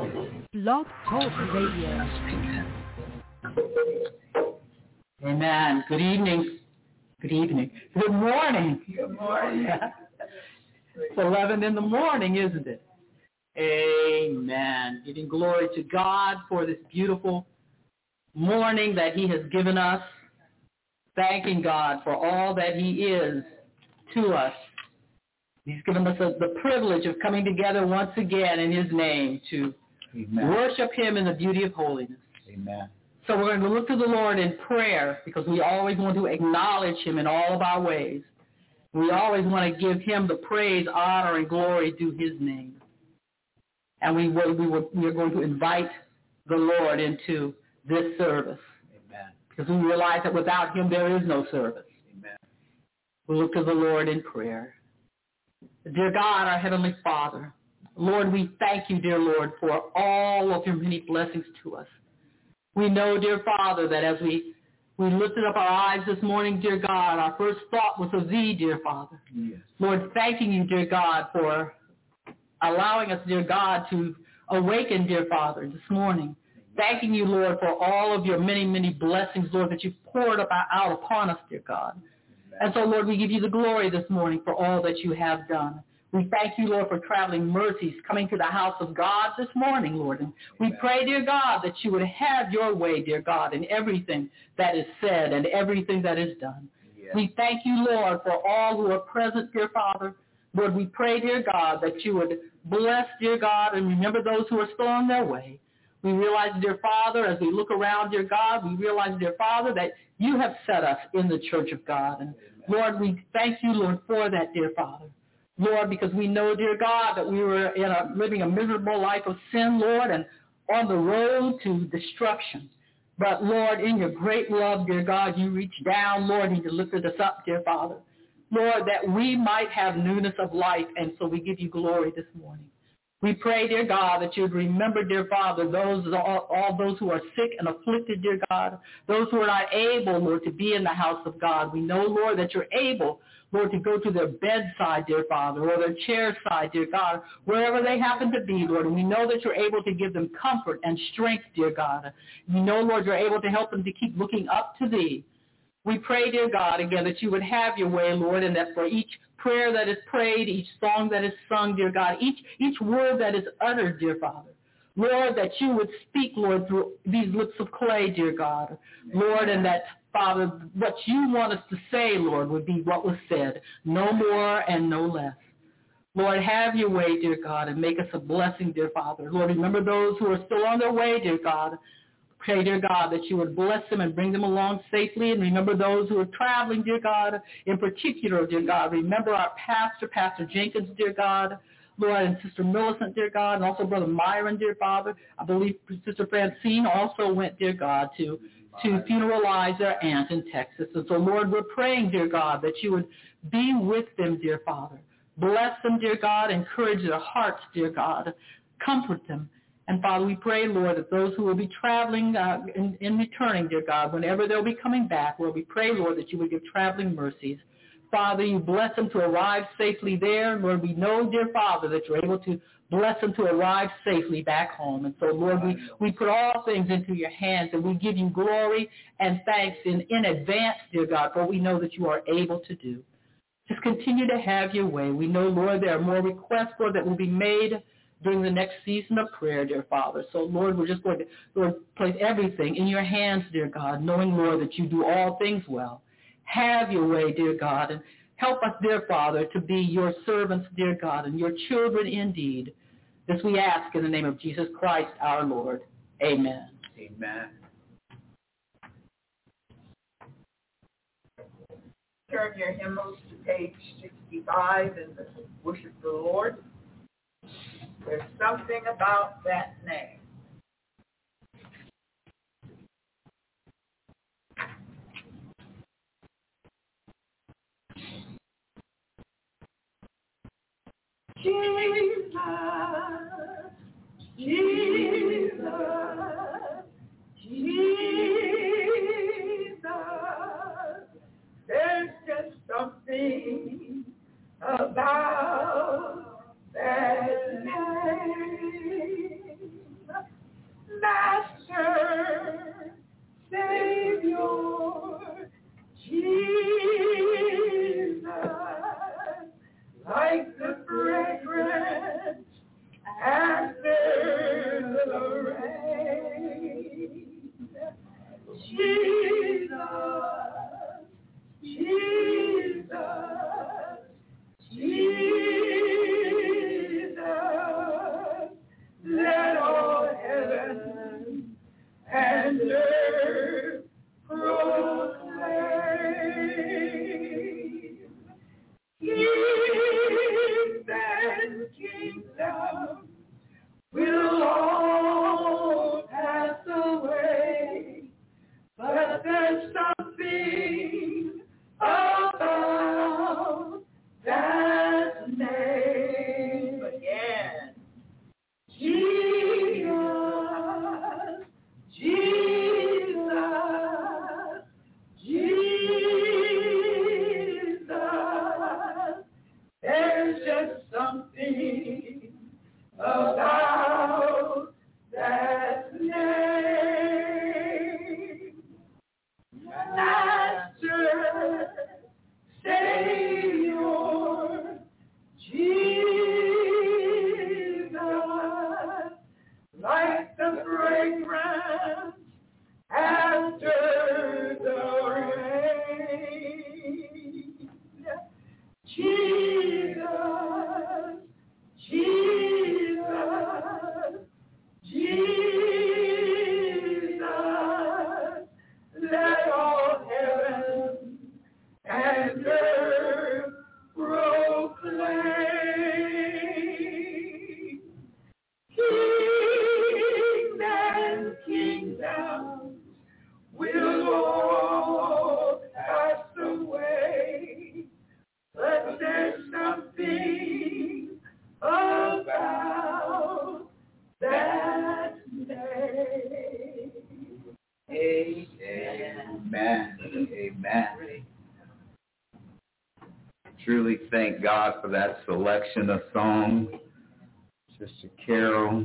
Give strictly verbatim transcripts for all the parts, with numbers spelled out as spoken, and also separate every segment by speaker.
Speaker 1: Blog Talk Radio.
Speaker 2: Amen. Good evening. Good evening. Good morning.
Speaker 3: Good morning.
Speaker 2: It's eleven in the morning, isn't it? Amen. Giving glory to God for this beautiful morning that he has given us. Thanking God for all that he is to us. He's given us a, the privilege of coming together once again in his name to Amen. Worship him in the beauty of holiness.
Speaker 3: Amen.
Speaker 2: So we're going to look to the Lord in prayer because we always want to acknowledge him in all of our ways. We always want to give him the praise, honor, and glory due his name. And we, will, we, will, we are going to invite the Lord into this service.
Speaker 3: Amen.
Speaker 2: Because we realize that without him there is no service.
Speaker 3: Amen.
Speaker 2: We look to the Lord in prayer. Dear God, our Heavenly Father, Lord, we thank you, dear Lord, for all of your many blessings to us. We know, dear Father, that as we, we lifted up our eyes this morning, dear God, our first thought was of thee, dear Father.
Speaker 3: Yes.
Speaker 2: Lord, thanking you, dear God, for allowing us, dear God, to awaken, dear Father, this morning. Thanking you, Lord, for all of your many, many blessings, Lord, that you've poured up, out upon us, dear God. Amen. And so, Lord, we give you the glory this morning for all that you have done. We thank you, Lord, for traveling mercies coming to the house of God this morning, Lord. And we
Speaker 3: Amen.
Speaker 2: pray, dear God, that you would have your way, dear God, in everything that is said and everything that is done.
Speaker 3: Yes.
Speaker 2: We thank you, Lord, for all who are present, dear Father. Lord, we pray, dear God, that you would bless, dear God, and remember those who are still on their way. We realize, dear Father, as we look around, dear God, we realize, dear Father, that you have set us in the church of God. And, Lord, we thank you, Lord, for that, dear Father. Lord, because we know, dear God, that we were in a, living a miserable life of sin, Lord, and on the road to destruction. But, Lord, in your great love, dear God, you reached down, Lord, and you lifted us up, dear Father. Lord, that we might have newness of life, and so we give you glory this morning. We pray, dear God, that you would remember, dear Father, those all, all those who are sick and afflicted, dear God, those who are not able, Lord, to be in the house of God. We know, Lord, that you're able, Lord, to go to their bedside, dear Father, or their chair side, dear God, wherever they happen to be, Lord. And we know that you're able to give them comfort and strength, dear God. We know, Lord, you're able to help them to keep looking up to thee. We pray, dear God, again, that you would have your way, Lord, and that for each prayer that is prayed, each song that is sung, dear God, each each word that is uttered, dear Father, Lord, that you would speak, Lord, through these lips of clay, dear God, Lord, and that, Father, what you want us to say, Lord, would be what was said, no more and no less. Lord, have your way, dear God, and make us a blessing, dear Father. Lord, remember those who are still on their way, dear God. Pray, dear God, that you would bless them and bring them along safely. And remember those who are traveling, dear God, in particular, dear God. Remember our pastor, Pastor Jenkins, dear God, Lord, and Sister Millicent, dear God, and also Brother Myron, dear Father. I believe Sister Francine also went, dear God, to, to funeralize their aunt in Texas. And so, Lord, we're praying, dear God, that you would be with them, dear Father. Bless them, dear God. Encourage their hearts, dear God. Comfort them. And, Father, we pray, Lord, that those who will be traveling uh, in, in returning, dear God, whenever they'll be coming back, Lord, we pray, Lord, that you would give traveling mercies. Father, you bless them to arrive safely there. Lord, we know, dear Father, that you're able to bless them to arrive safely back home. And so, Lord, we, we put all things into your hands, and we give you glory and thanks in, in advance, dear God, for we know that you are able to do. Just continue to have your way. We know, Lord, there are more requests, Lord, that will be made during the next season of prayer, dear Father. So, Lord, we're just going to, Lord, place everything in your hands, dear God, knowing, Lord, that you do all things well. Have your way, dear God, and help us, dear Father, to be your servants, dear God, and your children indeed. This we ask in the name of Jesus Christ, our Lord. Amen.
Speaker 3: Amen.
Speaker 4: Turn your hymnals to page sixty-five in the Worship the Lord. There's something about that name. Jesus, Jesus, Jesus. There's just something about that name. after the rain. Jesus, Jesus, Jesus, let all heaven and earth proclaim. Kings and kingdoms will all pass away, but there's something about that name again. Jesus, Jesus, Jesus, there's just something about that name. Master, Savior, Jesus, like the fragrance after the rain. Jesus, Jesus, Jesus, let all heaven and earth proclaim. Kings and kingdoms will all pass away, but there's something about that name.
Speaker 3: Amen. Amen. Truly thank God for that selection of songs. Sister Carol,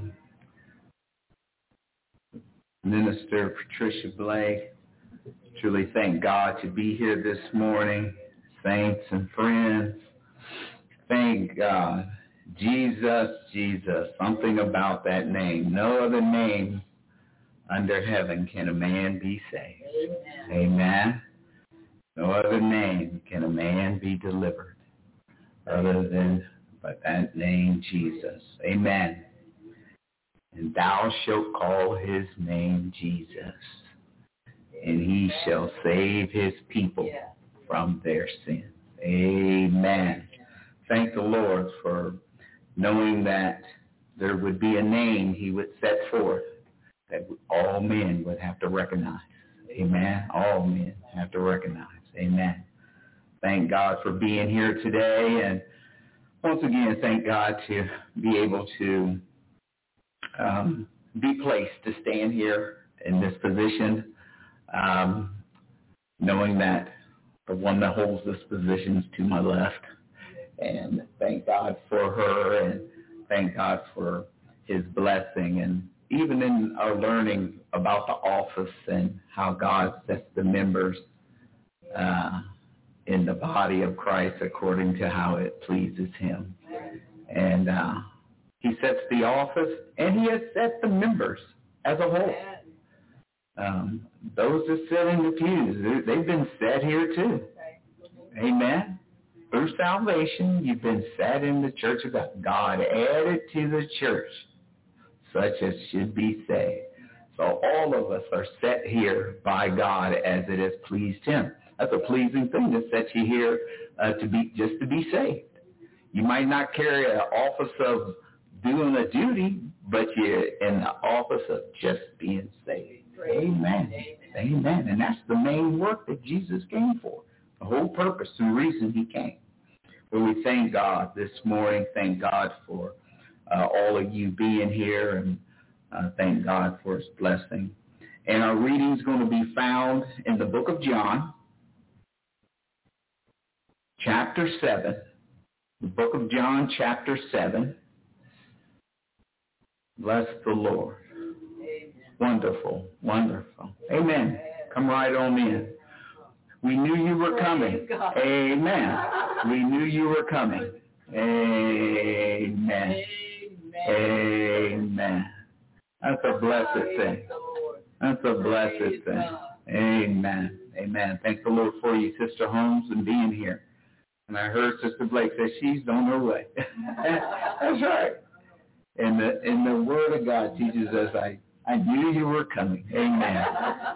Speaker 3: Minister Patricia Blake, truly thank God to be here this morning, saints and friends. Thank God. Jesus, Jesus, something about that name. No other name under heaven can a man be saved. Amen. Amen. No other name can a man be delivered other than by that name, Jesus. Amen. And thou shalt call his name Jesus, and he shall save his people from their sins. Amen. Thank the Lord for knowing that there would be a name he would set forth that all men would have to recognize. Amen. All men have to recognize. Amen. Thank God for being here today. And once again, thank God to be able to um, be placed to stand here in this position, um, knowing that the one that holds this position is to my left. And thank God for her, and thank God for his blessing. And even in our learning about the office and how God sets the members uh, in the body of Christ according to how it pleases him. And uh, he sets the office, and he has set the members as a whole. Um, those that sit in the pews, they've been set here too. Amen. Through salvation, you've been set in the church of God. God added to the church such as should be saved. So all of us are set here by God as it has pleased him. That's a pleasing thing to set you here uh, to be just to be saved. You might not carry an office of doing a duty, but you're in the office of just being saved. Amen. Amen. And that's the main work that Jesus came for. The whole purpose and reason he came. Well, we thank God this morning. Thank God for uh, all of you being here, and uh, thank God for his blessing. And our reading is going to be found in the book of John, chapter seven. The book of John, chapter seven. Bless the Lord. Amen. Wonderful, wonderful. Amen. Come right on in. We knew you were coming. Amen. We knew you were coming. Amen. Amen. That's a blessed thing. That's a blessed thing. Amen. Amen. Thank the Lord for you, Sister Holmes, and being here. And I heard Sister Blake say she's on her way. That's right. And the and the Word of God teaches us, I, I knew you were coming. Amen.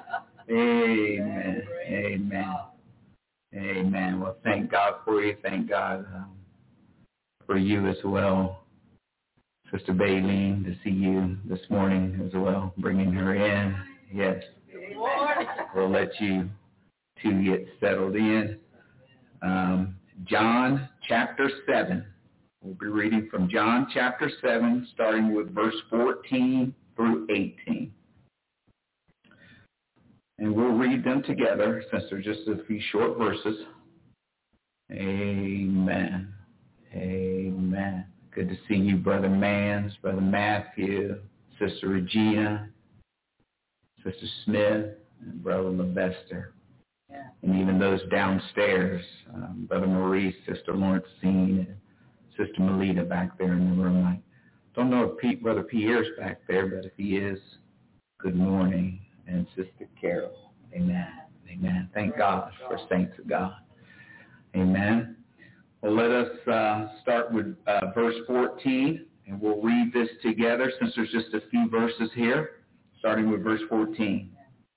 Speaker 3: Amen. Amen. Amen. Well, thank God for you. Thank God um, for you as well, Sister Baleen, to see you this morning as well, bringing her in. Yes. We'll let you two get settled in. Um, John chapter seven. We'll be reading from John chapter seven, starting with verse fourteen through eighteen. And we'll read them together since they're just a few short verses. Amen. Amen. Good to see you, Brother Mans, Brother Matthew, Sister Regina, Sister Smith, and Brother Levester. Yeah. And even those downstairs, um, Brother Maurice, Sister Lawrencine, and Sister Melita back there in the room. I don't know if Pete, Brother Pierre's back there, but if he is, good morning. And Sister Carol. Amen. Amen. Thank God for saints of God. Amen. Well, let us uh, start with uh, verse fourteen, and we'll read this together since there's just a few verses here, starting with verse fourteen.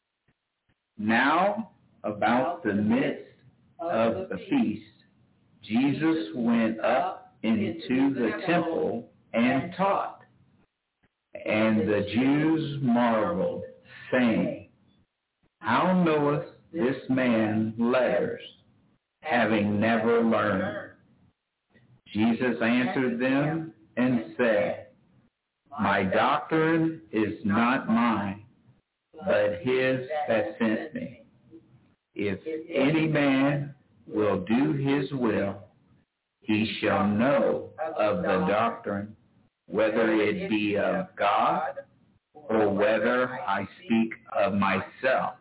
Speaker 3: Now, about the midst of the feast, Jesus went up into the temple and taught, and the Jews marveled, saying, How knoweth this man letters, having never learned? Jesus answered them and said, My doctrine is not mine, but his that sent me. If any man will do his will, he shall know of the doctrine, whether it be of God, or whether I speak of myself.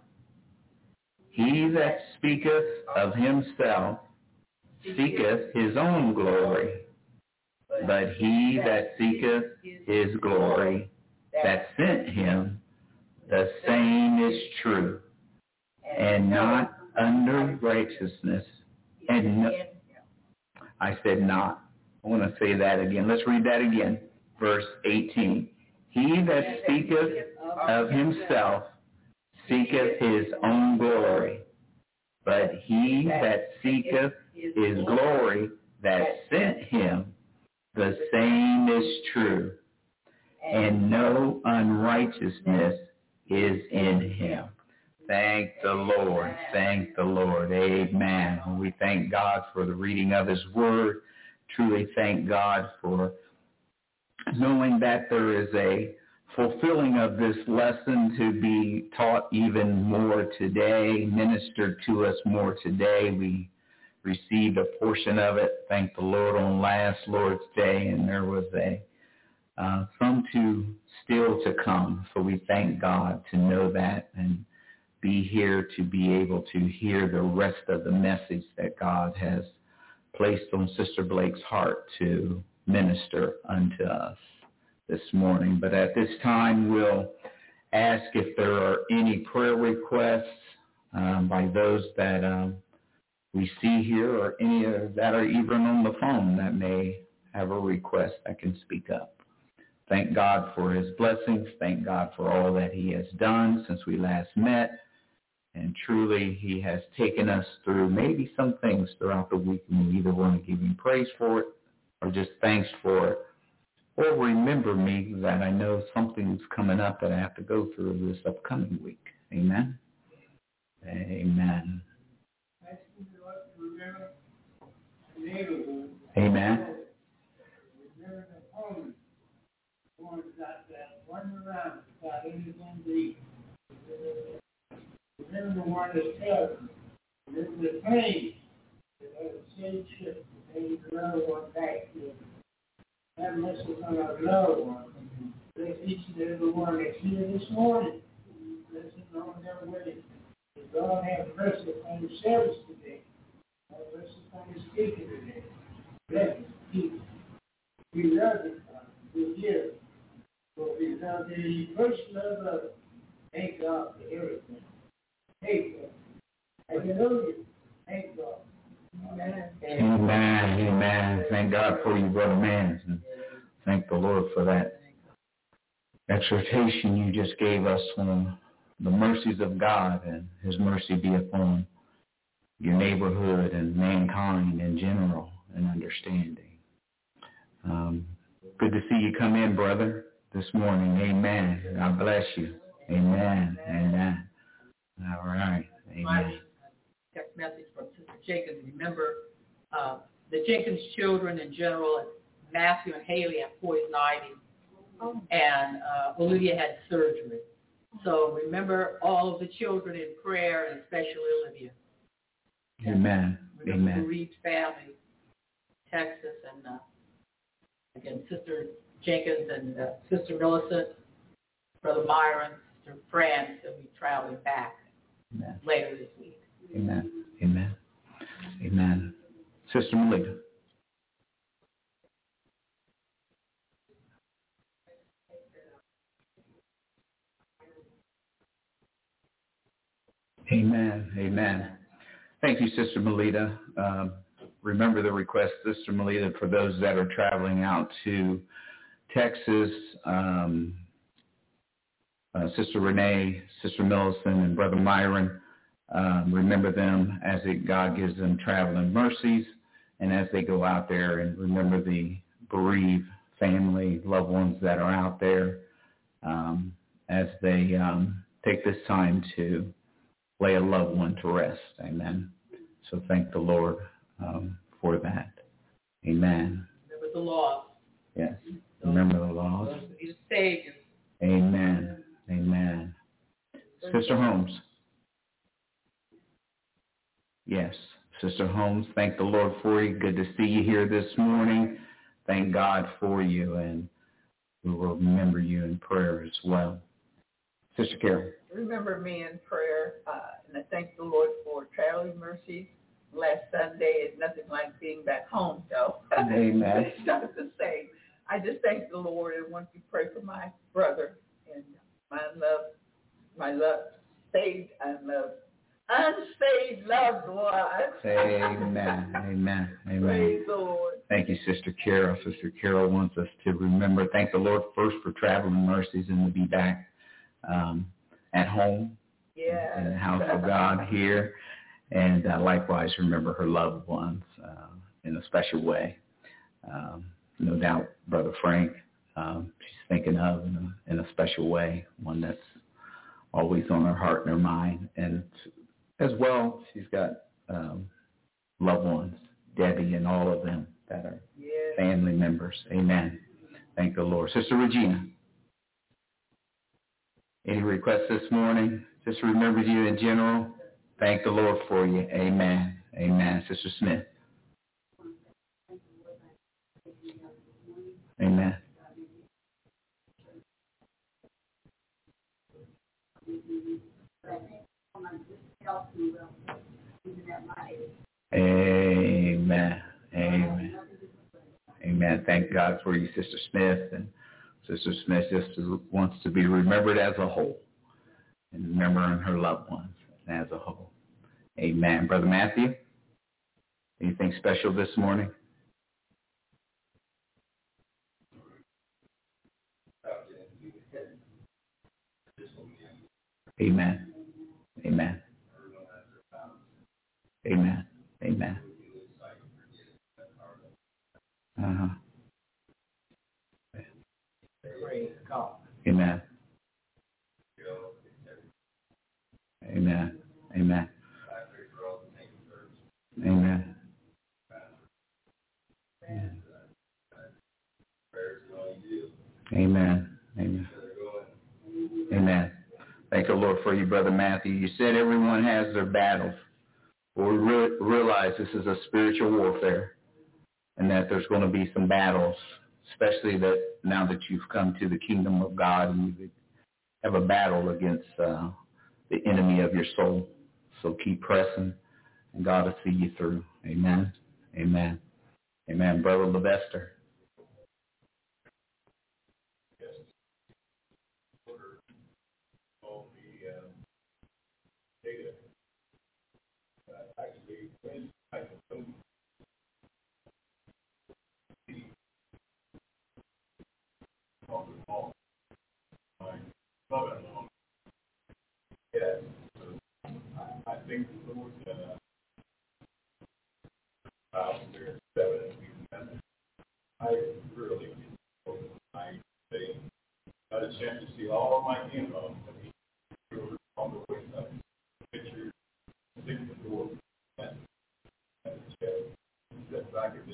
Speaker 3: He that speaketh of himself seeketh his own glory, but he that seeketh his glory that sent him, the same is true, and not under righteousness. And no, I said not. I want to say that again. Let's read that again. Verse eighteen. He that speaketh of himself seeketh his own glory, but he that seeketh his glory that sent him, the same is true, and no unrighteousness is in him. Thank the Lord. Thank the Lord. Amen. We thank God for the reading of his word. Truly thank God for knowing that there is a fulfilling of this lesson to be taught even more today, ministered to us more today. We received a portion of it, thank the Lord, on last Lord's Day, and there was a uh, some to still to come. So we thank God to know that and be here to be able to hear the rest of the message that God has placed on Sister Blake's heart to minister unto us this morning. But at this time, we'll ask if there are any prayer requests um, by those that um, we see here, or any that are even on the phone that may have a request that can speak up. Thank God for his blessings. Thank God for all that he has done since we last met. And truly, he has taken us through maybe some things throughout the week, and we either want to give him praise for it or just thanks for it, or remember me that I know something's coming up that I have to go through this upcoming week. Amen? Amen. Amen.
Speaker 5: Remember the one that tells them. Remember the pain that had a same ship that made another one back here. Have mercy on our loved ones. Bless each and every one that's here this morning. Bless them on their way. May God have mercy on the service today. Have mercy on the speaker today. Bless them. Keep them. We love them, Father. this year. So because he first loved us, thank God for everything. Thank God. Hallelujah. Thank God. Amen.
Speaker 3: Amen. Amen. Thank God for you, Brother Mans, and thank the Lord for that exhortation you just gave us on the mercies of God, and his mercy be upon your neighborhood and mankind in general and understanding. Um, good to see you come in, brother, this morning. Amen. God bless you. Amen. Amen. All right. Amen.
Speaker 2: Text message from Sister Jenkins. Remember, uh, the Jenkins children in general, Matthew and Haley have poison ivy, oh. and uh, Olivia had surgery. So remember all of the children in prayer, and especially Olivia.
Speaker 3: Amen.
Speaker 2: Remember
Speaker 3: Amen.
Speaker 2: the Reed family, Texas, and uh, again, Sister Jenkins and uh, Sister Millicent, Brother Myron, Sister Fran, will be traveling back Amen. Later this week.
Speaker 3: Amen. Amen. Amen. Sister Melita. Amen. Amen. Thank you, Sister Melita. Um, remember the request, Sister Melita, for those that are traveling out to Texas, um, uh, Sister Renee, Sister Millicent, and Brother Myron. Um, remember them as it, God gives them traveling mercies, and as they go out there, and remember the bereaved family, loved ones that are out there um, as they um, take this time to lay a loved one to rest. Amen. So thank the Lord um, for that. Amen.
Speaker 2: Remember the lost.
Speaker 3: Yes. Remember the lost.
Speaker 2: Those who need a Savior.
Speaker 3: Amen. Amen. Sister Holmes. Yes. Sister Holmes, thank the Lord for you. Good to see you here this morning. Thank God for you, and we will remember you in prayer as well. Sister Carol.
Speaker 4: Remember me in prayer, uh, and I thank the Lord for traveling mercies. Last Sunday is nothing like being back home, though.
Speaker 3: Amen.
Speaker 4: It's not the same. I just thank the Lord and want to pray for my brother and my love, my love, saved and loved, unsaved loved ones.
Speaker 3: Amen. Amen. Amen.
Speaker 4: Praise the Lord.
Speaker 3: Thank you, Sister Carol. Sister Carol wants us to remember, thank the Lord first for traveling mercies and to be back um, at home
Speaker 4: yes.
Speaker 3: in the house of God here. And uh, likewise, remember her loved ones uh, in a special way. Um, no doubt, Brother Frank, um, she's thinking of in a, in a special way, one that's always on her heart and her mind. And as well, she's got um, loved ones, Debbie and all of them that are
Speaker 4: yes.
Speaker 3: family members. Amen. Thank the Lord. Sister Regina, any requests this morning? Just remember you in general. Thank the Lord for you. Amen. Amen. Sister Smith. Amen. Amen. Amen. Amen. Thank God for you, Sister Smith. And Sister Smith just wants to be remembered as a whole and remembering her loved ones as a whole. Amen. Brother Matthew, anything special this morning? Amen. Amen. Amen. Amen. Uh-huh.
Speaker 2: Praise God.
Speaker 3: Amen. Amen. Amen. Amen. Amen. Amen. Amen. Thank the Lord for you, Brother Matthew. You said everyone has their battles. Well, we re- realize this is a spiritual warfare and that there's going to be some battles, especially that now that you've come to the kingdom of God and you have a battle against uh, the enemy of your soul. So keep pressing, and God will see you through. Amen. Amen. Amen. Brother Levester.
Speaker 6: chance to see all of my in-laws on the way up. Picture, six the door, and the chest, that back of it.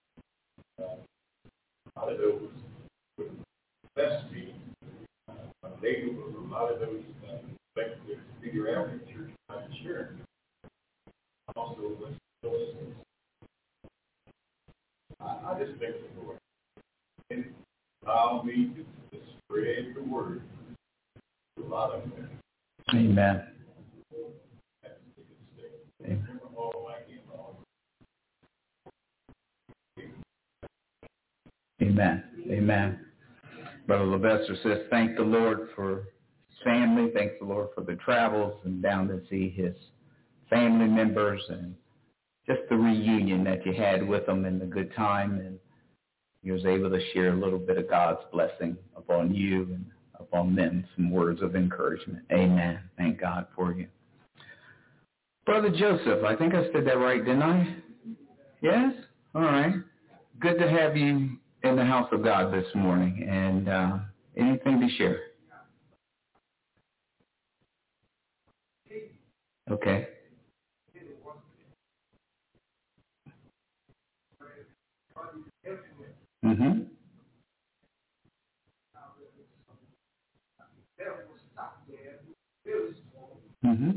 Speaker 6: A lot of those would bless me. Uh, they were a lot of those uh, like to figure out in church about insurance. Also, with those, I, I just thank the Lord. And allow me to, to spread the word to a lot of them.
Speaker 3: Amen. Amen. Amen. Amen. Brother Levester says, thank the Lord for his family. Thank the Lord for the travels and down to see his family members and just the reunion that you had with them and the good time. And he was able to share a little bit of God's blessing upon you and upon them, some words of encouragement. Amen. Thank God for you. Brother Joseph, I think I said that right, didn't I? Yes? All right. Good to have you in the house of God this morning. And uh, anything to share? Okay. Mm-hmm. Mm-hmm.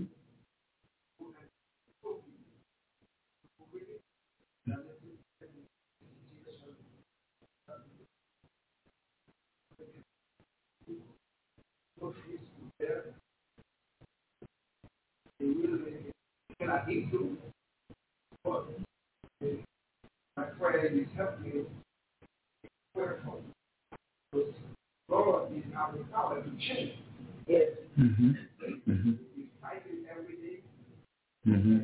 Speaker 5: My prayer is help me prayerful. Lord is our power to change. Yes.
Speaker 3: Mm-hmm. Mm-hmm.
Speaker 5: We fight it every day.
Speaker 3: Mm-hmm.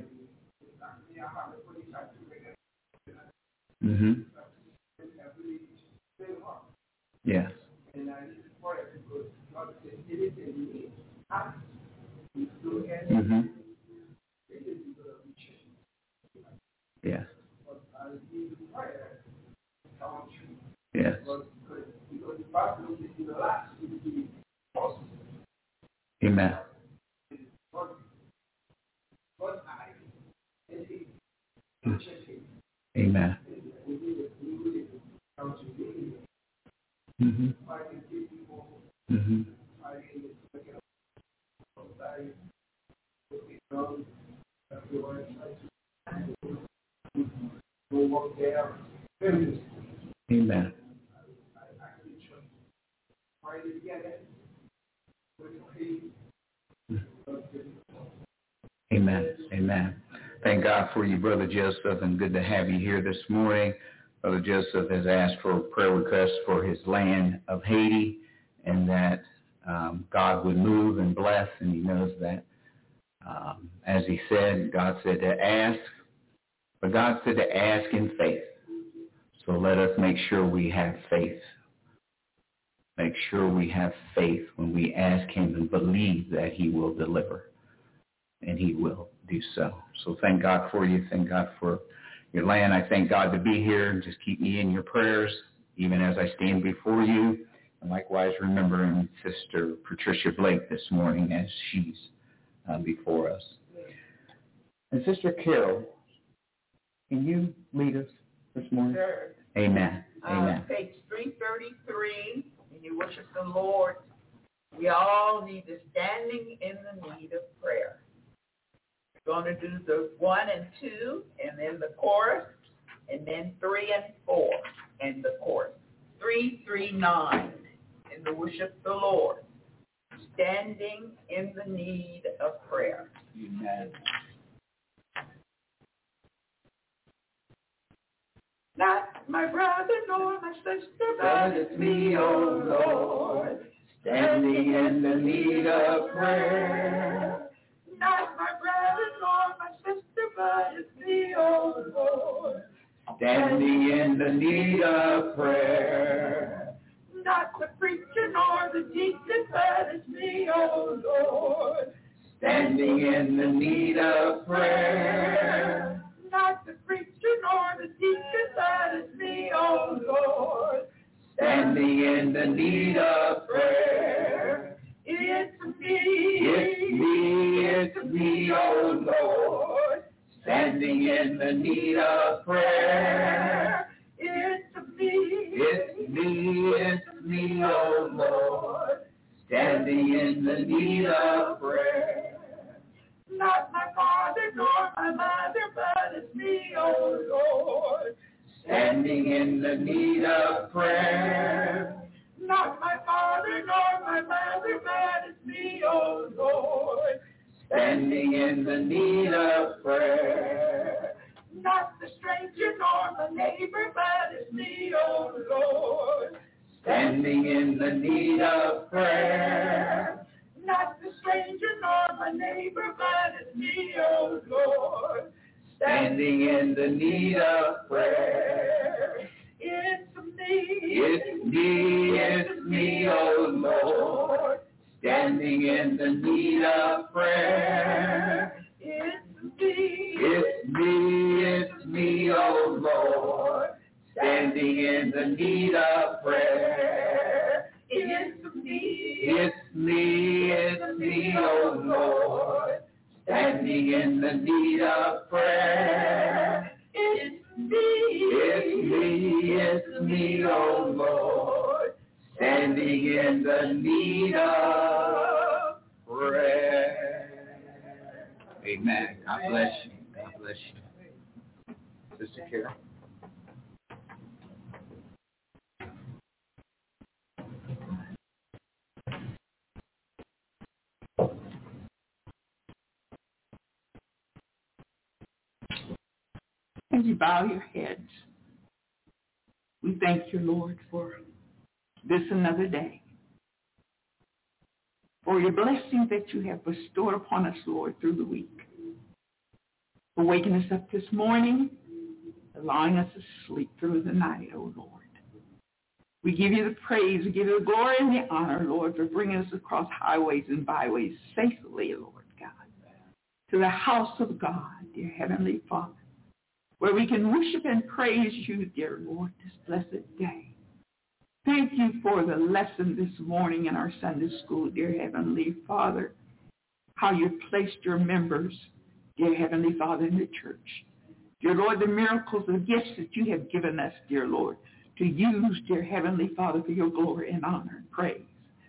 Speaker 3: Mm-hmm. Yes.
Speaker 5: And I need to pray because God said anything you need, ask.
Speaker 3: Mm-hmm. Yes. Yes. Amen. Amen. Mm-hmm. Mm-hmm. Amen. Amen. Amen. Thank God for you, Brother Joseph, and good to have you here this morning. Brother Joseph has asked for a prayer request for his land of Haiti, and that um, God would move and bless, and he knows that, um, as he said, God said to ask, but God said to ask in faith. So let us make sure we have faith. Make sure we have faith when we ask him and believe that he will deliver. And he will do so. So thank God for you. Thank God for your land. I thank God to be here. And just keep me in your prayers, even as I stand before you. And likewise, remembering Sister Patricia Blake this morning as she's uh, before us. And Sister Carol, can you lead us this morning?
Speaker 4: Sure.
Speaker 3: Amen. Amen.
Speaker 4: Uh, page three thirty-three, and you worship the Lord. We all need to standing in the need of prayer. We're going to do the one and two, and then the chorus, and then three and four, and the chorus. Three, three, nine, and the worship the Lord. Standing in the need of prayer.
Speaker 3: Amen.
Speaker 4: Not my brother nor my sister, but it's me, oh Lord, standing in the need of prayer. Not my brother nor my sister, but it's me, oh Lord,
Speaker 3: Standing in the need of prayer.
Speaker 4: not the preacher nor the teacher, but it's me, oh Lord,
Speaker 3: Standing in the need of prayer.
Speaker 4: not the preacher nor the teacher, but it's me, oh Lord,
Speaker 3: Standing in the need of prayer. the need of prayer.
Speaker 4: It's me.
Speaker 3: It's me, it's me, oh Lord, standing in the need of prayer.
Speaker 4: Not my father nor my mother, but it's me, oh Lord,
Speaker 3: standing in the need of prayer.
Speaker 4: Not my father nor my mother, but it's me, oh Lord,
Speaker 3: standing in the need of prayer.
Speaker 4: Not the stranger nor my neighbor, but it's me, oh Lord,
Speaker 3: standing in the need of prayer.
Speaker 4: Not the stranger nor my neighbor, but it's me, oh Lord,
Speaker 3: standing in the need of prayer.
Speaker 4: It's me,
Speaker 3: it's me, it's me, oh Lord, standing in the need of prayer.
Speaker 4: It's me,
Speaker 3: it's me, it's me, oh Lord, standing in the need of prayer.
Speaker 4: It's me,
Speaker 3: it's me, it's me, oh Lord, standing in the need of prayer.
Speaker 4: It's me,
Speaker 3: it's me, it's me, oh Lord, standing in the need of prayer. Amen. God bless you. God bless you. Sister Carol.
Speaker 4: As you bow your heads, we thank you, Lord, for this another day, for your blessing that you have bestowed upon us, Lord, through the week, for waking us up this morning, allowing us to sleep through the night, oh Lord. We give you the praise, we give you the glory and the honor, Lord, for bringing us across highways and byways safely, Lord God, to the house of God, dear Heavenly Father, where we can worship and praise you, dear Lord, this blessed day. Thank you for the lesson this morning in our Sunday school, dear Heavenly Father, how you placed your members, dear Heavenly Father, in the church. Dear Lord, the miracles, the gifts that you have given us, dear Lord, to use, dear Heavenly Father, for your glory and honor and praise.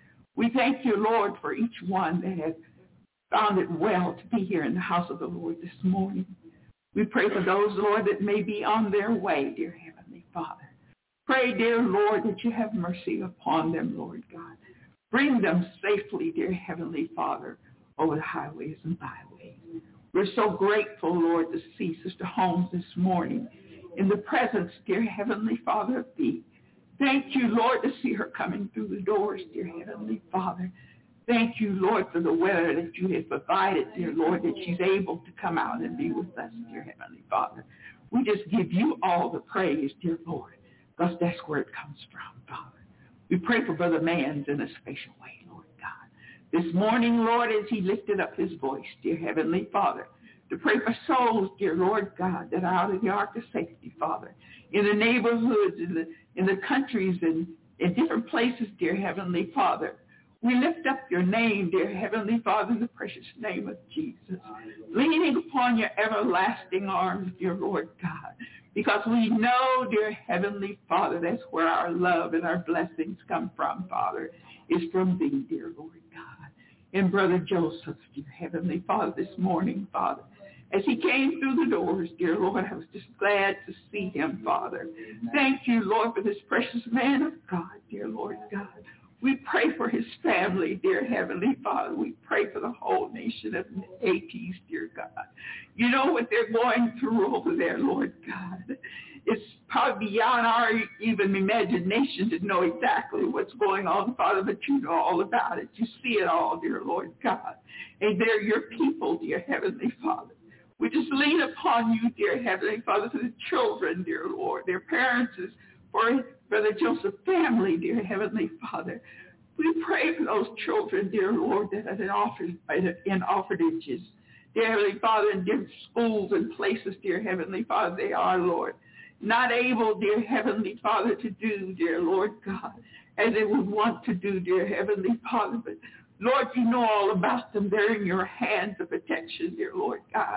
Speaker 4: We thank you, Lord, for each one that has found it well to be here in the house of the Lord this morning. We pray for those, Lord, that may be on their way, dear Heavenly Father. Pray, dear Lord, that you have mercy upon them, Lord God. Bring them safely, dear Heavenly Father, over the highways and byways. We're so grateful, Lord, to see Sister Holmes this morning in the presence, dear Heavenly Father, of thee. Thank you, Lord, to see her coming through the doors, dear Heavenly Father. Thank you, Lord, for the weather that you have provided, dear Lord, that she's able to come out and be with us, dear Heavenly Father. We just give you all the praise, dear Lord, because that's where it comes from, Father. We pray for Brother Mans in a special way, Lord God. This morning, Lord, as he lifted up his voice, dear Heavenly Father, to pray for souls, dear Lord God, that are out of the ark of safety, Father, in the neighborhoods, in the, in the countries, and in different places, dear Heavenly Father. We lift up your name, dear Heavenly Father, in the precious name of Jesus, leaning upon your everlasting arms, dear Lord God, because we know, dear Heavenly Father, that's where our love and our blessings come from, Father, is from thee, dear Lord God. And Brother Joseph, dear Heavenly Father, this morning, Father, as he came through the doors, dear Lord, I was just glad to see him, Father. Thank you, Lord, for this precious man of God, dear Lord God. We pray for his family, dear Heavenly Father. We pray for the whole nation of Haiti, dear God. You know what they're going through over there, Lord God. It's probably beyond our even imagination to know exactly what's going on, Father, but you know all about it. You see it all, dear Lord God. And they're your people, dear Heavenly Father. We just lean upon you, dear Heavenly Father, for the children, dear Lord, their parents, for Brother Joseph's family, dear Heavenly Father. We pray for those children, dear Lord, that are in, orphan, in orphanages. Dear Heavenly Father, in different schools and places, dear Heavenly Father, they are, Lord, not able, dear Heavenly Father, to do, dear Lord God, as they would want to do, dear Heavenly Father. But, Lord, you know all about them. They're in your hands of protection, dear Lord God.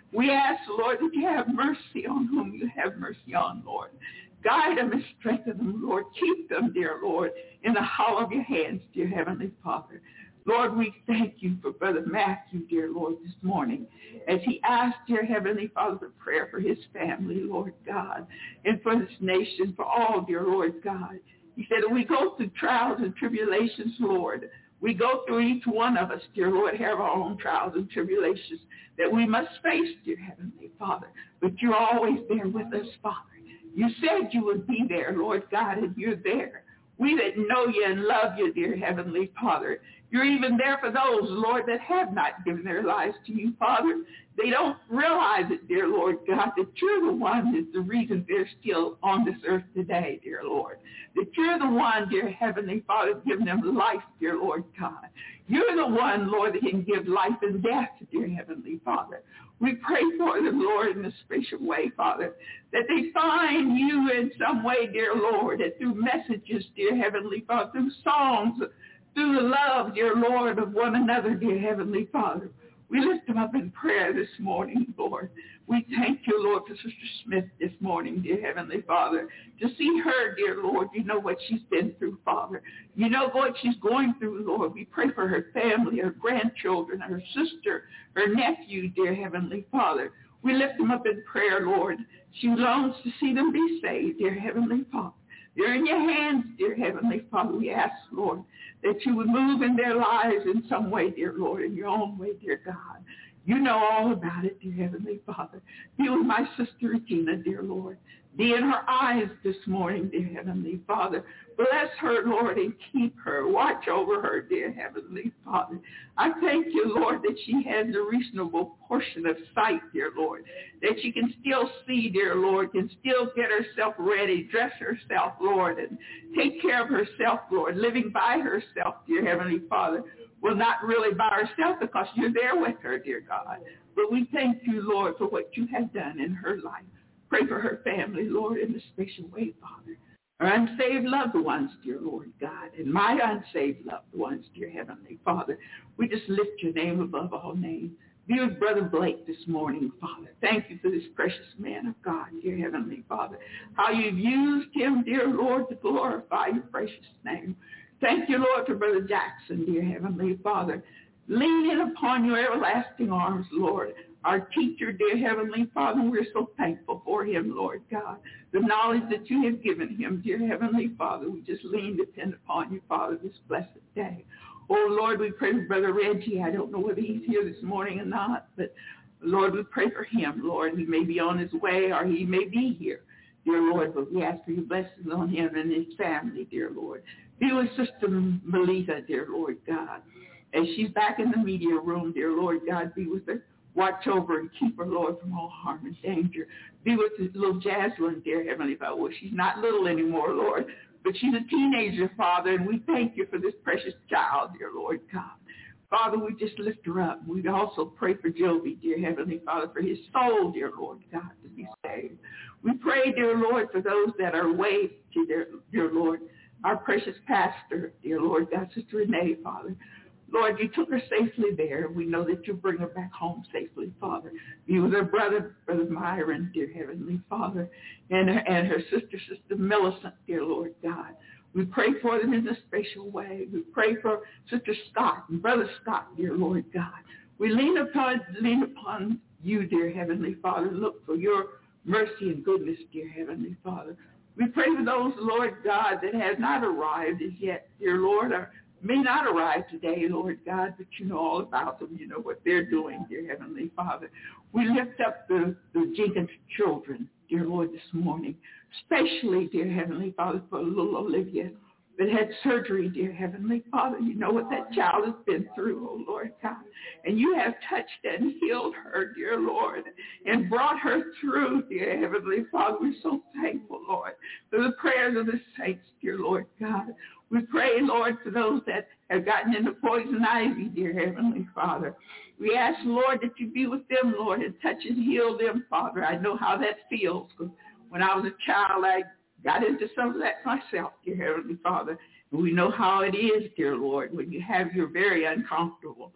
Speaker 4: We ask, Lord, that you have mercy on whom you have mercy on, Lord. Guide them and strengthen them, Lord. Keep them, dear Lord, in the hollow of your hands, dear Heavenly Father. Lord, we thank you for Brother Matthew, dear Lord, this morning, as he asked, dear Heavenly Father, for prayer for his family, Lord God, and for this nation, for all, dear Lord God. He said that we go through trials and tribulations, Lord. We go through, each one of us, dear Lord, have our own trials and tribulations that we must face, dear Heavenly Father. But you're always there with us, Father. You said you would be there, Lord God, and you're there. We that know you and love you, dear Heavenly Father. You're even there for those, Lord, that have not given their lives to you, Father. They don't realize it, dear Lord God, that you're the one that's the reason they're still on this earth today, dear Lord. That you're the one, dear Heavenly Father, giving them life, dear Lord God. You're the one, Lord, that can give life and death, dear Heavenly Father. We pray for them, Lord, in a special way, Father, that they find you in some way, dear Lord, that through messages, dear Heavenly Father, through songs, through the love, dear Lord, of one another, dear Heavenly Father. We lift them up in prayer this morning, Lord. We thank you, Lord, for Sister Smith this morning, dear Heavenly Father. To see her, dear Lord, you know what she's been through, Father. You know what she's going through, Lord. We pray for her family, her grandchildren, her sister, her nephew, dear Heavenly Father. We lift them up in prayer, Lord. She longs to see them be saved, dear Heavenly Father. They're in your hands, dear Heavenly Father. We ask, Lord, that you would move in their lives in some way, dear Lord, in your own way, dear God. You know all about it, dear Heavenly Father. Be with my sister Regina, dear Lord. Be in her eyes this morning, dear Heavenly Father. Bless her, Lord, and keep her. Watch over her, dear Heavenly Father. I thank you, Lord, that she has a reasonable portion of sight, dear Lord, that she can still see, dear Lord, can still get herself ready, dress herself, Lord, and take care of herself, Lord, living by herself, dear Heavenly Father. Well, not really by herself because you're there with her, dear God. But we thank you, Lord, for what you have done in her life. Pray for her family, Lord, in a special way, Father. Her unsaved loved ones, dear Lord God, and my unsaved loved ones, dear Heavenly Father. We just lift your name above all names. Be with Brother Blake this morning, Father. Thank you for this precious man of God, dear Heavenly Father. How you've used him, dear Lord, to glorify your precious name. Thank you, Lord, for Brother Jackson, dear Heavenly Father. Leaning upon your everlasting arms, Lord. Our teacher, dear Heavenly Father, we're so thankful for him, Lord God. The knowledge that you have given him, dear Heavenly Father, we just lean depend upon you, Father, this blessed day. Oh, Lord, we pray for Brother Reggie. I don't know whether he's here this morning or not, but Lord, we pray for him, Lord. He may be on his way or he may be here, dear Lord, but we ask for your blessings on him and his family, dear Lord. Be with Sister Melita, dear Lord God. As she's back in the media room, dear Lord God, be with her. Watch over and keep her, Lord, from all harm and danger. Be with this little Jaslyn, dear Heavenly Father. Well, she's not little anymore, Lord, but she's a teenager, Father, and we thank you for this precious child, dear Lord God. Father, we just lift her up. We also pray for Joby, dear Heavenly Father, for his soul, dear Lord God, to be saved. We pray, dear Lord, for those that are away to their, dear Lord, our precious pastor, dear Lord God, Sister Renee, Father. Lord, you took her safely there. We know that you'll bring her back home safely, Father. Be with her brother, Brother Myron, dear Heavenly Father, and her, and her sister, Sister Millicent, dear Lord God. We pray for them in a special way. We pray for Sister Scott and Brother Scott, dear Lord God. We lean upon, lean upon you, dear Heavenly Father. Look for your mercy and goodness, dear Heavenly Father. We pray for those, Lord God, that have not arrived as yet, dear Lord, or may not arrive today, Lord God, but you know all about them. You know what they're doing, dear Heavenly Father. We lift up the, the Jenkins children, dear Lord, this morning, especially, dear Heavenly Father, for little Olivia that had surgery, dear Heavenly Father. You know what that child has been through, oh Lord God. And you have touched and healed her, dear Lord, and brought her through, dear Heavenly Father. We're so thankful, Lord, for the prayers of the saints, dear Lord God. We pray, Lord, for those that have gotten into poison ivy, dear Heavenly Father. We ask, Lord, that you be with them, Lord, and touch and heal them, Father. I know how that feels, because when I was a child, I got into some of that myself, dear Heavenly Father. And we know how it is, dear Lord, when you have, you're very uncomfortable.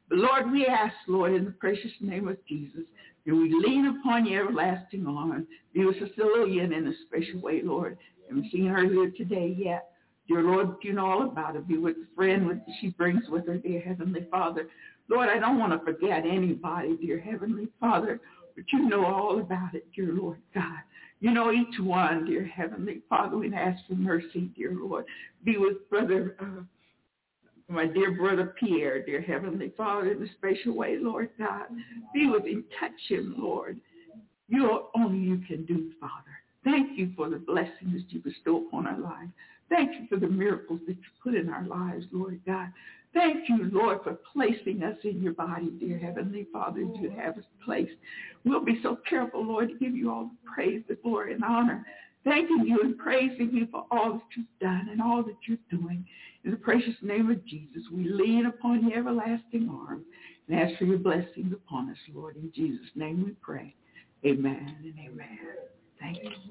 Speaker 4: But Lord, we ask, Lord, in the precious name of Jesus, that we lean upon your everlasting arm. Be with Sister Lillian in a special way, Lord. I haven't seen her here today yet. Dear Lord, you know all about it. Be with the friend with, she brings with her, dear Heavenly Father. Lord, I don't want to forget anybody, dear Heavenly Father, but you know all about it, dear Lord God. You know each one, dear Heavenly Father. We ask for mercy, dear Lord. Be with Brother, uh, my dear Brother Pierre, dear Heavenly Father, in a special way, Lord God. Be with him, touch him, Lord. You only you can do, Father. Thank you for the blessings that you bestow upon our lives. Thank you for the miracles that you put in our lives, Lord God. Thank you, Lord, for placing us in your body, dear Heavenly Father, as you have us placed. We'll be so careful, Lord, to give you all the praise, the glory, and honor. Thanking you and praising you for all that you've done and all that you're doing. In the precious name of Jesus, we lean upon your everlasting arms and ask for your blessings upon us, Lord. In Jesus' name we pray. Amen and amen. Thank you.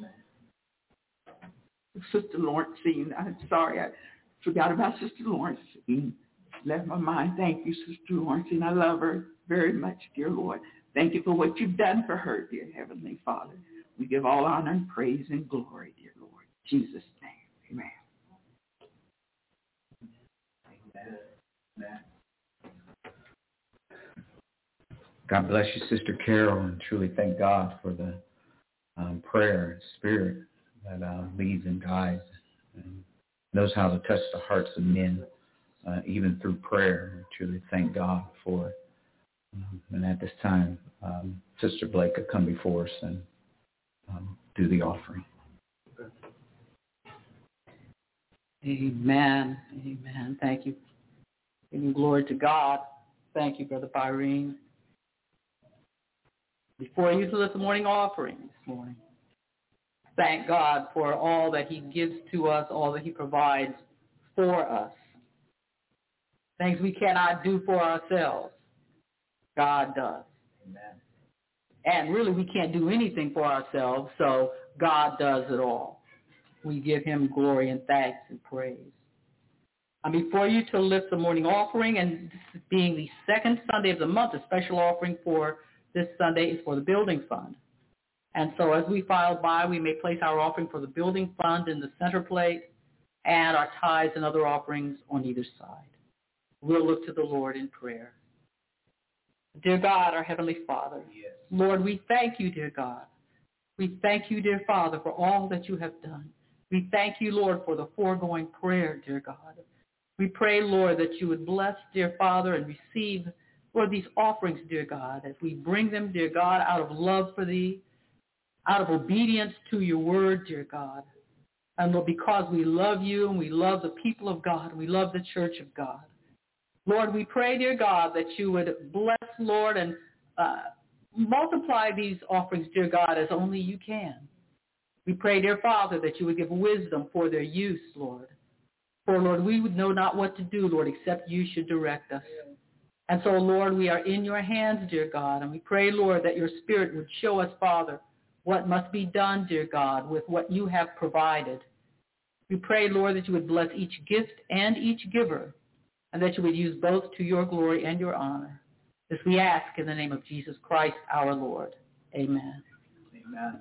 Speaker 4: Sister Lawrence, I'm sorry, I forgot about Sister Lawrence. Left my mind. Thank you, Sister Lawrence, and I love her very much, dear Lord. Thank you for what you've done for her, dear Heavenly Father. We give all honor and praise and glory, dear Lord. In Jesus' name, amen.
Speaker 3: Amen. God bless you, Sister Carol, and truly thank God for the um, prayer and spirit that uh, leads and guides and knows how to touch the hearts of men, uh, even through prayer. And truly thank God for it. Um, and at this time, um, Sister Blake will come before us and um, do the offering.
Speaker 2: Amen. Amen. Thank you. Giving glory to God. Thank you, Brother Byrene. Before you to lift the morning offering this morning, thank God for all that he gives to us, all that he provides for us. Things we cannot do for ourselves, God does.
Speaker 3: Amen.
Speaker 2: And really, we can't do anything for ourselves, so God does it all. We give him glory and thanks and praise. I'm before you to lift the morning offering, and this being the second Sunday of the month, a special offering for this Sunday is for the building fund. And so as we file by, we may place our offering for the building fund in the center plate and our tithes and other offerings on either side. We'll look to the Lord in prayer. Dear God, our Heavenly Father,
Speaker 3: Yes.
Speaker 2: Lord, we thank you, dear God. We thank you, dear Father, for all that you have done. We thank you, Lord, for the foregoing prayer, dear God. We pray, Lord, that you would bless, dear Father, and receive, Lord, these offerings, dear God, as we bring them, dear God, out of love for thee, out of obedience to your word, dear God. And Lord, because we love you and we love the people of God, we love the church of God. Lord, we pray, dear God, that you would bless, Lord, and uh, multiply these offerings, dear God, as only you can. We pray, dear Father, that you would give wisdom for their use, Lord. For, Lord, we would know not what to do, Lord, except you should direct us. And so, Lord, we are in your hands, dear God, and we pray, Lord, that your Spirit would show us, Father, what must be done, dear God, with what you have provided. We pray, Lord, that you would bless each gift and each giver, and that you would use both to your glory and your honor. This we ask in the name of Jesus Christ, our Lord. Amen.
Speaker 3: Amen.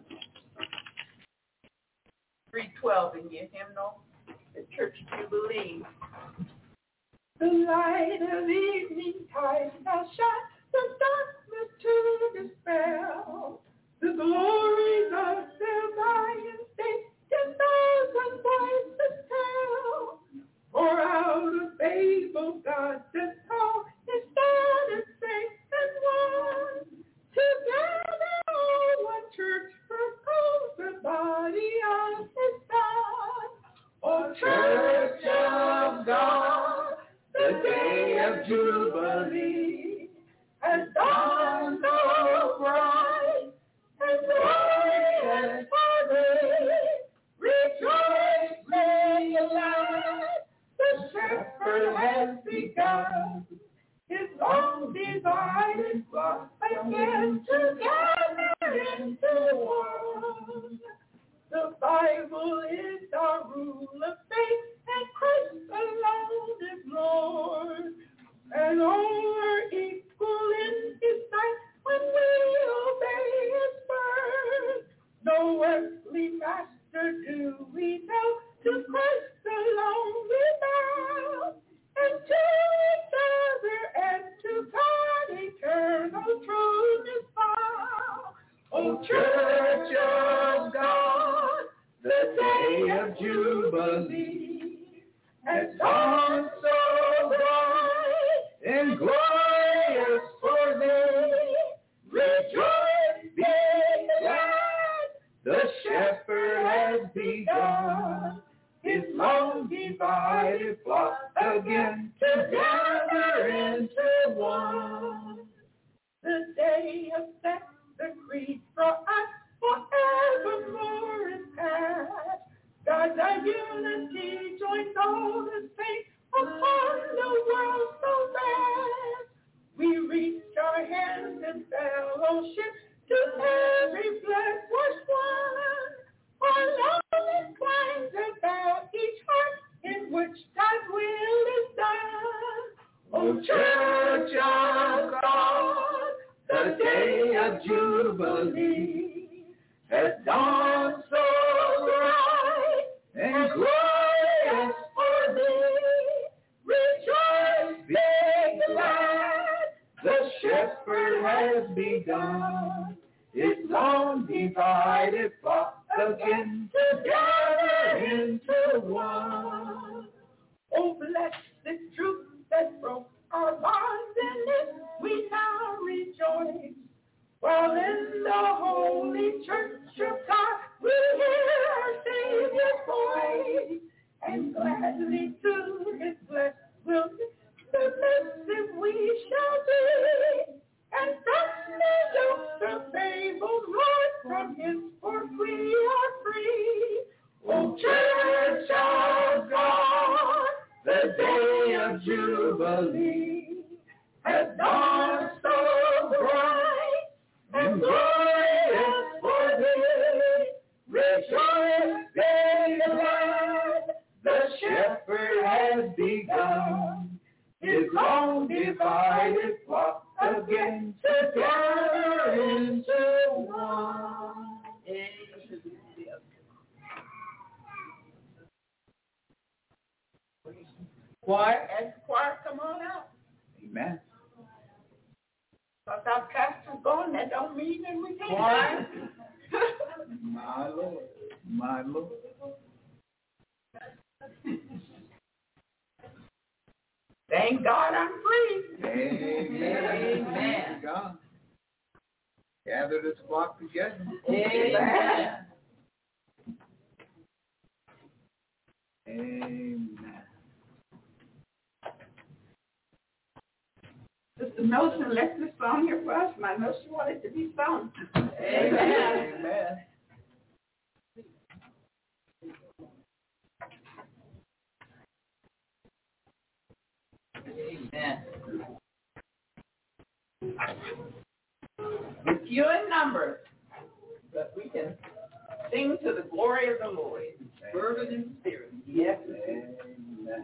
Speaker 4: three twelve in your hymnal, the Church Jubilee. The light of evening tide shall shine the darkness to dispel. The glories of their Zion state ten thousand voices tell. For out of Babel God sent tall his scattered saints and one. Together all one church proclaims the body of his Son. O Church of God, the day of Jubilee has dawned so bright, and glorious for thee. Rejoice, make glad, the Shepherd has begun his long divided flock again together into one. The Bible is our rule of faith, and Christ alone is Lord. And over each
Speaker 3: O Church of God, the day of Jubilee has dawned so bright and glorious for thee. Rejoice, be glad, the shepherd has begun his long divided flock again to gather into one. The day of sacrifice for us forevermore is past. God's unity joins all the saints upon the world so vast. We reach our hands in fellowship to every blessed washed one. Our love inclines about each heart in which God's will is done. O Church of God, the day of Jubilee has dawned so bright and glorious for thee. Rejoice, be glad, the shepherd has begun his long divided flock again together into one. Oh, bless this truth that broke our bonds, in it we now rejoice. While in the holy church of God we hear our Savior's voice, and gladly to his blessed will submissive we shall be, and from the yoke of Babel, Lord, from henceforth we are free. O Church of God, the day of Jubilee has dawned so bright and glorious for thee. Rejoice, be glad, the shepherd has begun his long divided flock again together into one.
Speaker 4: Choir, as the choir, come on out.
Speaker 3: Amen.
Speaker 4: Because our pastor's gone, that don't mean that we can't.
Speaker 2: Choir.
Speaker 3: My Lord, my Lord.
Speaker 4: Thank God I'm free.
Speaker 3: Amen.
Speaker 2: Amen.
Speaker 3: Thank God. Gather this flock together.
Speaker 2: Amen.
Speaker 3: Amen.
Speaker 4: Sister Nelson left this song here for us, and I know she wanted to be sung.
Speaker 2: Amen.
Speaker 3: Amen.
Speaker 2: Amen.
Speaker 4: We're few in numbers, but we can sing to the glory of the Lord, fervent in spirit. Yes.
Speaker 3: Amen.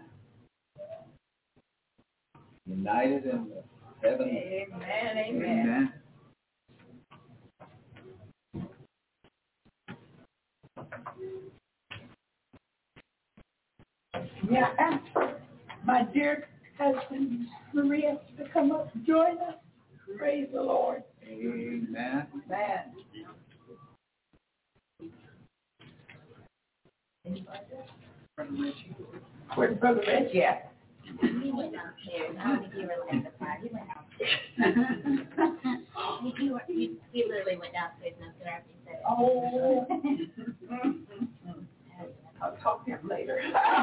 Speaker 3: United in the heaven.
Speaker 4: Amen, amen. Yeah, and my dear cousin Maria to come up and join us. Praise the Lord.
Speaker 3: Amen.
Speaker 4: Amen. Where's Brother Reggie at?
Speaker 7: He went downstairs. I don't think he really had the fire. He went downstairs. he, he, he, he literally went downstairs and after after he said it.
Speaker 4: Oh. I'll talk to him later.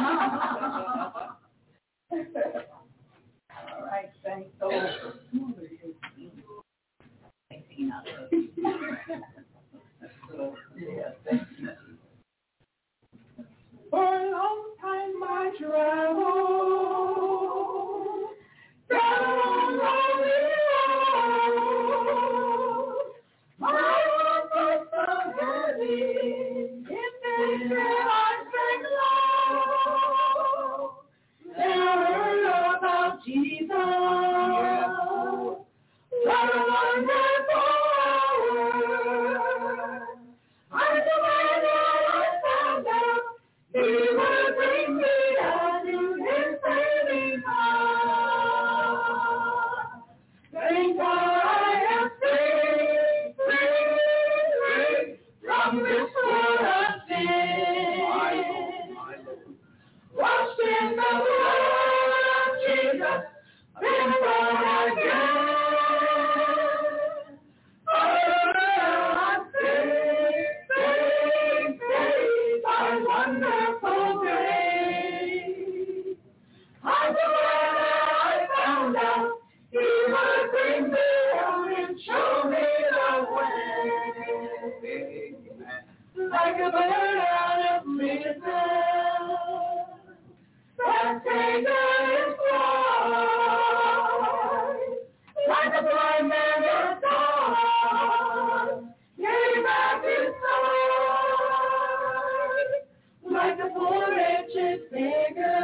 Speaker 4: All right, thanks. So, yeah, thank you. For a long time I traveled down a lonely road. My heart was so heavy, it made my heart sing low. Then I heard about Jesus, what a wonderful hour. I'm so glad that I found out He will bring me out to His saving power. Thank God I am free, free, been born again. Hallelujah, I'm saved, saved, saved by wonderful grace. I'm so glad that I found out He would bring me out and show me the way. Like a bird out of midnight, that Savior is born. Like a blind man that dawn, gave back his sight. Like a poor wretched beggar,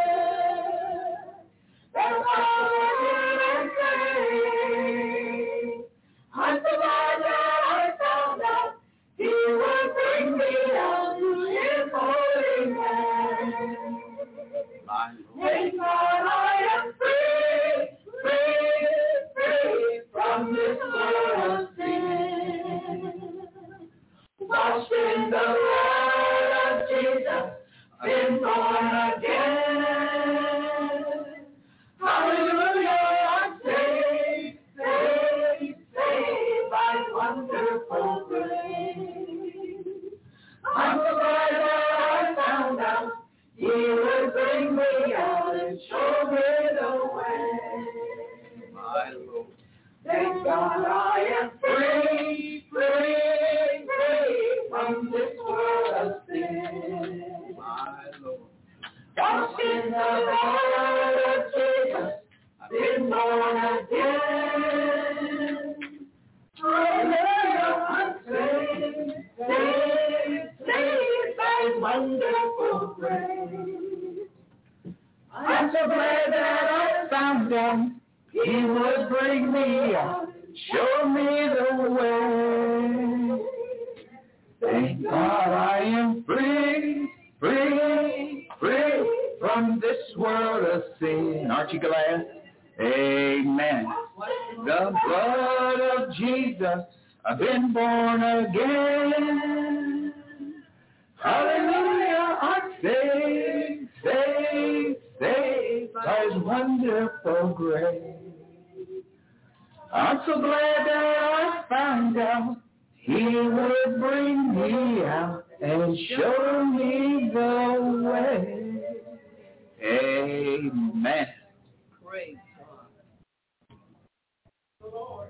Speaker 4: that followed Him and saved. I'm so glad that I found out He would bring me out to His holy name. Thank God I am free, free, free from this world of sin. Washed in the blood of Jesus, been born again. Hallelujah, I'm saved, saved, saved by wonderful grace. I'm so glad that I found out He would bring me out and show me the way.
Speaker 3: My Lord.
Speaker 4: Thank God I am free, free, free from this world of sin.
Speaker 3: My Lord.
Speaker 4: Washed in the blood of Jesus, been born again. Hallelujah, I'm saved, saved, saved by wonderful grace. I'm so glad that I found Him. He would bring me out, show me the way. Thank God I am free, free, free from this world of sin. Aren't you glad?
Speaker 3: Amen. The blood of Jesus,
Speaker 4: I've been born again. Hallelujah, I'm saved, saved, saved by His wonderful grace. I'm so glad that I found out He would bring me out and show me the way.
Speaker 3: amen.
Speaker 2: Praise God.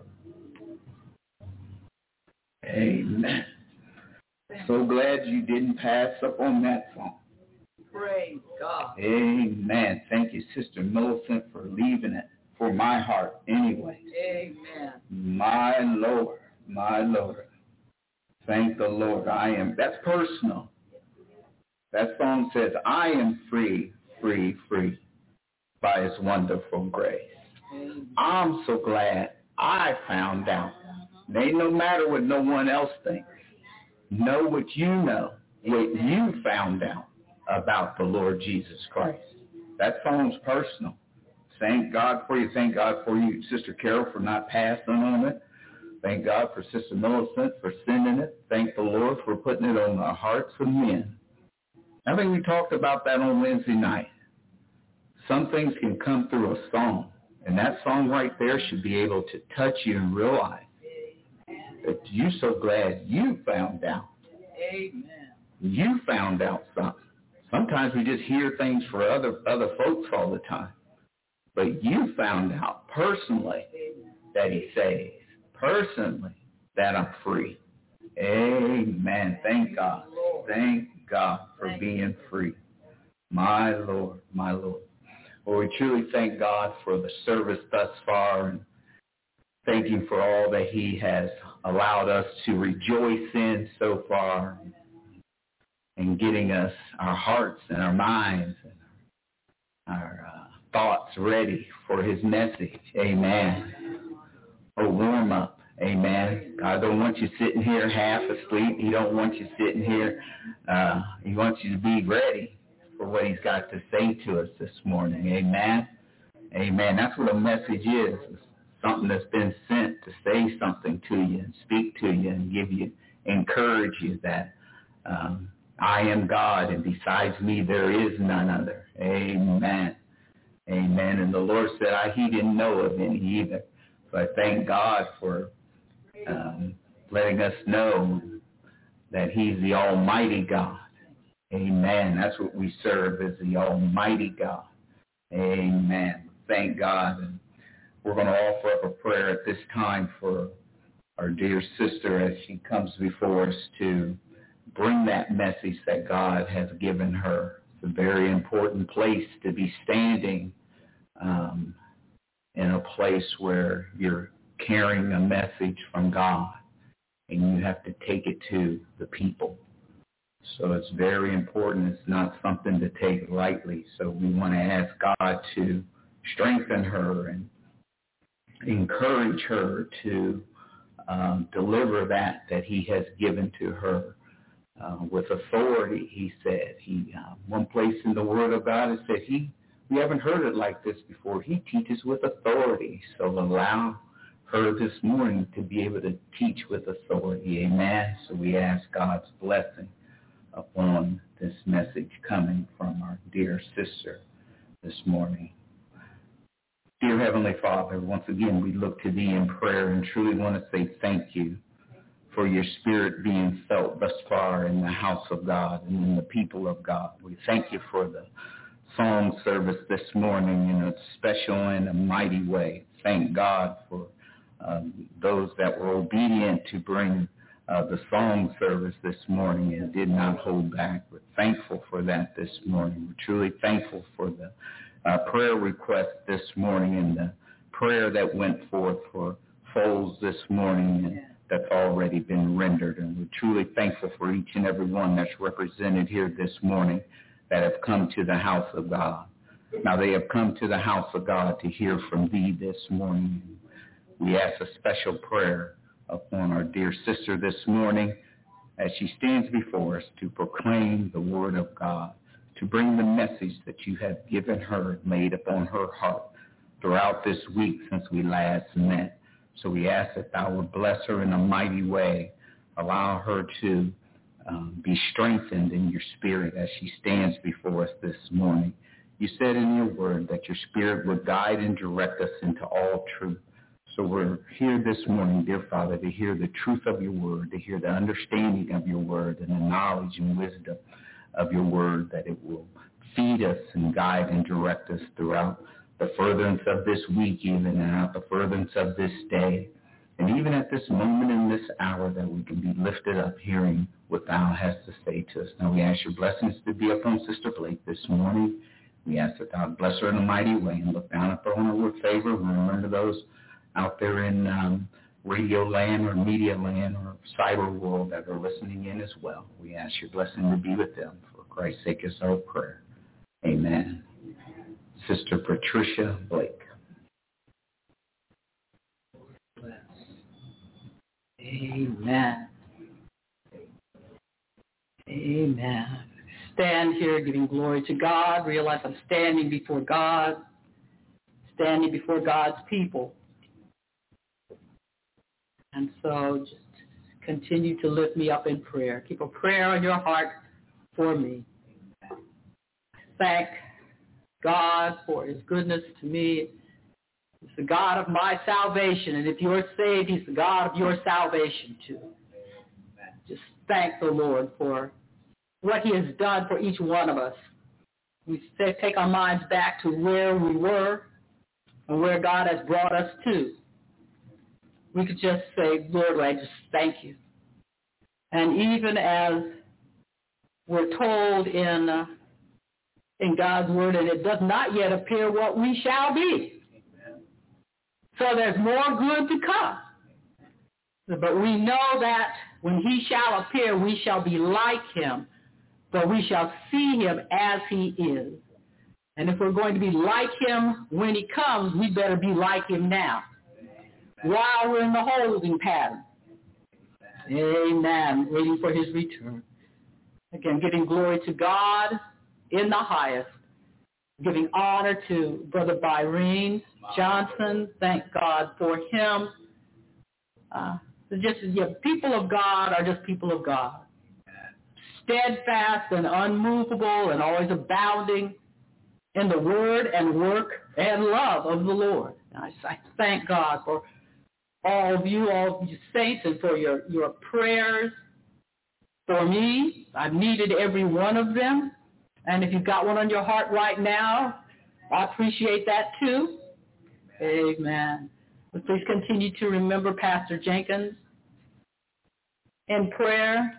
Speaker 3: Amen. So glad you didn't pass up on that song.
Speaker 2: Praise God.
Speaker 3: Amen. Thank you, Sister Millicent, for leaving it for my heart anyway.
Speaker 2: Amen.
Speaker 3: My Lord, my Lord. Thank the Lord. I am, that's personal. That song says, I am free, free, free by His wonderful grace.
Speaker 2: Amen.
Speaker 3: I'm so glad I found out. It ain't no matter what no one else thinks. Know what you know, what you found out about the Lord Jesus Christ. That song's personal. Thank God for you. Thank God for you, Sister Carol, for not passing on it. Thank God for Sister Millicent for sending it. Thank the Lord for putting it on the hearts of men. I think we talked about that on Wednesday night. Some things can come through a song, and that song right there should be able to touch you and realize that you're so glad you found out.
Speaker 2: Amen.
Speaker 3: You found out something. Sometimes we just hear things for other other folks all the time. But you found out personally that He saves. Personally that I'm free. Amen. Thank God. Thank God for being free. My Lord, my Lord. Well, we truly thank God for the service thus far, and thank Him for all that He has allowed us to rejoice in so far, and getting us our hearts and our minds and our uh, thoughts ready for His message. Amen. A warm up. Amen. God don't want you sitting here half asleep. He don't want you sitting here. Uh, he wants you to be ready for what He's got to say to us this morning. Amen. Amen. That's what a message is. It's something that's been sent to say something to you and speak to you and give you, encourage you that um, I am God, and besides me there is none other. Amen. Amen. And the Lord said I, he didn't know of any either. So I thank God for um, letting us know that he's the Almighty God. Amen. That's what we serve, is the Almighty God. Amen. Thank God. And we're going to offer up a prayer at this time for our dear sister as she comes before us to bring that message that God has given her. It's a very important place to be standing um, in a place where you're carrying a message from God and you have to take it to the people. So it's very important. It's not something to take lightly. So we want to ask God to strengthen her and encourage her to um, deliver that that he has given to her uh, with authority, he said. He uh, one place in the Word of God it said he we haven't heard it like this before. He teaches with authority. So allow her this morning to be able to teach with authority. Amen. So we ask God's blessing upon this message coming from our dear sister this morning. Dear Heavenly Father, once again we look to thee in prayer and truly want to say thank you for your spirit being felt thus far in the house of God and in the people of God. We thank you for the song service this morning in a special and a mighty way. Thank God for um, those that were obedient to bring Uh, the song service this morning and did not hold back. We're thankful for that this morning. We're truly thankful for the uh, prayer request this morning and the prayer that went forth for Foles this morning and that's already been rendered. And we're truly thankful for each and every one that's represented here this morning that have come to the house of God. Now they have come to the house of God to hear from thee this morning. We ask a special prayer upon our dear sister this morning as she stands before us to proclaim the word of God, to bring the message that you have given her, made upon her heart throughout this week since we last met. So we ask that thou would bless her in a mighty way, allow her to um, be strengthened in your spirit as she stands before us this morning. You said in your word that your spirit would guide and direct us into all truth. So we're here this morning, dear Father, to hear the truth of your word, to hear the understanding of your word and the knowledge and wisdom of your word, that it will feed us and guide and direct us throughout the furtherance of this week even, and out the furtherance of this day. And even at this moment in this hour that we can be lifted up hearing what thou hast to say to us. Now we ask your blessings to be upon Sister Blake this morning. We ask that thou bless her in a mighty way and look down upon her with favor. We remember those out there in um, radio land or media land or cyber world that are listening in as well. We ask your blessing to be with them. For Christ's sake is our prayer. Amen. Sister Patricia Blake.
Speaker 2: Amen. Amen. Stand here giving glory to God. Realize I'm standing before God, standing before God's people. And so just continue to lift me up in prayer. Keep a prayer on your heart for me. Thank God for his goodness to me. He's the God of my salvation. And if you're saved, he's the God of your salvation too. Just thank the Lord for what he has done for each one of us. We take our minds back to where we were and where God has brought us to. We could just say, Lord, I just thank you. And even as we're told in uh, in God's word, and it does not yet appear what we shall be. Amen. So there's more good to come. But we know that when he shall appear, we shall be like him, for we shall see him as he is. And if we're going to be like him when he comes, we better be like him now, while we're in the holding pattern. Amen. Waiting for his return. Again, giving glory to God in the highest. Giving honor to Brother Byrene Johnson. Thank God for him. Uh, just yeah, people of God are just people of God. Steadfast and unmovable and always abounding in the word and work and love of the Lord. I, I thank God for all of you, all of you saints, and for your, your prayers for me. I've needed every one of them. And if you've got one on your heart right now, I appreciate that too. Amen. But please continue to remember Pastor Jenkins in prayer.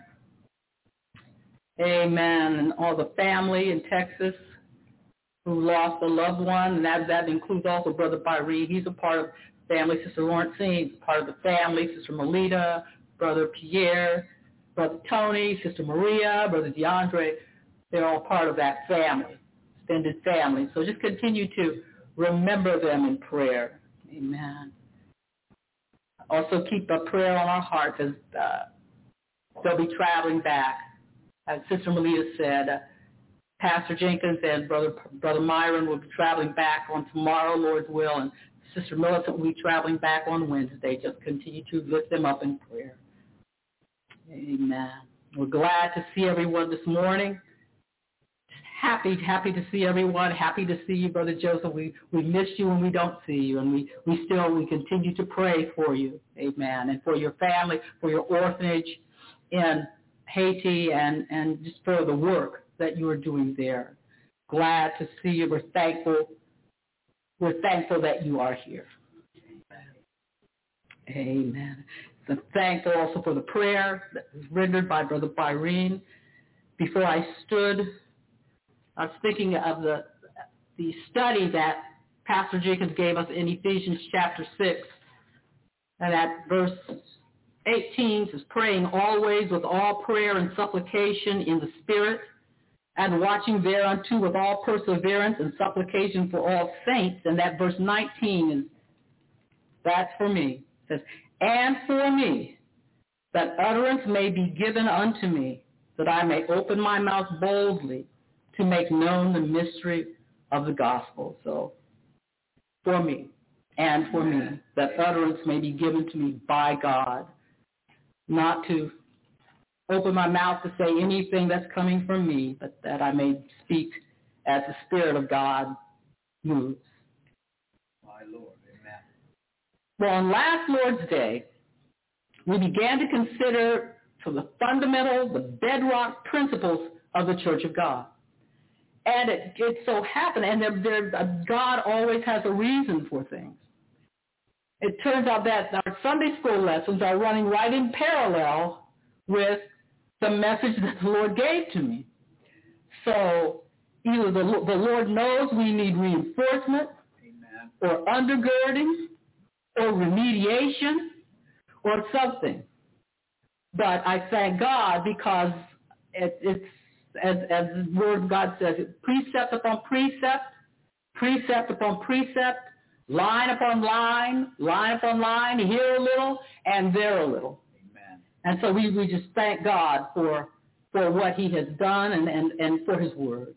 Speaker 2: Amen. And all the family in Texas who lost a loved one. And that, that includes also Brother Byrie. He's a part of the family. Sister Lawrencine, part of the family. Sister Melita, Brother Pierre, Brother Tony, Sister Maria, Brother DeAndre. They're all part of that family, extended family. So just continue to remember them in prayer. Amen. Also keep a prayer on our hearts as uh, they'll be traveling back. As Sister Melita said, uh, Pastor Jenkins and Brother Brother Myron will be traveling back on tomorrow, Lord's will, and Sister Millicent will be traveling back on Wednesday. Just continue to lift them up in prayer. Amen. We're glad to see everyone this morning. Happy, happy to see everyone. Happy to see you, Brother Joseph. We we miss you when we don't see you, and we, we still we continue to pray for you. Amen. And for your family, for your orphanage in Haiti, and, and just for the work that you are doing there. Glad to see you. We're thankful. We're thankful that you are here. Amen. So thankful also for the prayer that was rendered by Brother Byrene. Before I stood, I was thinking of the the study that Pastor Jenkins gave us in Ephesians chapter six, and at verse eighteen says, praying always with all prayer and supplication in the Spirit, and watching thereunto with all perseverance and supplication for all saints. And that verse nineteen is, that's for me. It says, and for me, that utterance may be given unto me, that I may open my mouth boldly to make known the mystery of the gospel. So, for me, and for me, that utterance may be given to me by God, not to open my mouth to say anything that's coming from me, but that I may speak as the Spirit of God moves.
Speaker 3: My Lord, amen.
Speaker 2: Well, on last Lord's Day, we began to consider some of the fundamental, the bedrock principles of the Church of God. And it, it so happened, and there, there, God always has a reason for things. It turns out that our Sunday school lessons are running right in parallel with the message that the Lord gave to me. So either the, the Lord knows we need reinforcement,
Speaker 3: Amen,
Speaker 2: or undergirding, or remediation, or something. But I thank God because it, it's, as, as the Word of God says, precept upon precept, precept upon precept, line upon line, line upon line, here a little and there a little.
Speaker 3: amen.
Speaker 2: And so we, we just thank God for for what he has done and, and, and for his word.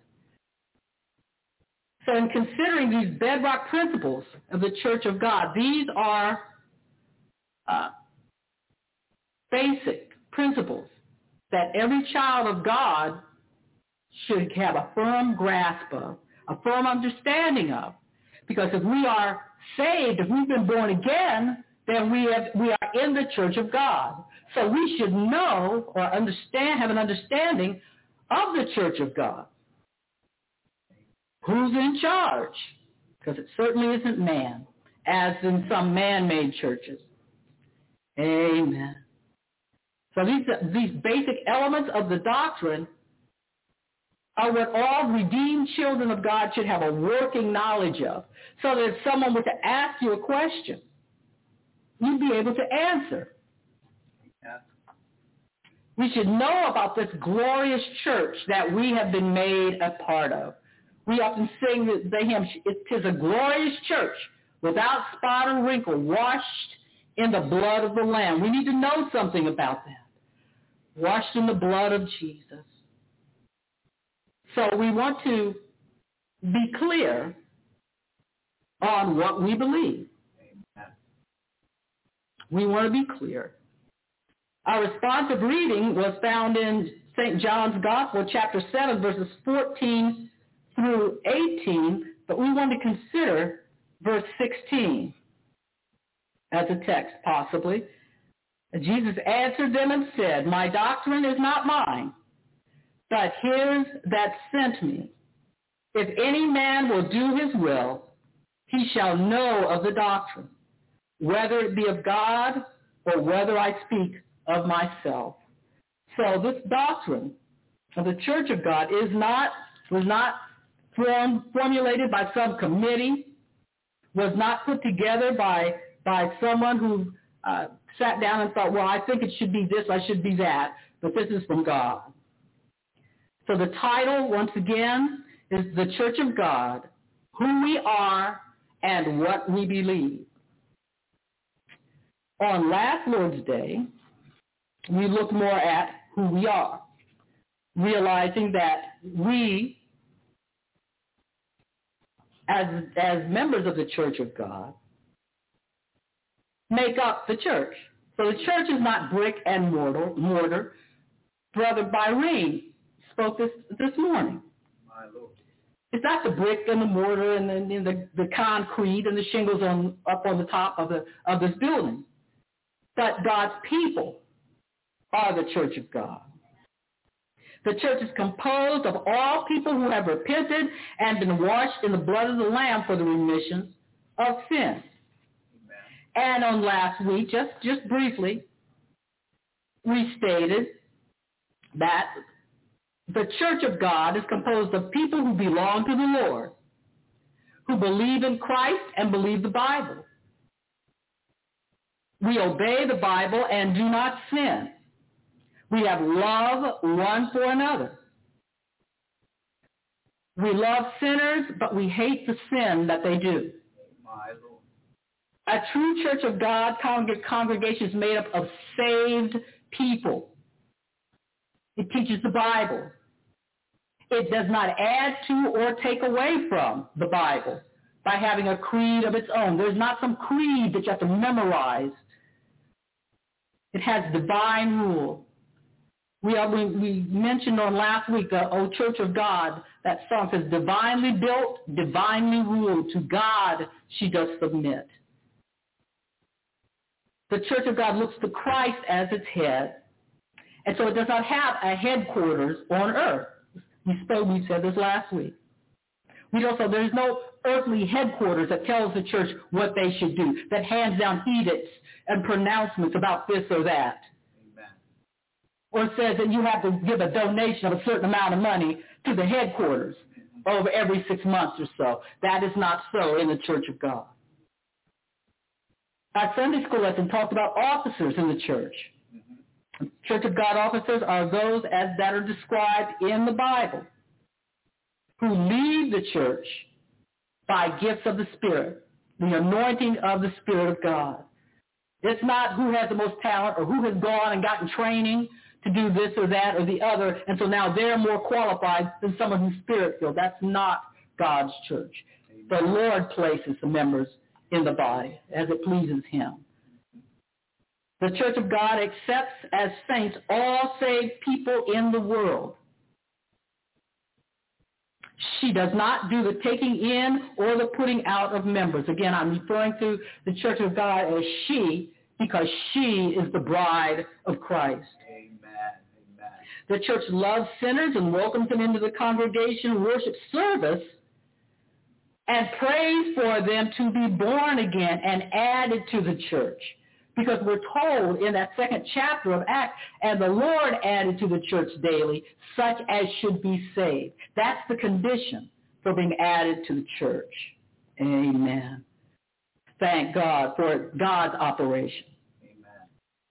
Speaker 2: So in considering these bedrock principles of the Church of God, these are uh, basic principles that every child of God should have a firm grasp of, a firm understanding of. Because if we are saved, if we've been born again, then we have we are in the Church of God. So we should know or understand, have an understanding of the Church of God. Who's in charge? Because it certainly isn't man, as in some man-made churches. Amen. So these these basic elements of the doctrine are what all redeemed children of God should have a working knowledge of, so that if someone were to ask you a question, you'd be able to answer.
Speaker 3: Yeah.
Speaker 2: We should know about this glorious church that we have been made a part of. We often sing the, the hymn, "It is a glorious church, without spot or wrinkle, washed in the blood of the Lamb." We need to know something about that. Washed in the blood of Jesus. So we want to be clear on what we believe.
Speaker 3: Amen.
Speaker 2: We want to be clear. Our responsive reading was found in Saint John's Gospel, chapter seven, verses fourteen through eighteen, but we want to consider verse sixteen as a text, possibly. Jesus answered them and said, my doctrine is not mine, but his that sent me. If any man will do his will, he shall know of the doctrine, whether it be of God or whether I speak of myself. So this doctrine of the Church of God is not, was not form, formulated by some committee, was not put together by, by someone who uh, sat down and thought, well, I think it should be this, I should be that, but this is from God. So the title, once again, is The Church of God, Who We Are and What We Believe. On last Lord's Day, we looked more at who we are, realizing that we, as, as members of the Church of God, make up the church. So the church is not brick and mortar. mortar. Brother Byrene spoke this this morning.
Speaker 3: My Lord.
Speaker 2: It's not the brick and the mortar and the, and the, the concrete and the shingles on up on the top of the of this building. But God's people are the Church of God. The church is composed of all people who have repented and been washed in the blood of the Lamb for the remission of sin. And on last week, just, just briefly, we stated that the Church of God is composed of people who belong to the Lord, who believe in Christ and believe the Bible. We obey the Bible and do not sin. We have love one for another. We love sinners, but we hate the sin that they do.
Speaker 3: My Lord.
Speaker 2: A true Church of God congregation is made up of saved people. It teaches the Bible. It does not add to or take away from the Bible by having a creed of its own. There's not some creed that you have to memorize. It has divine rule. We, are, we, we mentioned on last week, the O Church of God, that song says, divinely built, divinely ruled. To God she does submit. The Church of God looks to Christ as its head, and so it does not have a headquarters on earth. We spoke, we said this last week. We also, there's no earthly headquarters that tells the church what they should do, that hands down edicts and pronouncements about this or that.
Speaker 3: Amen.
Speaker 2: Or says that you have to give a donation of a certain amount of money to the headquarters over every six months or so. That is not so in the Church of God. Our Sunday school lesson talked about officers in the church. Mm-hmm. Church of God officers are those as that are described in the Bible, who lead the church by gifts of the Spirit, the anointing of the Spirit of God. It's not who has the most talent or who has gone and gotten training to do this or that or the other, and so now they're more qualified than someone who's Spirit-filled. That's not God's church. The Lord places the members in the body as it pleases him. The Church of God accepts as saints all saved people in the world. She does not do the taking in or the putting out of members. Again, I'm referring to the Church of God as she because she is the bride of Christ.
Speaker 3: Amen. Amen.
Speaker 2: The church loves sinners and welcomes them into the congregation worship service and prays for them to be born again and added to the church. Because we're told in that second chapter of Acts, and the Lord added to the church daily such as should be saved. That's the condition for being added to the church. Amen. Thank God for God's operation.
Speaker 3: Amen.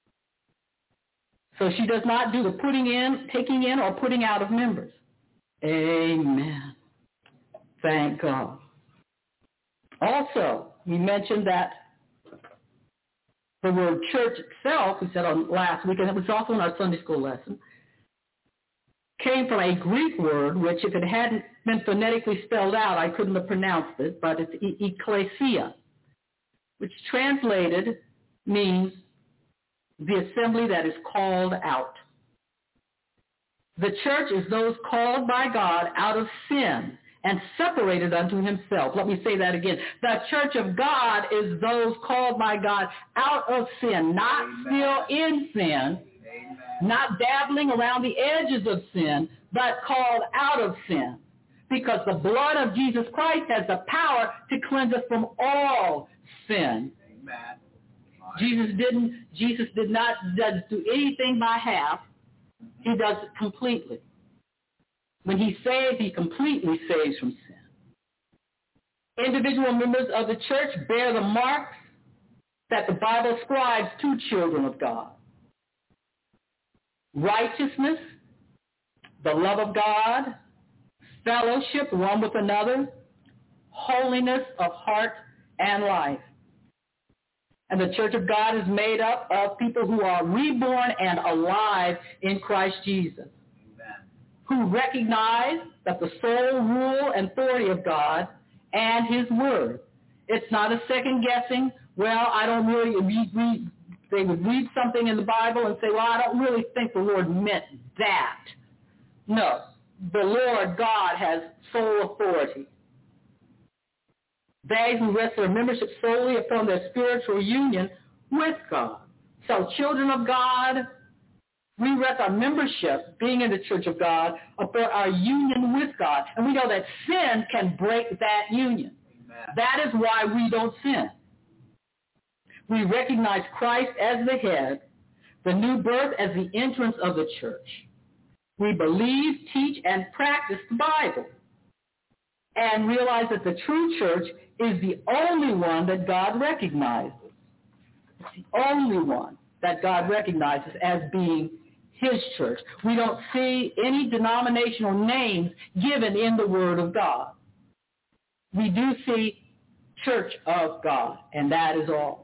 Speaker 2: So she does not do the putting in, taking in, or putting out of members. Amen. Thank God. Also, we mentioned that the word church itself, we said on last week, and it was also in our Sunday school lesson, came from a Greek word, which if it hadn't been phonetically spelled out, I couldn't have pronounced it, but it's e- ecclesia, which translated means the assembly that is called out. The church is those called by God out of sin and separated unto himself. Let me say that again. The church of God is those called by God out of sin, not Amen. Still in sin, Amen. Not dabbling around the edges of sin, but called out of sin. Because the blood of Jesus Christ has the power to cleanse us from all sin. Amen. Jesus didn't. Jesus did not does do anything by half. He does it completely. When he saves, he completely saves from sin. Individual members of the church bear the marks that the Bible ascribes to children of God. Righteousness, the love of God, fellowship one with another, holiness of heart and life. And the church of God is made up of people who are reborn and alive in Christ Jesus, Amen. Who recognize that the sole rule and authority of God and his word. It's not a second guessing. Well, I don't really read, read, they would read something in the Bible and say, well, I don't really think the Lord meant that. No, the Lord God has sole authority. They who rest their membership solely upon their spiritual union with God. So children of God, we rest our membership, being in the church of God, upon our union with God. And we know that sin can break that union. Amen. That is why we don't sin. We recognize Christ as the head, the new birth as the entrance of the church. We believe, teach, and practice the Bible, and realize that the true church is the only one that God recognizes. It's the only one that God recognizes as being his church. We don't see any denominational names given in the Word of God. We do see church of God, and that is all.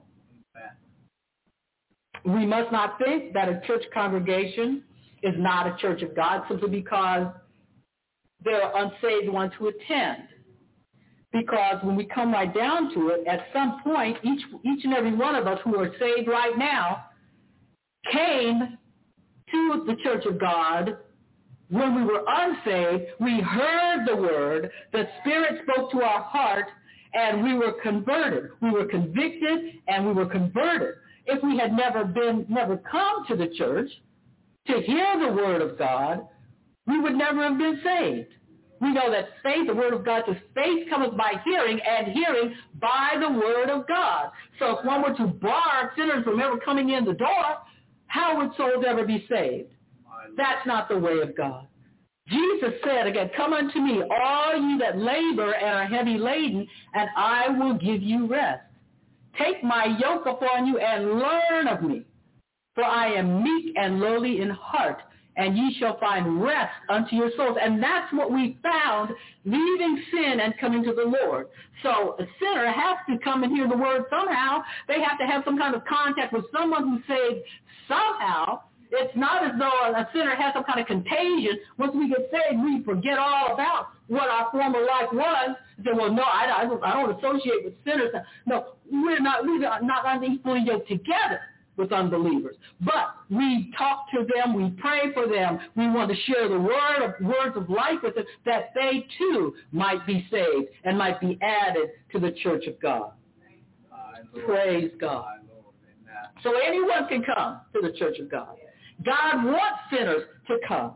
Speaker 2: We must not think that a church congregation is not a church of God simply because there are unsaved ones who attend. Because when we come right down to it, at some point, each each and every one of us who are saved right now came to the church of God when we were unsaved. We heard the word, the Spirit spoke to our heart, and we were converted. We were convicted, and we were converted. If we had never been, never come to the church to hear the word of God, we would never have been saved. We know that faith, the word of God, says faith cometh by hearing, and hearing by the word of God. So if one were to bar sinners from ever coming in the door, how would souls ever be saved? That's not the way of God. Jesus said again, come unto me, all ye that labor and are heavy laden, and I will give you rest. Take my yoke upon you and learn of me, for I am meek and lowly in heart, and ye shall find rest unto your souls. And that's what we found, leaving sin and coming to the Lord. So a sinner has to come and hear the word somehow. They have to have some kind of contact with someone who's saved somehow. It's not as though a sinner has some kind of contagion. Once we get saved, we forget all about what our former life was. Say, well, no, I, I, don't, I don't associate with sinners. No, we're not, we're not unequally yoked together with unbelievers. But we talk to them, we pray for them, we want to share the word of, words of life with them, that they too might be saved and might be added to the church of God. Praise God. So anyone can come to the church of God. God wants sinners to come.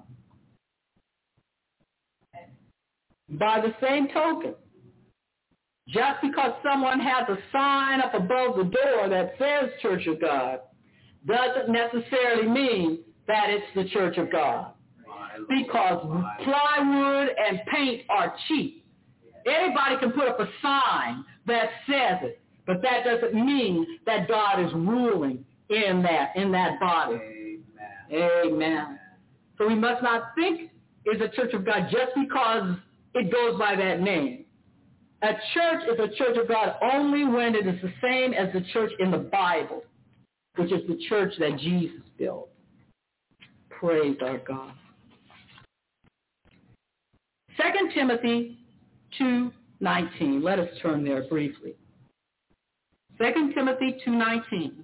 Speaker 2: By the same token, just because someone has a sign up above the door that says Church of God doesn't necessarily mean that it's the Church of God. Because plywood and paint are cheap. Anybody can put up a sign that says it, but that doesn't mean that God is ruling in that, in that body. Amen. Amen. So we must not think it's a church of God just because it goes by that name. A church is a church of God only when it is the same as the church in the Bible, which is the church that Jesus built. Praise our God. Second Timothy two nineteen. Let us turn there briefly. Second Timothy two nineteen.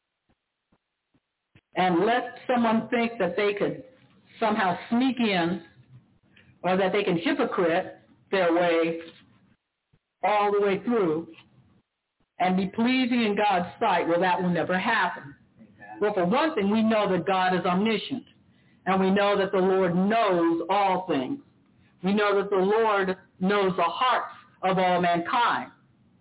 Speaker 2: And lest someone think that they could somehow sneak in or that they can hypocrite their way all the way through and be pleasing in God's sight. Well, that will never happen. Amen. Well, for one thing, we know that God is omniscient, and we know that the Lord knows all things. We know that the Lord knows the hearts of all mankind.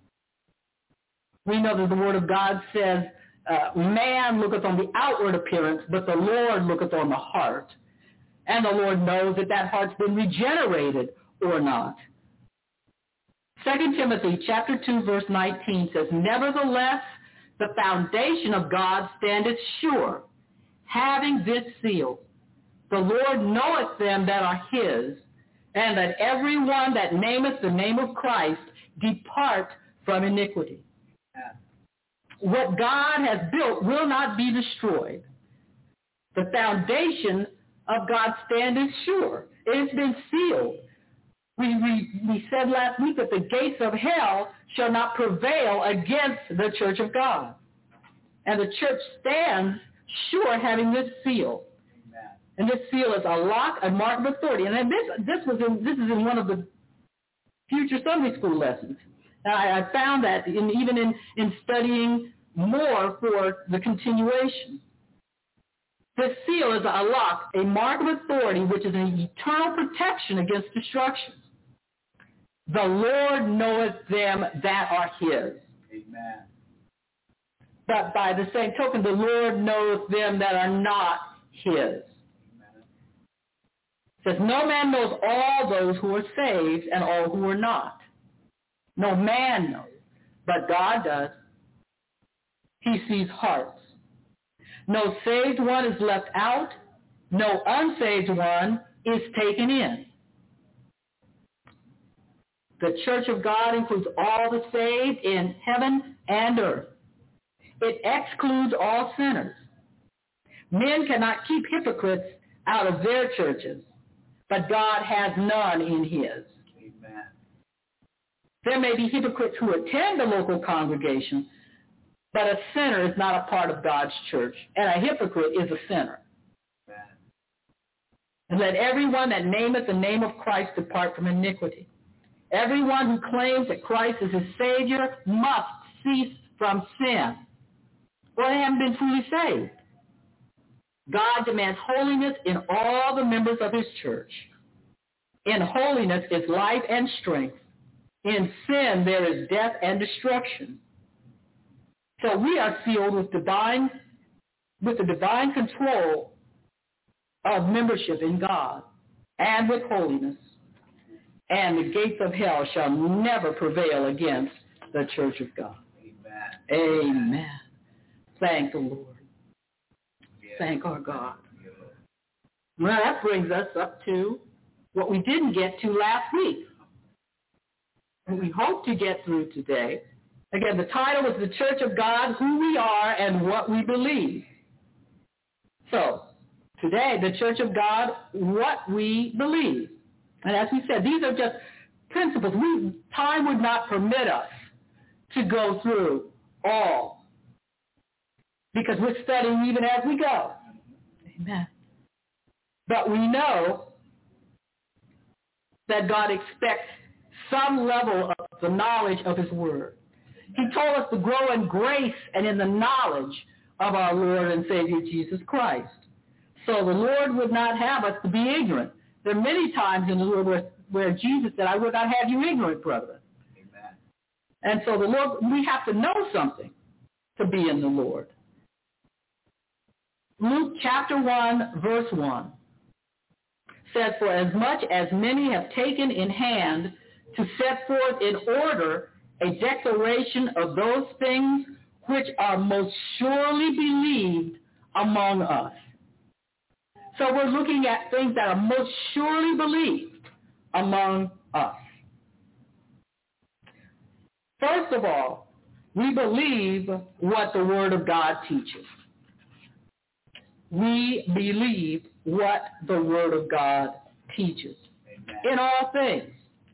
Speaker 2: We know that the Word of God says, uh, man looketh on the outward appearance, but the Lord looketh on the heart. And the Lord knows that that heart's been regenerated or not. Second Timothy chapter two, verse nineteen says, nevertheless, the foundation of God standeth sure, having this seal. The Lord knoweth them that are his, and that every one that nameth the name of Christ depart from iniquity. What God has built will not be destroyed. The foundation of God standeth sure. It has been sealed. We, we, we said last week that the gates of hell shall not prevail against the church of God. And the church stands sure having this seal. Amen. And this seal is a lock, a mark of authority. And then this, this, was in, this is in one of the future Sunday school lessons. I, I found that in, even in, in studying more for the continuation. This seal is a lock, a mark of authority, which is an eternal protection against destruction. The Lord knoweth them that are his. Amen. But by the same token, the Lord knoweth them that are not his. Amen. It says, no man knows all those who are saved and all who are not. No man knows, but God does. He sees hearts. No saved one is left out. No unsaved one is taken in. The church of God includes all the saved in heaven and earth. It excludes all sinners. Men cannot keep hypocrites out of their churches, but God has none in his. Amen. There may be hypocrites who attend the local congregation, but a sinner is not a part of God's church, and a hypocrite is a sinner. Amen. And let everyone that nameth the name of Christ depart from iniquity. Everyone who claims that Christ is his Savior must cease from sin. Well, they haven't been truly saved. God demands holiness in all the members of his church. In holiness is life and strength. In sin there is death and destruction. So we are sealed with divine, with the divine control of membership in God and with holiness. And the gates of hell shall never prevail against the church of God. Amen. Amen. Thank the Lord. Thank our God. Well, that brings us up to what we didn't get to last week. And we hope to get through today. Again, the title is The Church of God, Who We Are and What We Believe. So, today, the Church of God, What We Believe. And as we said, these are just principles. We, time would not permit us to go through all, because we're studying even as we go. Amen. But we know that God expects some level of the knowledge of his word. He told us to grow in grace and in the knowledge of our Lord and Savior Jesus Christ. So the Lord would not have us to be ignorant. There are many times in the Lord where, where Jesus said, I would not have you ignorant, brethren. Amen. And so the Lord, we have to know something to be in the Lord. Luke chapter one, verse one says, for as much as many have taken in hand to set forth in order a declaration of those things which are most surely believed among us. So we're looking at things that are most surely believed among us. First of all, we believe what the Word of God teaches. We believe what the Word of God teaches. Amen. In all things.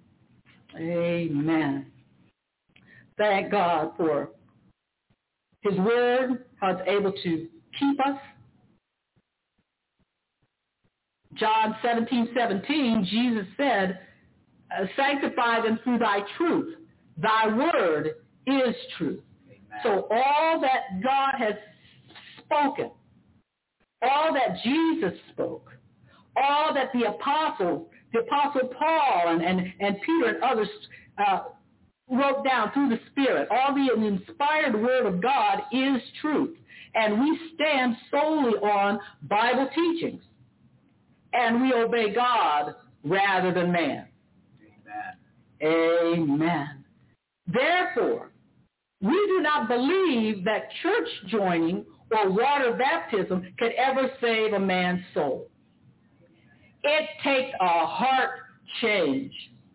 Speaker 2: Amen. Thank God for his Word, how it's able to keep us. John seventeen seventeen, Jesus said, uh, sanctify them through thy truth. Thy word is truth. Amen. So all that God has spoken, all that Jesus spoke, all that the apostles, the apostle Paul and, and, and Peter and others uh, wrote down through the Spirit, all the inspired word of God is truth. And we stand solely on Bible teachings. And we obey God rather than man. Amen. Amen. Therefore, we do not believe that church joining or water baptism could ever save a man's soul. It takes a heart change.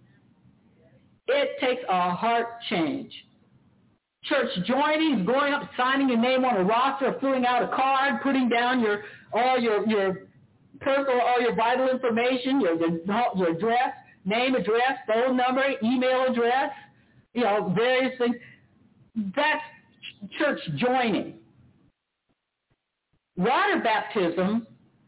Speaker 2: It takes a heart change. Church joining, going up, signing your name on a roster, filling out a card, putting down your all your your personal, all your vital information, your your address, name, address, phone number, email address, you know, various things. That's church joining. Water baptism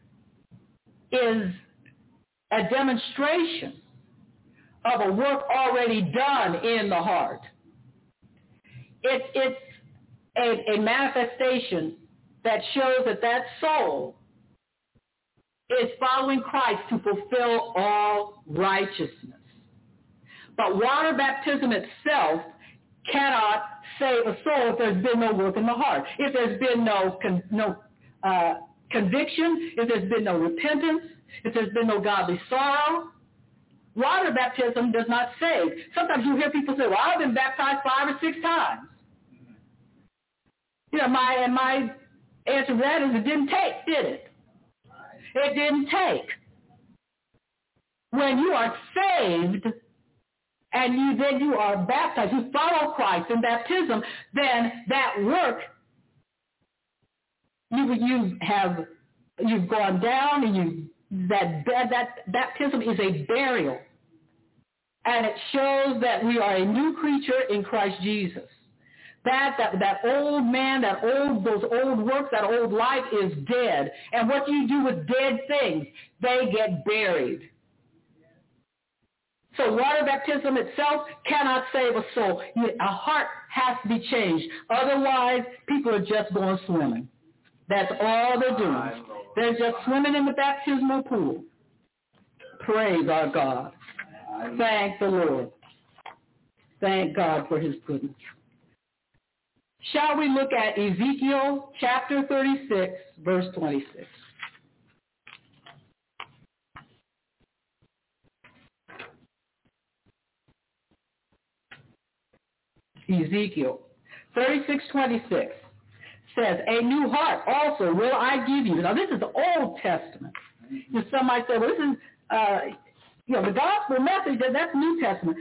Speaker 2: is a demonstration of a work already done in the heart. It, it's a, a manifestation that shows that that soul is following Christ to fulfill all righteousness. But water baptism itself cannot save a soul if there's been no work in the heart. If there's been no con, no uh, conviction, if there's been no repentance, if there's been no godly sorrow, water baptism does not save. Sometimes you hear people say, well, I've been baptized five or six times. You know, my, and my answer to that is it didn't take, did it? It didn't take. When you are saved and you then you are baptized, you follow Christ in baptism, then that work, you you have you've gone down and you that that baptism is a burial, and it shows that we are a new creature in Christ Jesus. That, that that old man, that old those old works, that old life is dead. And what do you do with dead things? They get buried. So water baptism itself cannot save a soul. A heart has to be changed. Otherwise, people are just going swimming. That's all they're doing. They're just swimming in the baptismal pool. Praise our God. Thank the Lord. Thank God for his goodness. Shall we look at Ezekiel chapter thirty-six, verse twenty-six? Ezekiel thirty-six twenty-six says, a new heart also will I give you. Now, this is the Old Testament. You some might say, well, this is, uh, you know, the gospel message, that's New Testament.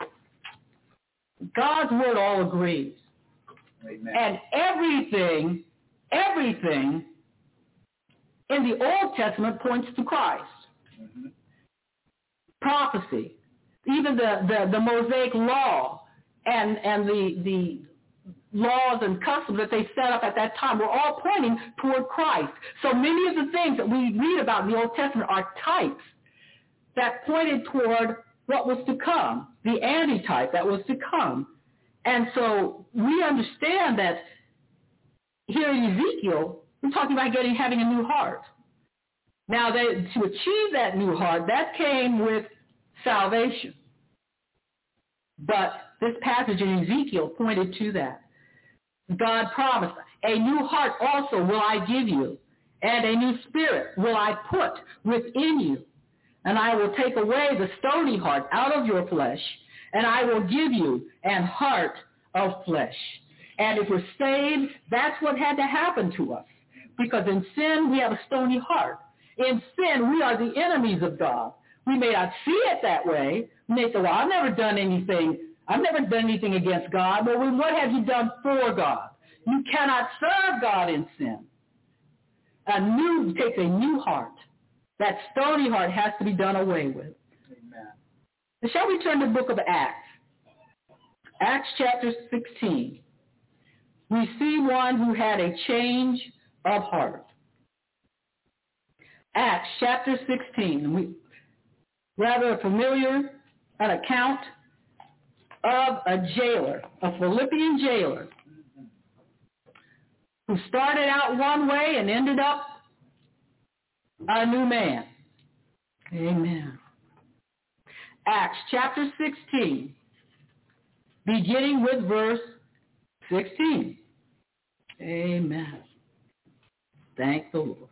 Speaker 2: God's word all agrees. Amen. And everything, everything in the Old Testament points to Christ. Mm-hmm. Prophecy, even the, the, the Mosaic law and, and the, the laws and customs that they set up at that time were all pointing toward Christ. So many of the things that we read about in the Old Testament are types that pointed toward what was to come, the antitype that was to come. And so we understand that here in Ezekiel, we're talking about getting having a new heart. Now, they, to achieve that new heart, that came with salvation. But this passage in Ezekiel pointed to that. God promised, a new heart also will I give you, and a new spirit will I put within you. And I will take away the stony heart out of your flesh, and I will give you an heart of flesh. And if we're saved, that's what had to happen to us. Because in sin, we have a stony heart. In sin, we are the enemies of God. We may not see it that way. We may say, well, I've never done anything. I've never done anything against God. Well, what have you done for God? You cannot serve God in sin. A new, it takes a new heart. That stony heart has to be done away with. Amen. Now, shall we turn to the book of Acts? Acts chapter sixteen. We see one who had a change of heart. Acts chapter sixteen. We rather familiar an account of a jailer, a Philippian jailer, who started out one way and ended up a new man. Amen. Acts chapter sixteen, beginning with verse sixteen. Amen. Thank the Lord.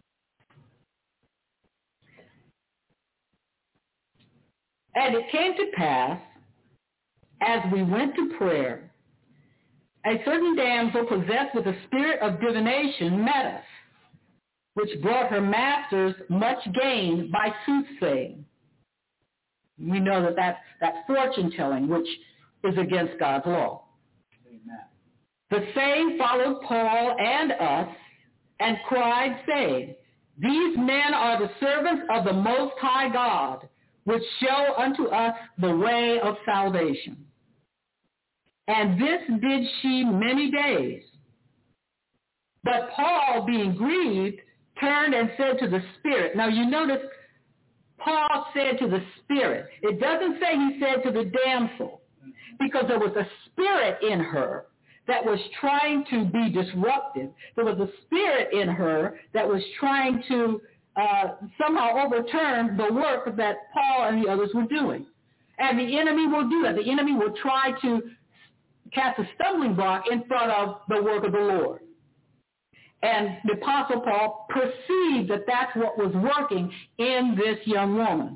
Speaker 2: And it came to pass, as we went to prayer, a certain damsel possessed with a spirit of divination met us, which brought her masters much gain by soothsaying. We know that that's, that's fortune-telling, which is against God's law. Amen. The same followed Paul and us, and cried, saying, These men are the servants of the Most High God, which show unto us the way of salvation. And this did she many days. But Paul, being grieved, turned and said to the Spirit. Now you notice, Paul said to the Spirit. It doesn't say he said to the damsel, because there was a spirit in her that was trying to be disruptive. There was a spirit in her that was trying to uh, somehow overturn the work that Paul and the others were doing. And the enemy will do that. The enemy will try to cast a stumbling block in front of the work of the Lord. And the Apostle Paul perceived that that's what was working in this young woman.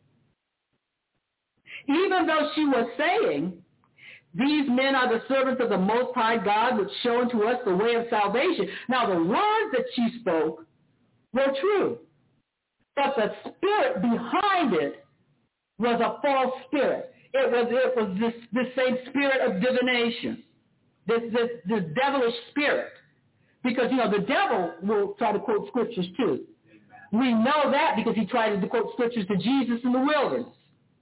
Speaker 2: Even though she was saying, these men are the servants of the Most High God, which show unto us the way of salvation. Now, the words that she spoke were true. But the spirit behind it was a false spirit. It was, it was this, this same spirit of divination, this, this, this devilish spirit. Because, you know, the devil will try to quote scriptures too. Amen. We know that because he tried to quote scriptures to Jesus in the wilderness.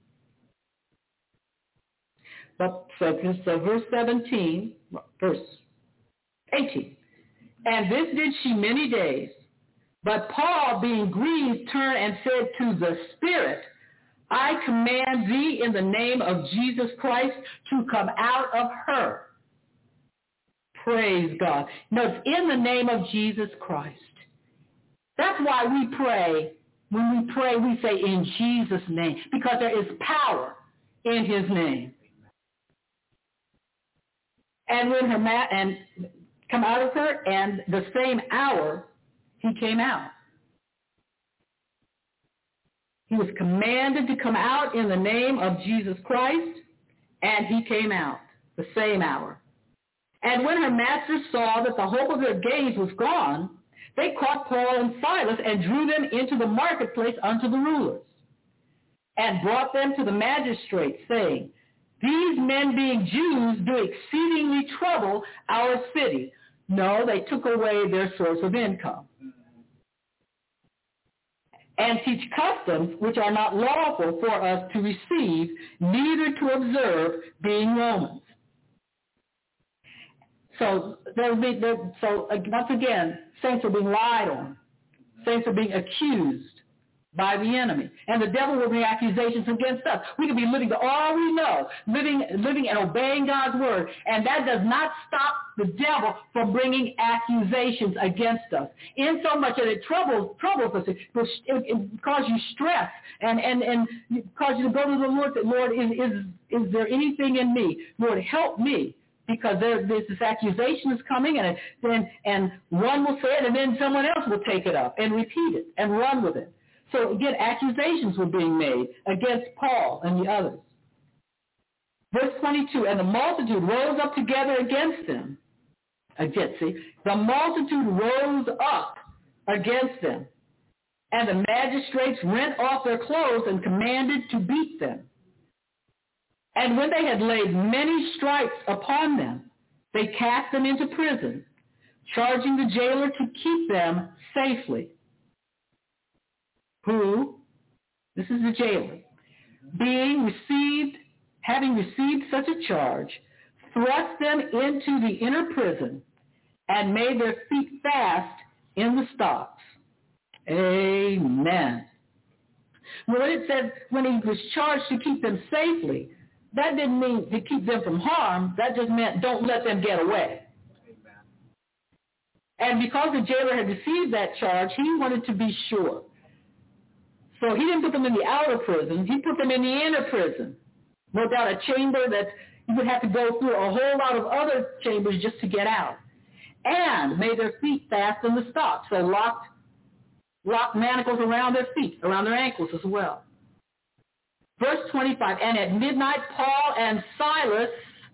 Speaker 2: But so, so verse seventeen, verse eighteen. And this did she many days. But Paul, being grieved, turned and said to the Spirit, I command thee in the name of Jesus Christ to come out of her. Praise God. Notice, in the name of Jesus Christ. That's why we pray. When we pray, we say in Jesus' name, because there is power in his name. And when her ma- and come out of her, and the same hour he came out. He was commanded to come out in the name of Jesus Christ, and he came out the same hour. And when her masters saw that the hope of their gains was gone, they caught Paul and Silas and drew them into the marketplace unto the rulers, and brought them to the magistrates, saying, These men being Jews do exceedingly trouble our city. No, they took away their source of income. And teach customs which are not lawful for us to receive, neither to observe, being Romans. So there will be, there, so once again, saints are being lied on. Saints are being accused by the enemy. And the devil will bring accusations against us. We could be living to all we know, living, living and obeying God's word. And that does not stop the devil from bringing accusations against us. In so much that it troubles, troubles us. It, it, it causes you stress and, and, and causes you to go to the Lord, say, Lord, is, is, is there anything in me? Lord, help me. Because there, there's this accusation is coming, and then and one will say it, and then someone else will take it up and repeat it and run with it. So again, accusations were being made against Paul and the others. Verse twenty-two, and the multitude rose up together against them. Again, see, the multitude rose up against them, and the magistrates rent off their clothes and commanded to beat them. And when they had laid many stripes upon them, they cast them into prison, charging the jailer to keep them safely. Who, this is the jailer, being received, having received such a charge, thrust them into the inner prison and made their feet fast in the stocks. Amen. Well, when it says when he was charged to keep them safely, that didn't mean to keep them from harm. That just meant don't let them get away. Amen. And because the jailer had received that charge, he wanted to be sure. So he didn't put them in the outer prison. He put them in the inner prison. No doubt a chamber that you would have to go through a whole lot of other chambers just to get out. And made their feet fast in the stocks. So locked, locked manacles around their feet, around their ankles as well. Verse twenty-five, and at midnight Paul and Silas,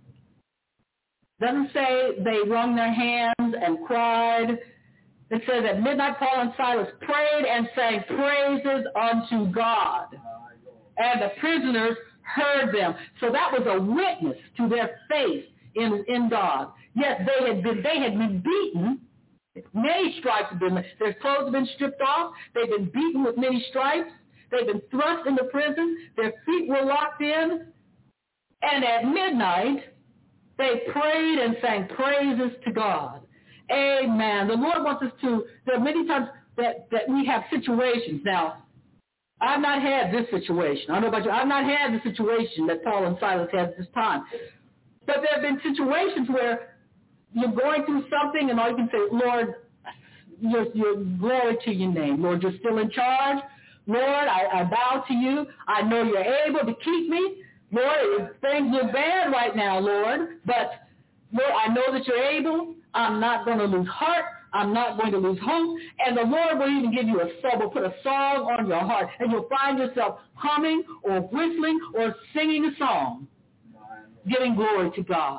Speaker 2: doesn't say they wrung their hands and cried. It says at midnight Paul and Silas prayed and sang praises unto God. And the prisoners heard them. So that was a witness to their faith in, in God. Yes, they had been they had been beaten. Many stripes had been, their clothes had been stripped off. They'd been beaten with many stripes. They'd been thrust into prison. Their feet were locked in. And at midnight, they prayed and sang praises to God. Amen. The Lord wants us to, there are many times that, that we have situations. Now, I've not had this situation. I don't know about you. I've not had the situation that Paul and Silas had at this time. But there have been situations where you're going through something and all you can say, Lord, you're, you're, glory to your name. Lord, you're still in charge. Lord, I, I bow to you. I know you're able to keep me. Lord, things look bad right now, Lord. But, Lord, I know that you're able. I'm not going to lose heart. I'm not going to lose hope. And the Lord will even give you a song, will put a song on your heart. And you'll find yourself humming or whistling or singing a song, giving glory to God.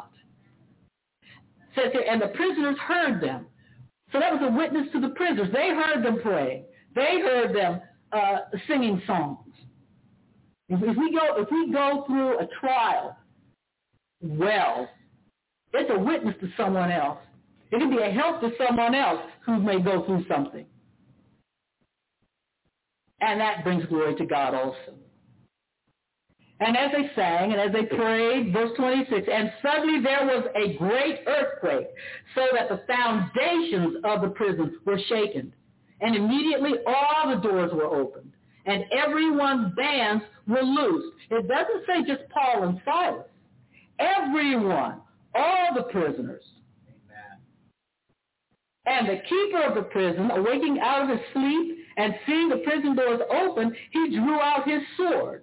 Speaker 2: It says here, and the prisoners heard them. So that was a witness to the prisoners. They heard them pray. They heard them uh, singing songs. If, if we go, if we go through a trial, well, it's a witness to someone else. It can be a help to someone else who may go through something. And that brings glory to God also. And as they sang and as they prayed, verse twenty-six, and suddenly there was a great earthquake, so that the foundations of the prison were shaken. And immediately all the doors were opened, and everyone's bands were loosed. It doesn't say just Paul and Silas. Everyone, all the prisoners. And the keeper of the prison, awaking out of his sleep and seeing the prison doors open, he drew out his sword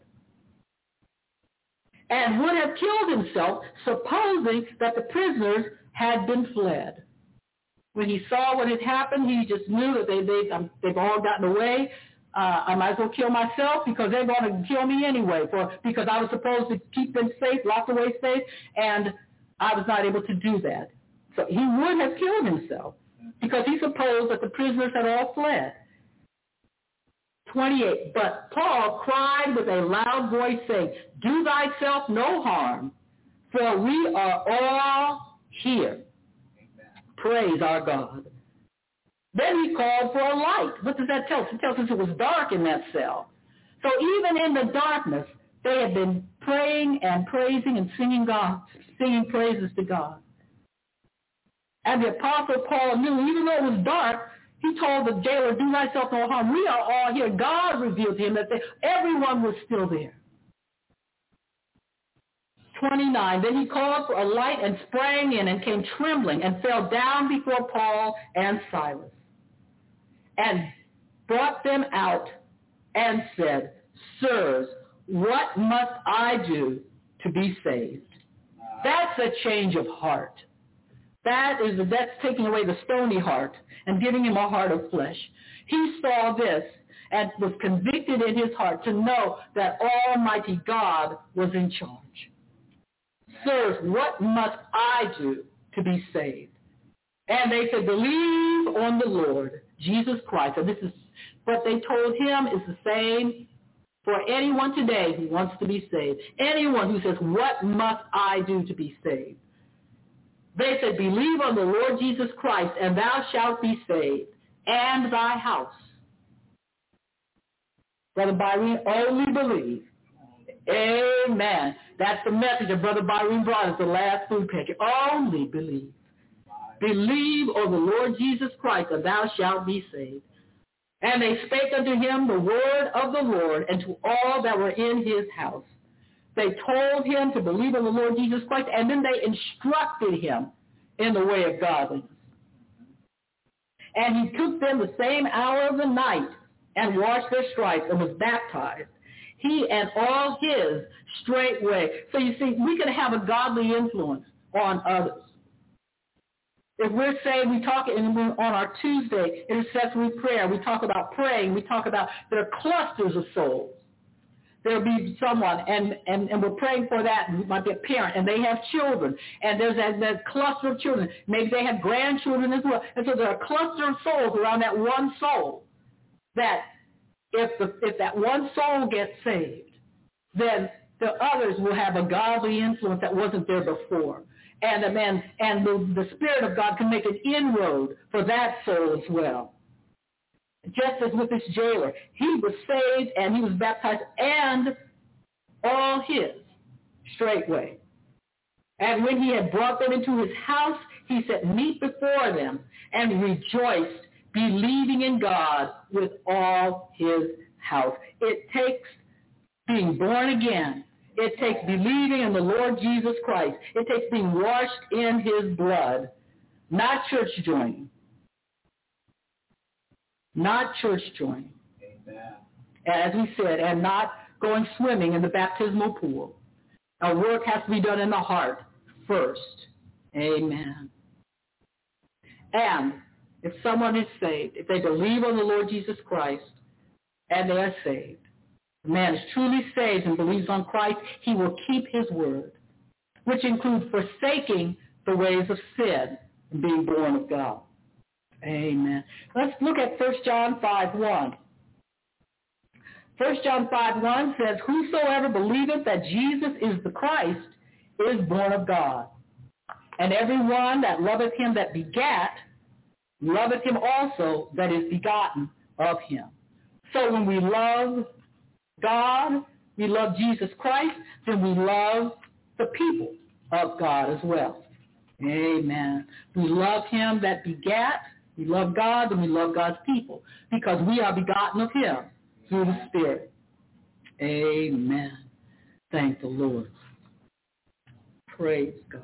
Speaker 2: and would have killed himself, supposing that the prisoners had been fled. When he saw what had happened, he just knew that they, they, um, they've all gotten away. Uh, I might as well kill myself because they're going to kill me anyway, for, because I was supposed to keep them safe, locked away safe, and I was not able to do that. So he would have killed himself, because he supposed that the prisoners had all fled. twenty-eight, but Paul cried with a loud voice, saying, do thyself no harm, for we are all here. Amen. Praise our God. Then he called for a light. What does that tell us? It tells us it was dark in that cell. So even in the darkness, they had been praying and praising and singing God, singing praises to God. And the Apostle Paul knew, even though it was dark, he told the jailer, do thyself no harm. We are all here. God revealed to him that they, everyone was still there. twenty-nine, then he called for a light and sprang in and came trembling and fell down before Paul and Silas and brought them out and said, sirs, what must I do to be saved? That's a change of heart. That is, that's taking away the stony heart and giving him a heart of flesh. He saw this and was convicted in his heart to know that Almighty God was in charge. Sirs, what must I do to be saved? And they said, believe on the Lord Jesus Christ. And this is what they told him is the same for anyone today who wants to be saved. Anyone who says, what must I do to be saved? They said, believe on the Lord Jesus Christ, and thou shalt be saved, and thy house. Brother Byron, only believe. Amen. That's the message that Brother Byron brought us, the last food pantry. Only believe. Believe on the Lord Jesus Christ, and thou shalt be saved. And they spake unto him the word of the Lord, and to all that were in his house. They told him to believe in the Lord Jesus Christ, and then they instructed him in the way of godliness. And he took them the same hour of the night, and washed their stripes, and was baptized, he and all his straightway. So you see, we can have a godly influence on others. If we're saying, we talk in, on our Tuesday intercessory prayer, we talk about praying, we talk about there are clusters of souls. There'll be someone, and, and, and we're praying for that, and it might be a parent, and they have children, and there's that, that cluster of children. Maybe they have grandchildren as well. And so there are a cluster of souls around that one soul that if, the, if that one soul gets saved, then the others will have a godly influence that wasn't there before. And the man and the, the Spirit of God can make an inroad for that soul as well. Just as with this jailer, he was saved and he was baptized, and all his straightway. And when he had brought them into his house, he set meat before them and rejoiced, believing in God with all his house. It takes being born again. It takes believing in the Lord Jesus Christ. It takes being washed in his blood, not church joining. Not church joining.
Speaker 3: Amen.
Speaker 2: As we said, and not going swimming in the baptismal pool. Our work has to be done in the heart first. Amen. And if someone is saved, if they believe on the Lord Jesus Christ and they are saved, the man is truly saved and believes on Christ, he will keep his word, which includes forsaking the ways of sin and being born of God. Amen. Let's look at First John five one. First John five one says, whosoever believeth that Jesus is the Christ is born of God. And every one that loveth him that begat, loveth him also that is begotten of him. So when we love God, we love Jesus Christ, then we love the people of God as well. Amen. We love him that begat, we love God, and we love God's people, because we are begotten of him through the Spirit. Amen. Thank the Lord. Praise God.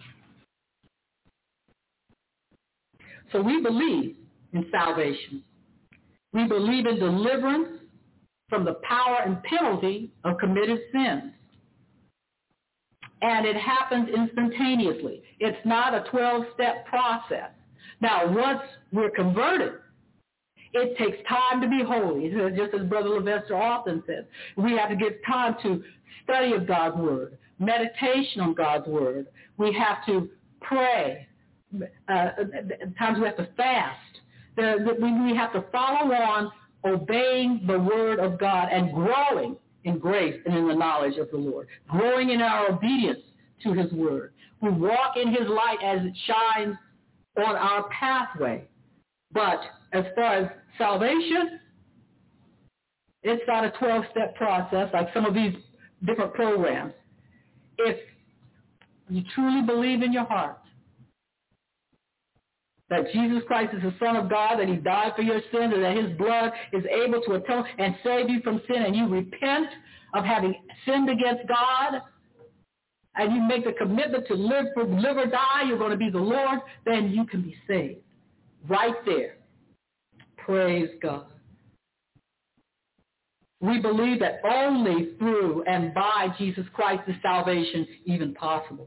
Speaker 2: So we believe in salvation. We believe in deliverance from the power and penalty of committed sins. And it happens instantaneously. It's not a twelve-step process. Now, once we're converted, it takes time to be holy. Just as Brother Levester often says, we have to give time to study of God's Word, meditation on God's Word. We have to pray. Uh, times we have to fast. The, the, we have to follow on obeying the Word of God and growing in grace and in the knowledge of the Lord, growing in our obedience to his Word. We walk in his light as it shines on our pathway. But as far as salvation, it's not a twelve-step process like some of these different programs. If you truly believe in your heart that Jesus Christ is the Son of God, that he died for your sins, and that his blood is able to atone and save you from sin, and you repent of having sinned against God, and you make the commitment to live, for, live or die, you're going to be the Lord, then you can be saved. Right there. Praise God. We believe that only through and by Jesus Christ is salvation even possible.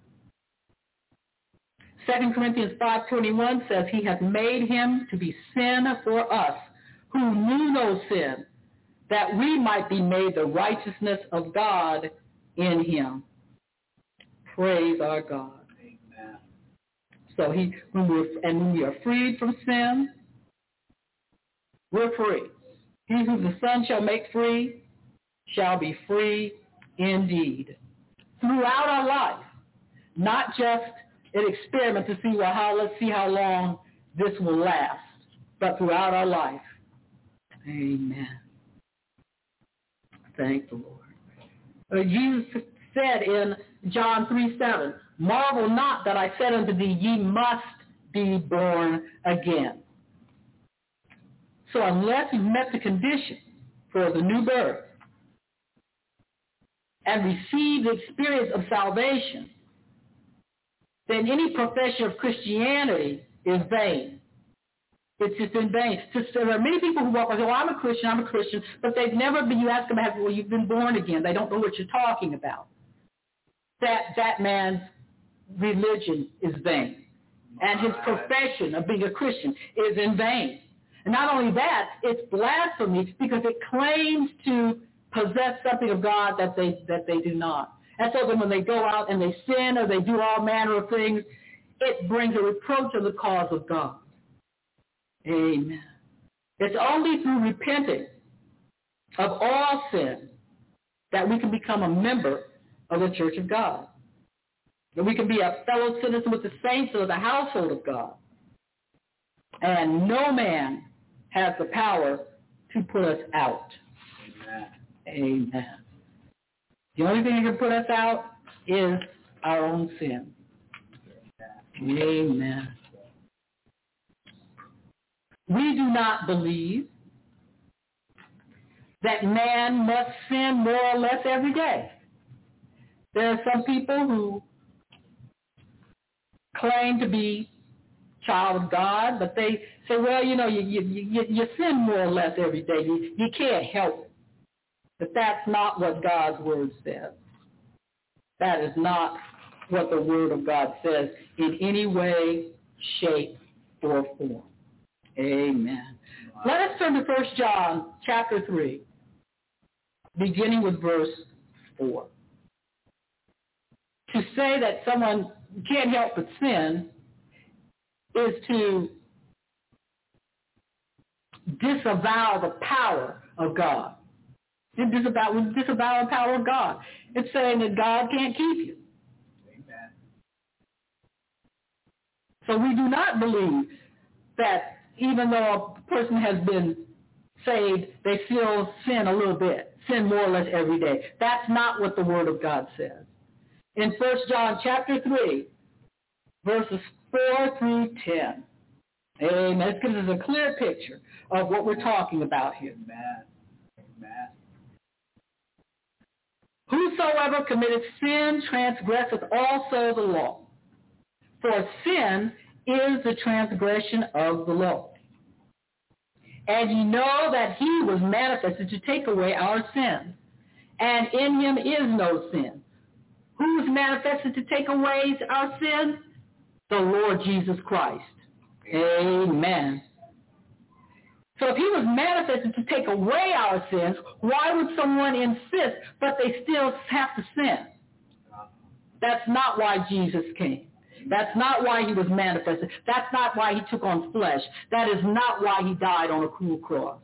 Speaker 2: Second Corinthians five twenty-one says, he hath made him to be sin for us, who knew no sin, that we might be made the righteousness of God in him. Praise our God. Amen. So he, when we're, and when we are freed from sin, we're free. He who the Son shall make free shall be free indeed. Throughout our life, not just an experiment to see, well, how, let's see how long this will last, but throughout our life. Amen. Thank the Lord. Uh, Jesus said in John three seven, marvel not that I said unto thee, ye must be born again. So unless you've met the condition for the new birth and received the experience of salvation, then any profession of Christianity is vain. It's just in vain. Just, there are many people who walk and say, well, I'm a Christian, I'm a Christian, but they've never been, you ask them, well, you've been born again. They don't know what you're talking about. That, that man's religion is vain. And his profession of being a Christian is in vain. And not only that, it's blasphemy because it claims to possess something of God that they that they do not. And so then when they go out and they sin or they do all manner of things, it brings a reproach of the cause of God. Amen. It's only through repenting of all sin that we can become a member of the Church of God. That we can be a fellow citizen with the saints of the household of God. And no man has the power to put us out. Amen. Amen. The only thing that can put us out is our own sin. Amen. We do not believe that man must sin more or less every day. There are some people who claim to be child of God, but they say, well, you know, you, you, you, you sin more or less every day. You, you can't help it. But that's not what God's Word says. That is not what the Word of God says in any way, shape, or form. Amen. Let us turn to First John chapter three, beginning with verse four. To say that someone can't help but sin is to disavow the power of God. It's disavow, disavow the power of God. It's saying that God can't keep you. Amen. So we do not believe that even though a person has been saved, they still sin a little bit, sin more or less every day. That's not what the Word of God says. In First John chapter three, verses four through ten. Amen. It gives us a clear picture of what we're talking about here. Amen. Amen. Whosoever committeth sin transgresseth also the law. For sin is the transgression of the law. And ye know that he was manifested to take away our sins, and in him is no sin. Who was manifested to take away our sins? The Lord Jesus Christ. Amen. So if he was manifested to take away our sins, why would someone insist but they still have to sin? That's not why Jesus came. That's not why he was manifested. That's not why he took on flesh. That is not why he died on a cruel cross.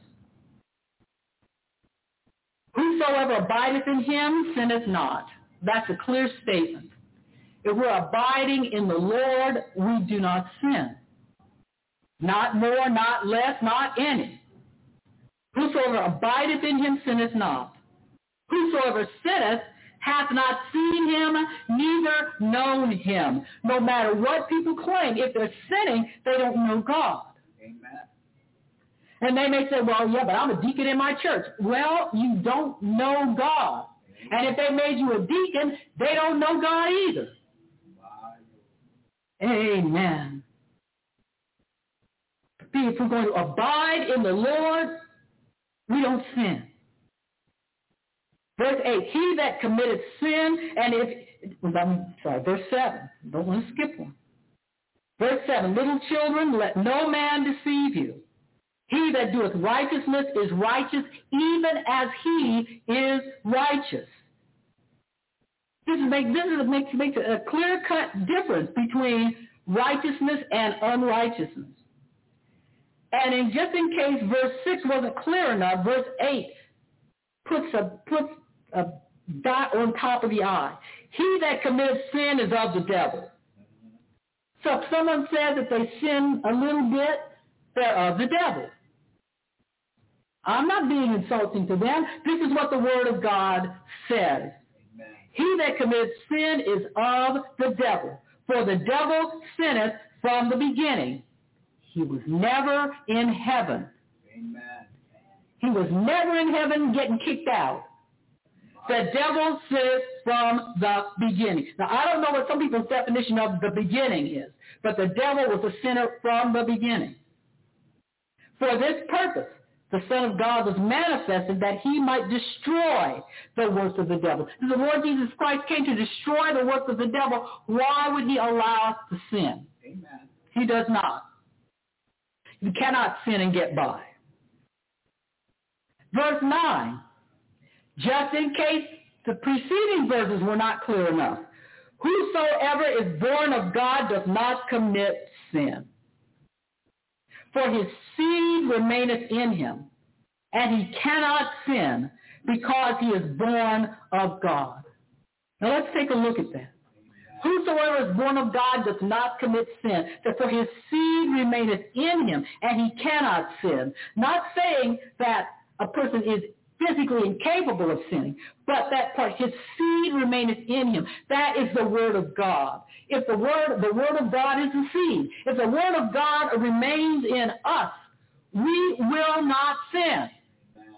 Speaker 2: Whosoever abideth in him sinneth not. That's a clear statement. If we're abiding in the Lord, we do not sin. Not more, not less, not any. Whosoever abideth in him sinneth not. Whosoever sinneth hath not seen him, neither known him. No matter what people claim, if they're sinning, they don't know God. Amen. And they may say, well, yeah, but I'm a deacon in my church. Well, you don't know God. And if they made you a deacon, they don't know God either. Amen. If we're going to abide in the Lord, we don't sin. Verse eight, he that committed sin, and if, I'm sorry, verse seven, don't want to skip one. Verse seven, little children, let no man deceive you. He that doeth righteousness is righteous, even as he is righteous. This, is make, this is, makes, makes a clear-cut difference between righteousness and unrighteousness. And in, just in case verse six wasn't clear enough, verse eight puts a, puts a dot on top of the I. He that commits sin is of the devil. So if someone says that they sin a little bit, they're of the devil. I'm not being insulting to them. This is what the Word of God says. Amen. He that commits sin is of the devil. For the devil sinneth from the beginning. He was never in heaven,
Speaker 3: Amen.
Speaker 2: He was never in heaven getting kicked out. The devil sits from the beginning. Now, I don't know what some people's definition of the beginning is, but the devil was a sinner from the beginning. For this purpose, the Son of God was manifested that he might destroy the works of the devil. If the Lord Jesus Christ came to destroy the works of the devil, why would he allow us to sin?
Speaker 3: Amen.
Speaker 2: He does not. You cannot sin and get by. Verse nine, just in case the preceding verses were not clear enough, whosoever is born of God does not commit sin. For his seed remaineth in him, and he cannot sin because he is born of God. Now let's take a look at that. Whosoever is born of God does not commit sin, that for his seed remaineth in him, and he cannot sin. Not saying that a person is physically incapable of sinning, but that part, his seed remaineth in him. That is the word of God. If the word, the word of God is the seed, if the word of God remains in us, we will not sin.
Speaker 3: Amen.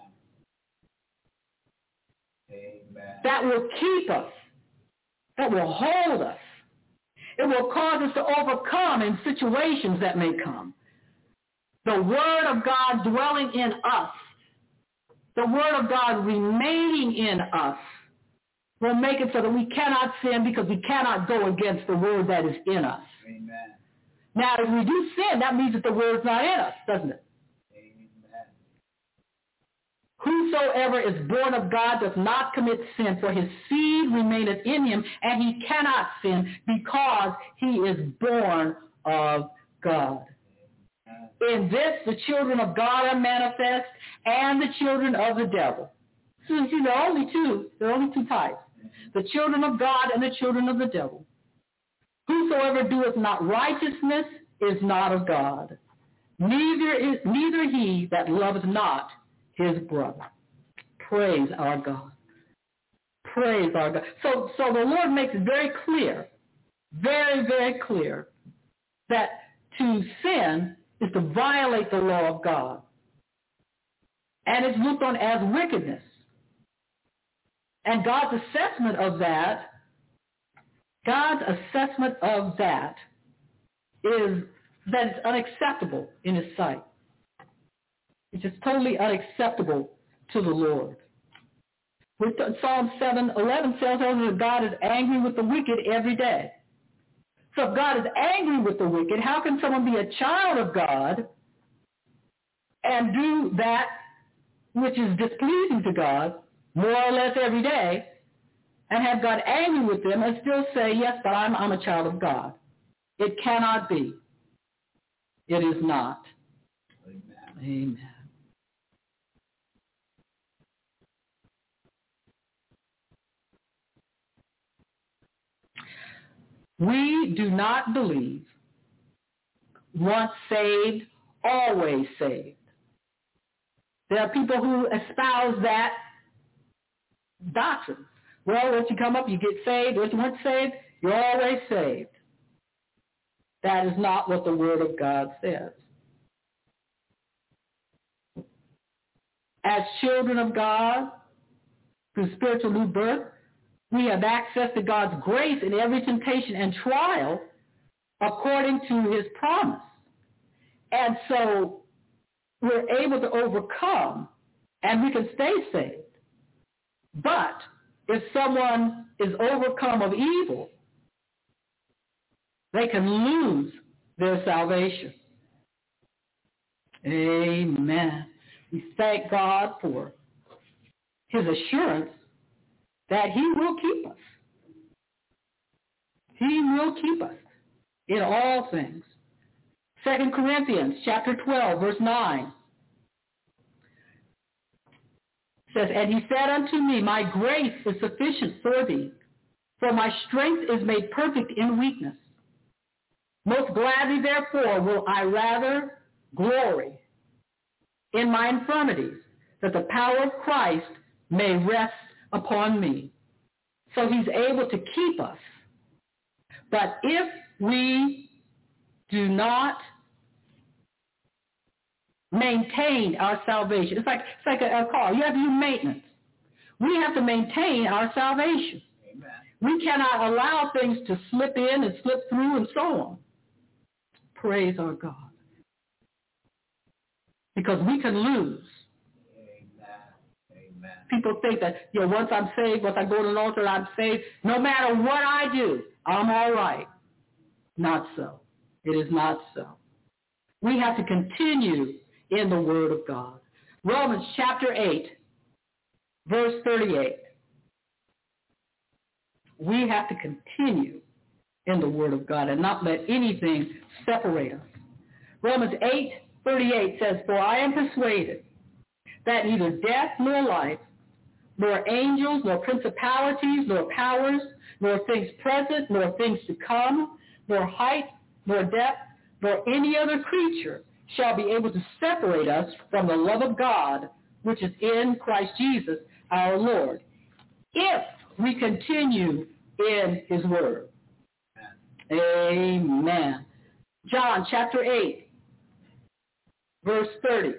Speaker 3: Amen.
Speaker 2: That will keep us. That will hold us. It will cause us to overcome in situations that may come. The word of God dwelling in us, the word of God remaining in us, will make it so that we cannot sin because we cannot go against the word that is in us.
Speaker 3: Amen.
Speaker 2: Now, if we do sin, that means that the word's not in us, doesn't it?
Speaker 3: Amen.
Speaker 2: Whosoever is born of God does not commit sin, for his seed remaineth in him, and he cannot sin because he is born of God. In this, the children of God are manifest, and the children of the devil. So you see, there are only two. There are only two types: the children of God and the children of the devil. Whosoever doeth not righteousness is not of God, neither is neither he that loveth not his brother. Praise our God. Praise our God. So, so the Lord makes it very clear, very, very clear, that to sin is to violate the law of God. And it's looked on as wickedness. And God's assessment of that, God's assessment of that is that it's unacceptable in his sight. It's just totally unacceptable to the Lord. With Psalm seven eleven tells us that God is angry with the wicked every day. So if God is angry with the wicked, how can someone be a child of God and do that which is displeasing to God more or less every day and have God angry with them and still say, yes, but I'm, I'm a child of God? It cannot be. It is not.
Speaker 3: Amen.
Speaker 2: Amen. We do not believe once saved, always saved. There are people who espouse that doctrine. Well, once you come up, you get saved. Once you weren't saved, you're always saved. That is not what the Word of God says. As children of God, through spiritual new birth, we have access to God's grace in every temptation and trial according to his promise. And so we're able to overcome and we can stay saved. But if someone is overcome of evil, they can lose their salvation. Amen. We thank God for his assurance that he will keep us. He will keep us in all things. Second Corinthians chapter twelve, verse nine says, and he said unto me, my grace is sufficient for thee, for my strength is made perfect in weakness. Most gladly, therefore, will I rather glory in my infirmities, that the power of Christ may rest upon me. So he's able to keep us. But if we do not maintain our salvation. It's like it's like a, a car. You have to do maintenance. We have to maintain our salvation.
Speaker 4: Amen.
Speaker 2: We cannot allow things to slip in and slip through and so on. Praise our God. Because we can lose.
Speaker 4: Amen. Amen.
Speaker 2: People think that, you know, once I'm saved, once I go to an altar, I'm saved. No matter what I do, I'm all right. Not so. It is not so. We have to continue in the Word of God. Romans chapter eight, verse thirty-eight. We have to continue in the Word of God and not let anything separate us. Romans eight thirty-eight says, "For I am persuaded that neither death nor life, nor angels, nor principalities, nor powers, nor things present, nor things to come, nor height, nor depth, nor any other creature shall be able to separate us from the love of God, which is in Christ Jesus our Lord, if we continue in his word." Amen. John chapter eight, verse thirty.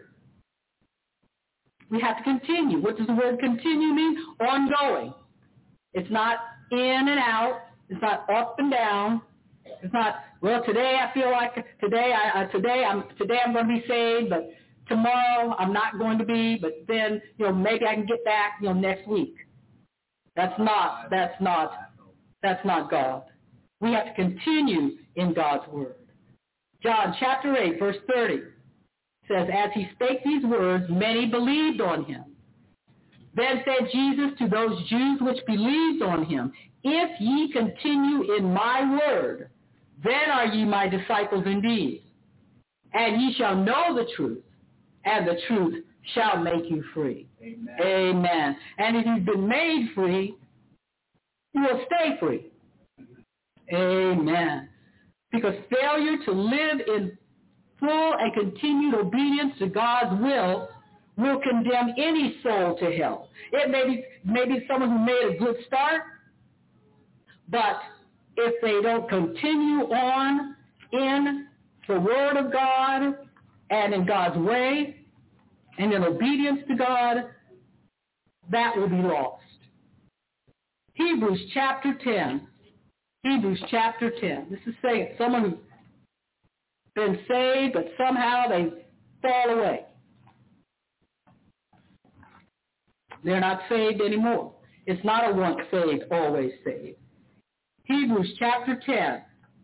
Speaker 2: We have to continue. What does the word continue mean? Ongoing. It's not in and out. It's not up and down. It's not, well, today I feel like today I uh, today I'm today I'm going to be saved, but tomorrow I'm not going to be. But then, you know, maybe I can get back, you know, next week. That's not. That's not. That's not God. We have to continue in God's word. John chapter eight, verse thirty says, "As he spake these words, many believed on him. Then said Jesus to those Jews which believed on him, If ye continue in my word, then are ye my disciples indeed. And ye shall know the truth, and the truth shall make you free."
Speaker 4: Amen.
Speaker 2: Amen. And if you've been made free, you will stay free. Amen. Because failure to live in full and continued obedience to God's will will condemn any soul to hell. It may be maybe someone who made a good start, but if they don't continue on in the Word of God and in God's way and in obedience to God, that will be lost. Hebrews chapter ten. Hebrews chapter ten. This is saying someone who's been saved, but somehow they fall away. They're not saved anymore. It's not a once saved, always saved. Hebrews chapter ten,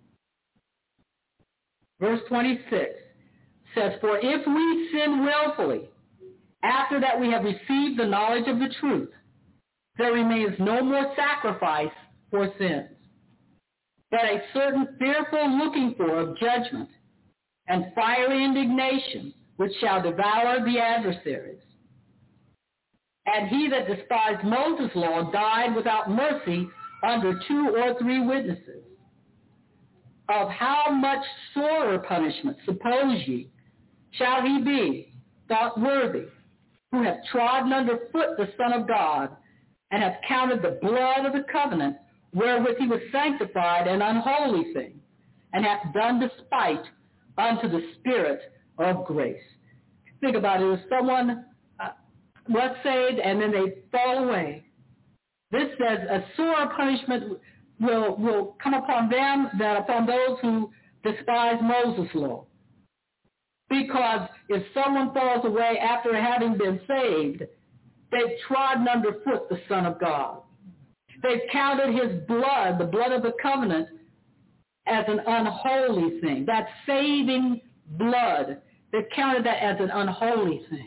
Speaker 2: verse twenty-six says, "For if we sin willfully, after that we have received the knowledge of the truth, there remains no more sacrifice for sins, but a certain fearful looking for of judgment and fiery indignation, which shall devour the adversaries. And he that despised Moses' law died without mercy under two or three witnesses. Of how much sorer punishment, suppose ye, shall he be thought worthy, who hath trodden under foot the Son of God, and hath counted the blood of the covenant wherewith he was sanctified an unholy thing, and hath done despite unto the Spirit of grace." Think about it. If someone uh, was saved and then they fall away, this says a sore punishment will, will come upon them than upon those who despise Moses' law. Because if someone falls away after having been saved, they've trodden underfoot the Son of God. They've counted his blood, the blood of the covenant, as an unholy thing. That saving blood, they've counted that as an unholy thing.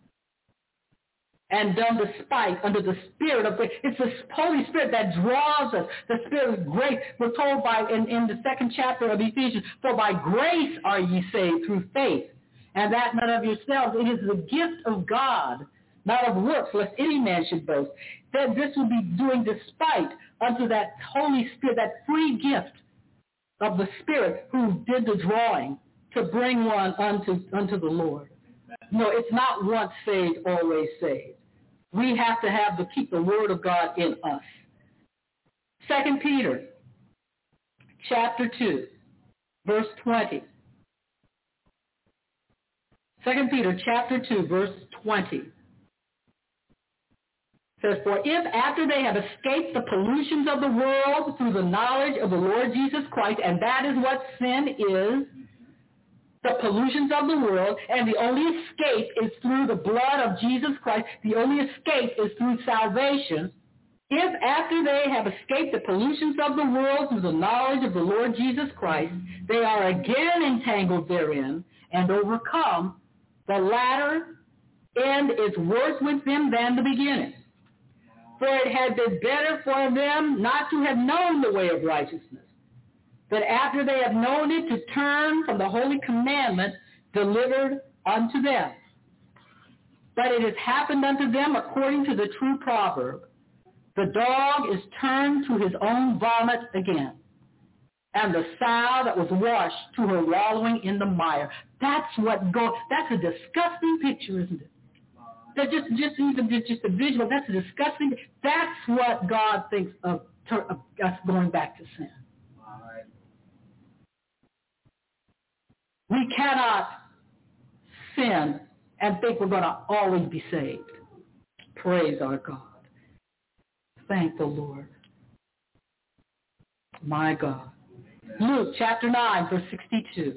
Speaker 2: And done despite under the Spirit of grace. It's the Holy Spirit that draws us, the Spirit of grace. We're told by in, in the second chapter of Ephesians, "For by grace are ye saved through faith, and that not of yourselves. It is the gift of God, not of works, lest any man should boast." That this will be doing despite unto that Holy Spirit, that free gift of the Spirit who did the drawing to bring one unto, unto the Lord. No, it's not once saved, always saved. We have to have to keep the Word of God in us. Second Peter chapter two, verse twenty Second Peter chapter two, verse twenty. Says, for if after they have escaped the pollutions of the world through the knowledge of the Lord Jesus Christ, and that is what sin is, the pollutions of the world, and the only escape is through the blood of Jesus Christ, the only escape is through salvation. If after they have escaped the pollutions of the world through the knowledge of the Lord Jesus Christ, they are again entangled therein and overcome, the latter end is worse with them than the beginning. For it had been better for them not to have known the way of righteousness, but after they have known it, to turn from the holy commandment delivered unto them. But it has happened unto them according to the true proverb, the dog is turned to his own vomit again, and the sow that was washed to her wallowing in the mire. That's what go. That's a disgusting picture, isn't it? That just, just even just a visual. That's a disgusting. That's what God thinks of, of us going back to sin. We cannot sin and think we're going to always be saved. Praise our God. Thank the Lord. My God. Luke chapter nine, verse sixty-two.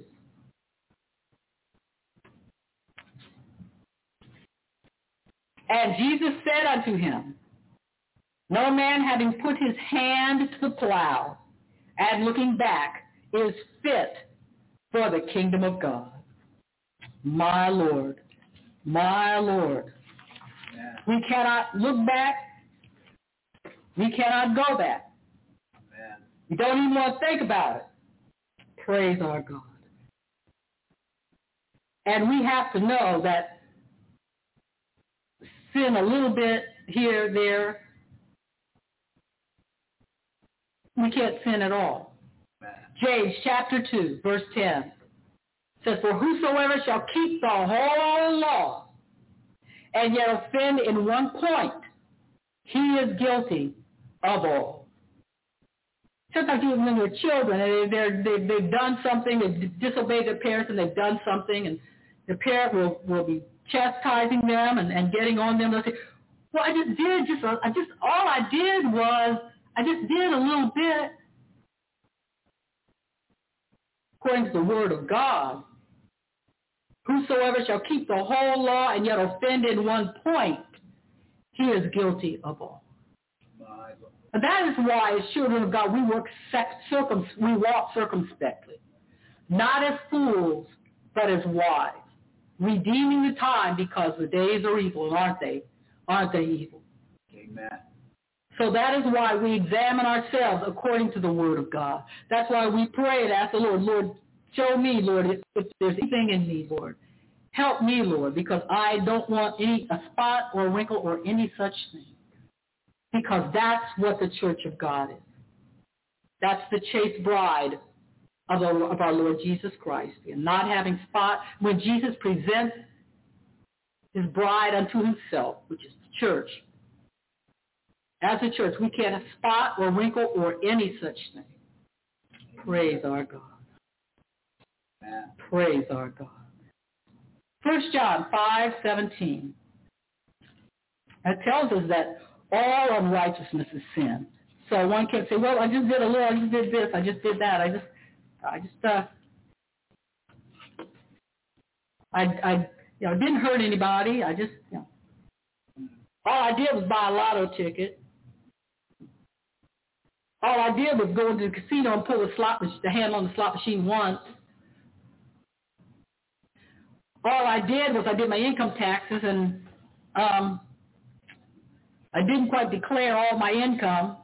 Speaker 2: And Jesus said unto him, no man having put his hand to the plow and looking back is fit for the kingdom of God. My Lord, my Lord. Yeah. We cannot look back. We cannot go back. Amen. We don't even want to think about it. Praise our God. And we have to know that sin a little bit here, there, we can't sin at all. Amen. James chapter two, verse ten says, for whosoever shall keep the whole law and yet offend in one point, he is guilty of all. Sometimes even when they're children, and they're, they've, they've done something, they've disobeyed their parents and they've done something, and the parent will, will be chastising them and, and getting on them. They'll say, well, I just did, just, I just, all I did was, I just did a little bit. According to the word of God, whosoever shall keep the whole law and yet offend in one point, he is guilty of all. And that is why, as children of God, we work circum, we walk circumspectly, not as fools, but as wise, redeeming the time because the days are evil, aren't they? Aren't they evil? Amen. So that is why we examine ourselves according to the Word of God. That's why we pray and ask the Lord, Lord, show me, Lord, if, if there's anything in me, Lord. Help me, Lord, because I don't want any a spot or a wrinkle or any such thing. Because that's what the church of God is. That's the chaste bride of our, of our Lord Jesus Christ. And not having spot, when Jesus presents his bride unto himself, which is the church, as a church, we can't have spot or wrinkle or any such thing. Praise our God. Amen. Praise our God. First John five seventeen. It tells us that all unrighteousness is sin. So one can't say, well, I just did a little, I just did this, I just did that, I just, I just, uh, I, I, you know, didn't hurt anybody, I just, you know, all I did was buy a lotto ticket. All I did was go into the casino and pull the slot, the handle on the slot machine once. All I did was I did my income taxes and, um, I didn't quite declare all my income.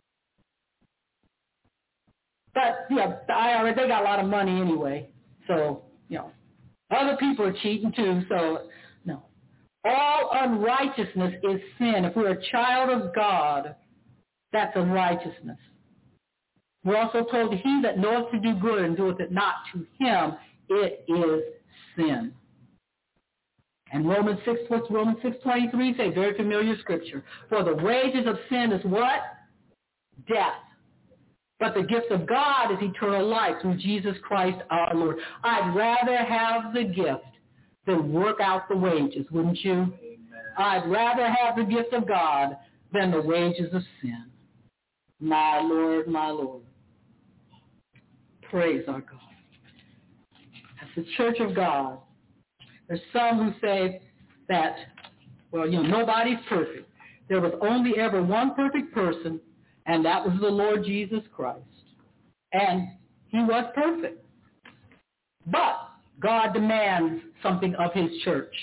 Speaker 2: But, you know, the I R S, they got a lot of money anyway. So, you know, other people are cheating too. So, no. All unrighteousness is sin. If we're a child of God, that's unrighteousness. We're also told, he that knoweth to do good and doeth it not, to him it is sin. And Romans six, what's Romans six twenty-three say? Very familiar scripture. For the wages of sin is what? Death. But the gift of God is eternal life through Jesus Christ our Lord. I'd rather have the gift then work out the wages, wouldn't you?
Speaker 3: Amen.
Speaker 2: I'd rather have the gift of God than the wages of sin. My Lord, my Lord. Praise our God. As the church of God, there's some who say that, well, you know, nobody's perfect. There was only ever one perfect person, and that was the Lord Jesus Christ. And he was perfect. But God demands something of his church.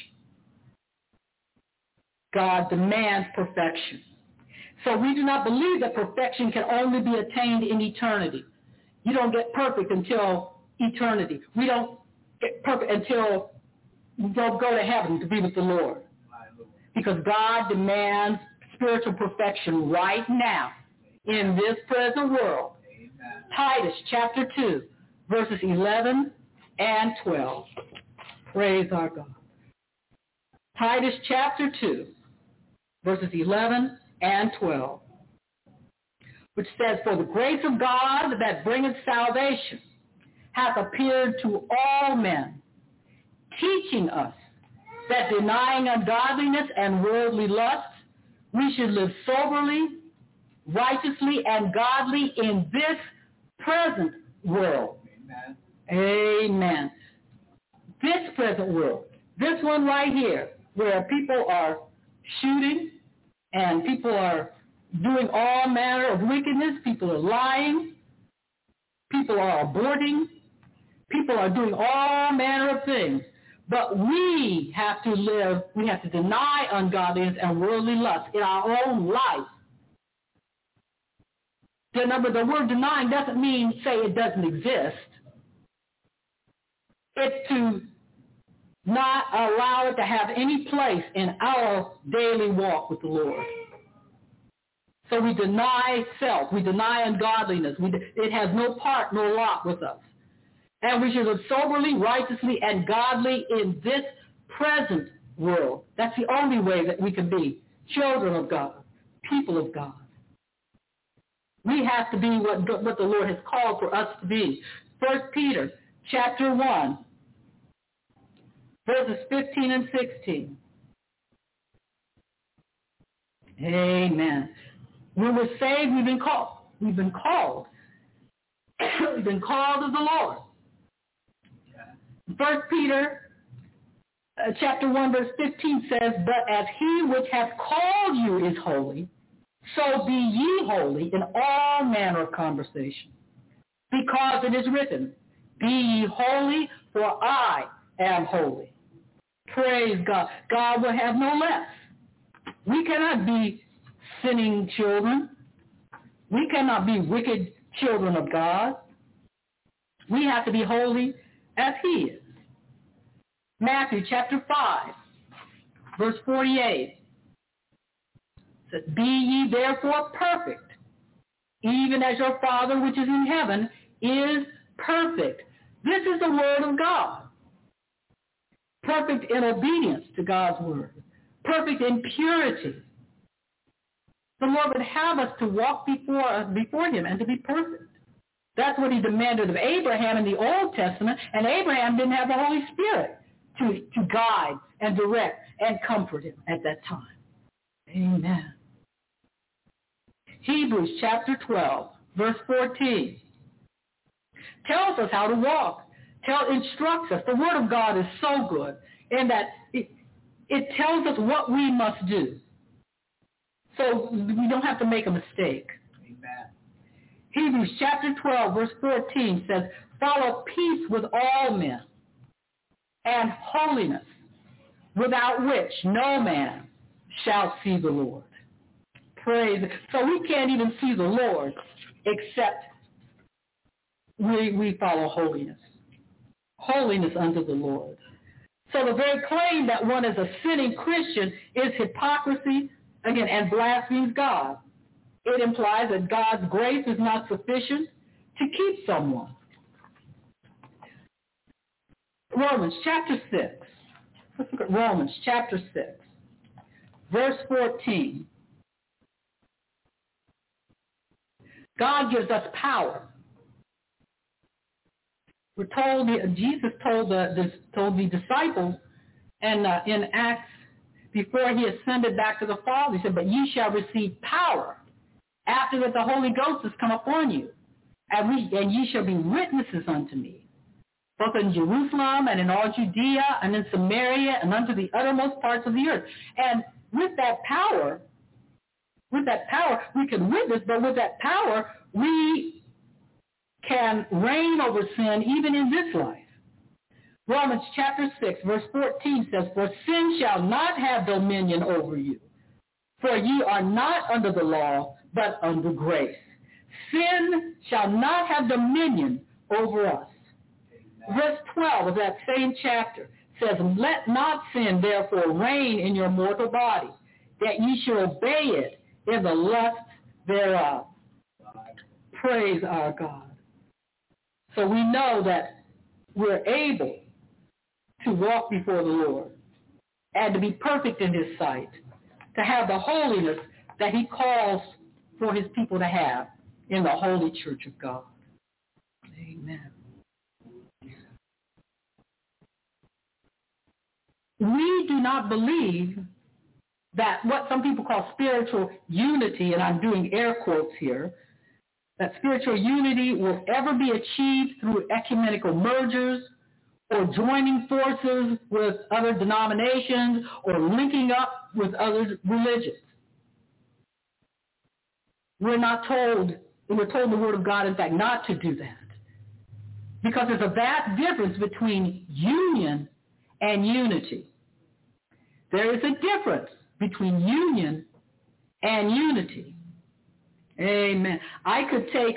Speaker 2: God demands perfection. So we do not believe that perfection can only be attained in eternity. You don't get perfect until eternity. We don't get perfect until we don't go to heaven to be with the Lord. Because God demands spiritual perfection right now in this present world. Amen. Titus chapter two, verses eleven and twelve. Praise our God. Titus chapter two, verses eleven and twelve, which says, For the grace of God that bringeth salvation hath appeared to all men, teaching us that denying ungodliness and worldly lusts, we should live soberly, righteously, and godly in this present world. Amen. Amen. This present world, this one right here, where people are shooting and people are doing all manner of wickedness, people are lying, people are aborting, people are doing all manner of things. But we have to live, we have to deny ungodliness and worldly lust in our own life. Remember, the word denying doesn't mean say it doesn't exist. It's to not allow it to have any place in our daily walk with the Lord. So we deny self, we deny ungodliness. We, it has no part nor lot with us. And we should live soberly, righteously, and godly in this present world. That's the only way that we can be children of God, people of God. We have to be what, what the Lord has called for us to be. First Peter chapter one, verses fifteen and sixteen. Amen. We were saved, we've been called. We've been called. We've been called of the Lord. First Peter uh, chapter one, verse fifteen says, But as he which hath called you is holy, so be ye holy in all manner of conversation. Because it is written, Be ye holy, for I am holy. Praise God. God will have no less. We cannot be sinning children. We cannot be wicked children of God. We have to be holy as he is. Matthew chapter five, verse forty-eight says, Be ye therefore perfect, even as your Father which is in heaven is perfect. This is the word of God. Perfect in obedience to God's word. Perfect in purity. The Lord would have us to walk before, before him and to be perfect. That's what he demanded of Abraham in the Old Testament, and Abraham didn't have the Holy Spirit to, to guide and direct and comfort him at that time. Amen. Hebrews chapter twelve, verse fourteen tells us how to walk. Tell, instructs us. The Word of God is so good in that it, it tells us what we must do. So we don't have to make a mistake. Amen. Hebrews chapter twelve, verse fourteen says, Follow peace with all men and holiness, without which no man shall see the Lord. Praise. So we can't even see the Lord except we, we follow holiness. Holiness unto the Lord. So the very claim that one is a sinning Christian is hypocrisy, again, and blasphemes God. It implies that God's grace is not sufficient to keep someone. Romans chapter six. Let's look at Romans chapter six, verse fourteen. God gives us power. We're told, Jesus told the, the, told the disciples And uh, in Acts, before he ascended back to the Father, he said, but ye shall receive power after that the Holy Ghost has come upon you, and, we, and ye shall be witnesses unto me, both in Jerusalem and in all Judea and in Samaria and unto the uttermost parts of the earth. And with that power, with that power, we can witness, but with that power, we can reign over sin even in this life. Romans chapter six, verse fourteen says, for sin shall not have dominion over you, for ye are not under the law, but under grace. Sin shall not have dominion over us. Amen. Verse twelve of that same chapter says, let not sin therefore reign in your mortal body, that ye should obey it in the lust thereof. Praise our God. So we know that we're able to walk before the Lord and to be perfect in his sight, to have the holiness that he calls for his people to have in the holy church of God. Amen. We do not believe that what some people call spiritual unity, and I'm doing air quotes here, that spiritual unity will ever be achieved through ecumenical mergers or joining forces with other denominations or linking up with other religions. We're not told, and we're told in the Word of God, in fact, not to do that. Because there's a vast difference between union and unity. There is a difference between union and unity. Amen. I could take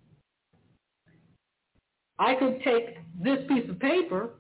Speaker 2: I could take this piece of paper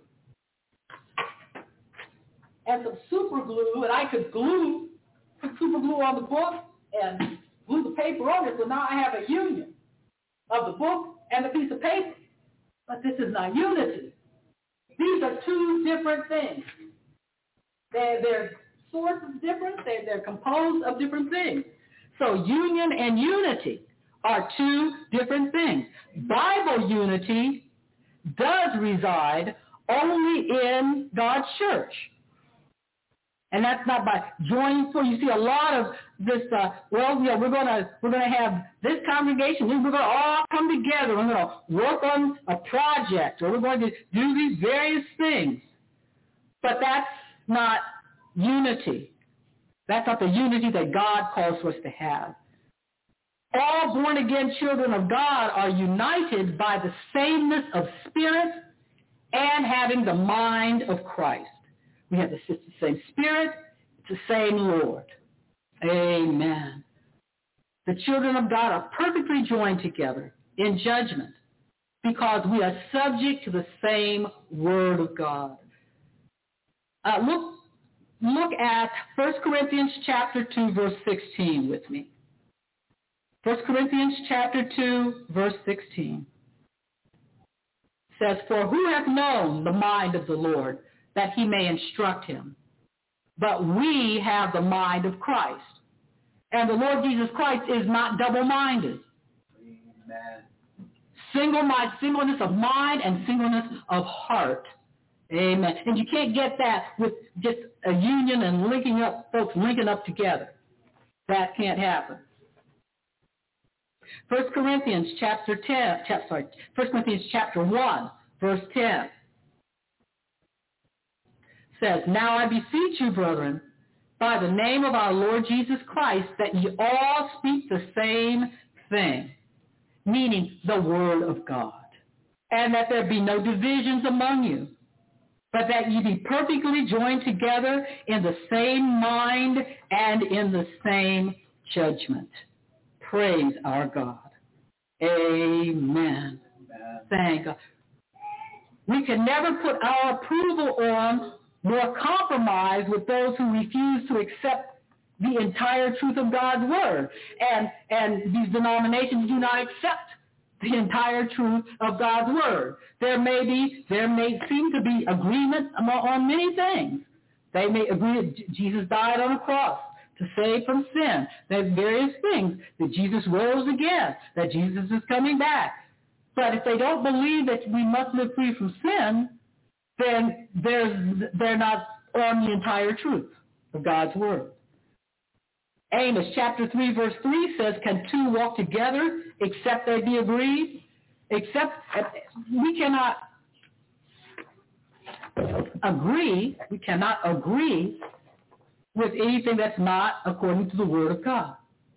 Speaker 2: and some super glue, and I could glue, put super glue on the book and glue the paper on it, so now I have a union of the book and the piece of paper. But this is not unity. These are two different things. They're, they're sources different. They're, they're composed of different things. So union and unity are two different things. Bible unity does reside only in God's church. And that's not by joining for. You see a lot of this, uh, well, you know, we're going to we're going to have this congregation, we're going to all come together, we're going to work on a project, or we're going to do these various things. But that's not unity. That's not the unity that God calls for us to have. All born-again children of God are united by the sameness of spirit and having the mind of Christ. We have the same spirit, it's the same Lord. Amen. The children of God are perfectly joined together in judgment because we are subject to the same Word of God. Uh, look, look at First Corinthians chapter two, verse sixteen with me. First Corinthians chapter two, verse sixteen says, for who hath known the mind of the Lord, that he may instruct him? But we have the mind of Christ. And the Lord Jesus Christ is not double-minded. Amen. Single mind, singleness of mind and singleness of heart. Amen. And you can't get that with just a union and linking up, folks linking up together. That can't happen. First Corinthians chapter ten, chap, sorry, First Corinthians chapter one, verse ten says, now I beseech you, brethren, by the name of our Lord Jesus Christ, that ye all speak the same thing, meaning the word of God, and that there be no divisions among you, but that ye be perfectly joined together in the same mind and in the same judgment. Praise our God. Amen. Amen. Thank God. We can never put our approval on nor compromise with those who refuse to accept the entire truth of God's word. And, and these denominations do not accept the entire truth of God's word. There may be, there may seem to be agreement on many things. They may agree that Jesus died on a cross to save from sin. There's various things, that Jesus rose again, that Jesus is coming back. But if they don't believe that we must live free from sin, then there's, they're not on the entire truth of God's word. Amos chapter three verse three says, can two walk together except they be agreed? Except we cannot agree, we cannot agree with anything that's not according to the word of God.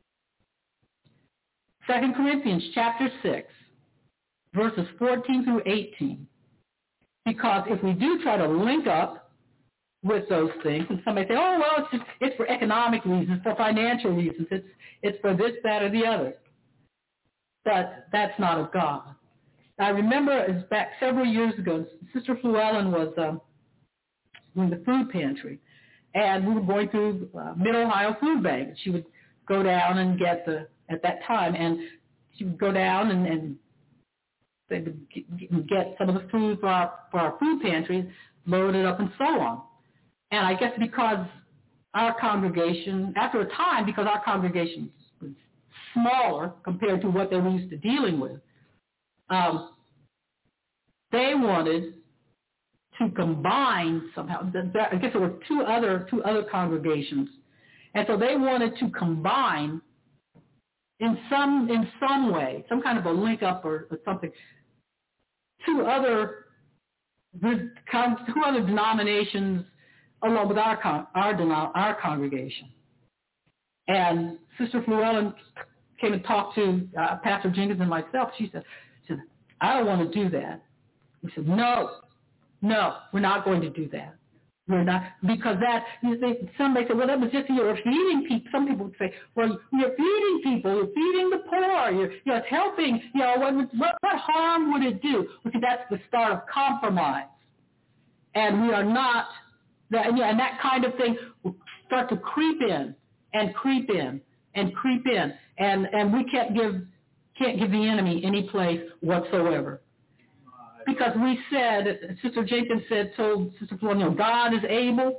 Speaker 2: Second Corinthians chapter six, verses fourteen through eighteen. Because if we do try to link up with those things, and somebody say, oh, well, it's just, it's for economic reasons, for financial reasons, it's it's for this, that, or the other. But that's not of God. I remember it was back several years ago, Sister Llewellyn was um, in the food pantry, and we were going through uh, Mid-Ohio Food Bank. She would go down and get the, at that time, and she would go down and, and they would get some of the food for our, for our food pantry, load it up and so on. And I guess because our congregation, after a time, because our congregation was smaller compared to what they were used to dealing with, um, they wanted to combine somehow. I guess there were two other two other congregations, and so they wanted to combine in some in some way, some kind of a link up or, or something, two other two other denominations along with our con, our our congregation. And Sister Llewellyn came and talked to uh, Pastor Jenkins and myself. She said, she said, I don't want to do that. We said, no, no, we're not going to do that. We're not, because that, you think, somebody said, well, that was just, you're feeding people. Some people would say, well, you're feeding people, you're feeding the poor, you're, you know, it's helping, you know, what, what, what harm would it do? Well, see, that's the start of compromise. And we are not, that, you know, and that kind of thing will start to creep in and creep in and creep in. And, and we can't give, can't give the enemy any place whatsoever. Because we said, Sister Jenkins said, told Sister Flor, you know, God is able.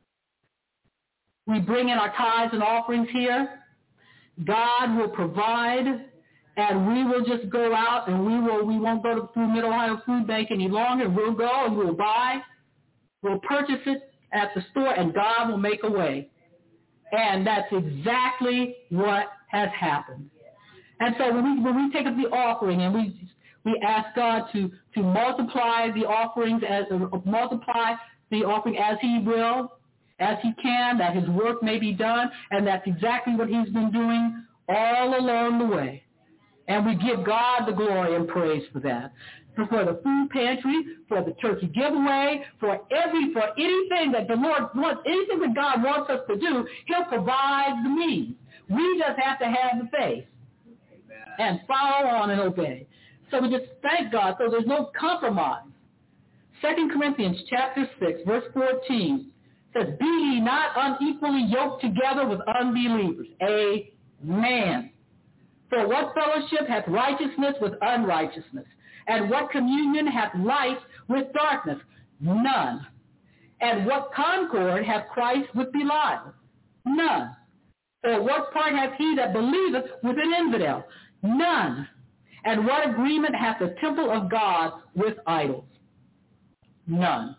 Speaker 2: We bring in our tithes and offerings here. God will provide, and we will just go out, and we will we won't go to through Mid-Ohio Food Bank any longer. We'll go and we'll buy. We'll purchase it at the store, and God will make a way. And that's exactly what has happened. And so when we when we take up the offering and we we ask God to, to multiply the offerings as uh, multiply the offering as He will, as He can, that His work may be done, and that's exactly what He's been doing all along the way. And we give God the glory and praise for that. For, for the food pantry, for the turkey giveaway, for every for anything that the Lord wants, anything that God wants us to do, He'll provide the means. We just have to have the faith and follow on and obey. So we just thank God. So there's no compromise. Second Corinthians chapter six, verse fourteen says, be ye not unequally yoked together with unbelievers. Amen. For what fellowship hath righteousness with unrighteousness? And what communion hath light with darkness? None. And what concord hath Christ with Belial? None. Or what part hath he that believeth with an infidel? None. And what agreement hath the temple of God with idols? None.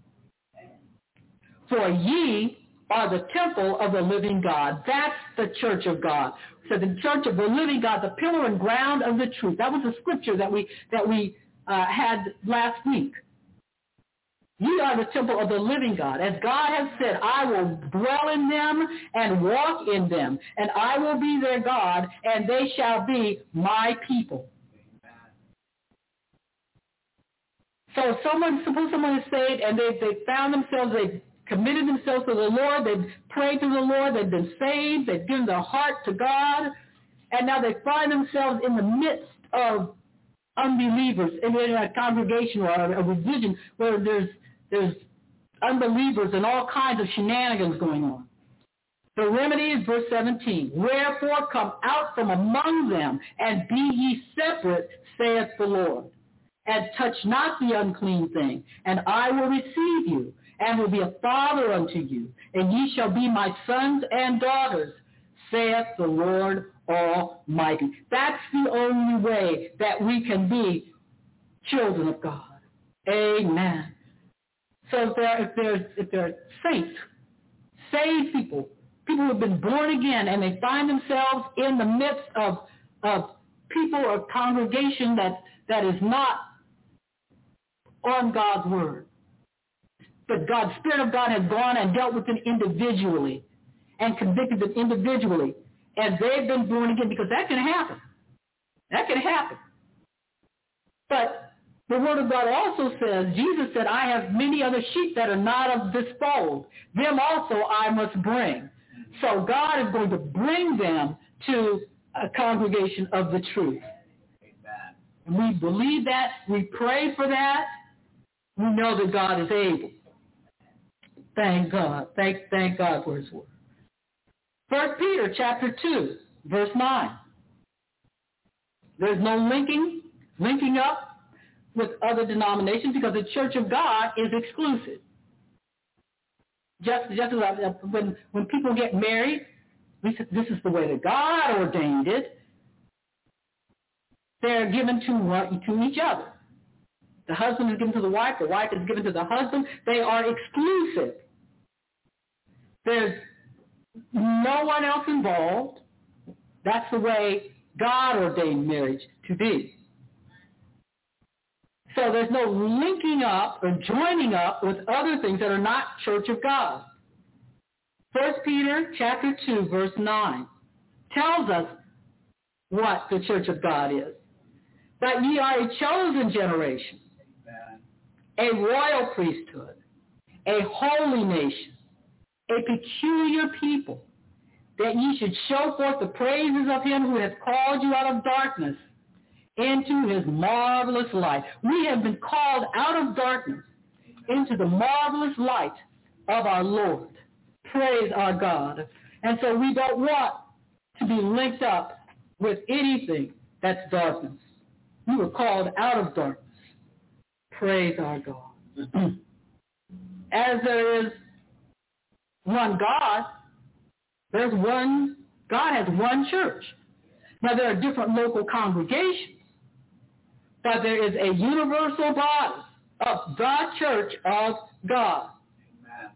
Speaker 2: For ye are the temple of the living God. That's the church of God. So the church of the living God, the pillar and ground of the truth. That was the scripture that we that we uh, had last week. Ye are the temple of the living God. As God has said, I will dwell in them and walk in them, and I will be their God, and they shall be my people. So someone, suppose someone is saved, and they they found themselves, they've committed themselves to the Lord, they've prayed to the Lord, they've been saved, they've given their heart to God, and now they find themselves in the midst of unbelievers, in a congregation or a religion where there's There's unbelievers and all kinds of shenanigans going on. The remedy is verse seventeen. Wherefore come out from among them, and be ye separate, saith the Lord. And touch not the unclean thing, and I will receive you, and will be a father unto you, and ye shall be my sons and daughters, saith the Lord Almighty. That's the only way that we can be children of God. Amen. So if there, if there's, if there are saints, saved people, people who have been born again, and they find themselves in the midst of, of people or congregation that, that is not on God's word. But God's Spirit of God has gone and dealt with them individually and convicted them individually. And they've been born again, because that can happen. That can happen. But the Word of God also says, Jesus said, I have many other sheep that are not of this fold. Them also I must bring. So God is going to bring them to a congregation of the truth. Amen. And we believe that. We pray for that. We know that God is able. Thank God. Thank, thank God for his word. First Peter chapter two, verse nine. There's no linking, linking up with other denominations, because the Church of God is exclusive. Just, just as when, when people get married, this is the way that God ordained it. They're given to, to each other. The husband is given to the wife. The wife is given to the husband. They are exclusive. There's no one else involved. That's the way God ordained marriage to be. So there's no linking up or joining up with other things that are not Church of God. First Peter chapter two, verse nine tells us what the Church of God is. That ye are a chosen generation, a royal priesthood, a holy nation, a peculiar people, that ye should show forth the praises of him who hath called you out of darkness into his marvelous light. We have been called out of darkness into the marvelous light of our Lord. Praise our God. And so we don't want to be linked up with anything that's darkness. We were called out of darkness. Praise our God. As there is one God, there's one, God has one church. Now there are different local congregations, but there is a universal body of the Church of God. Amen.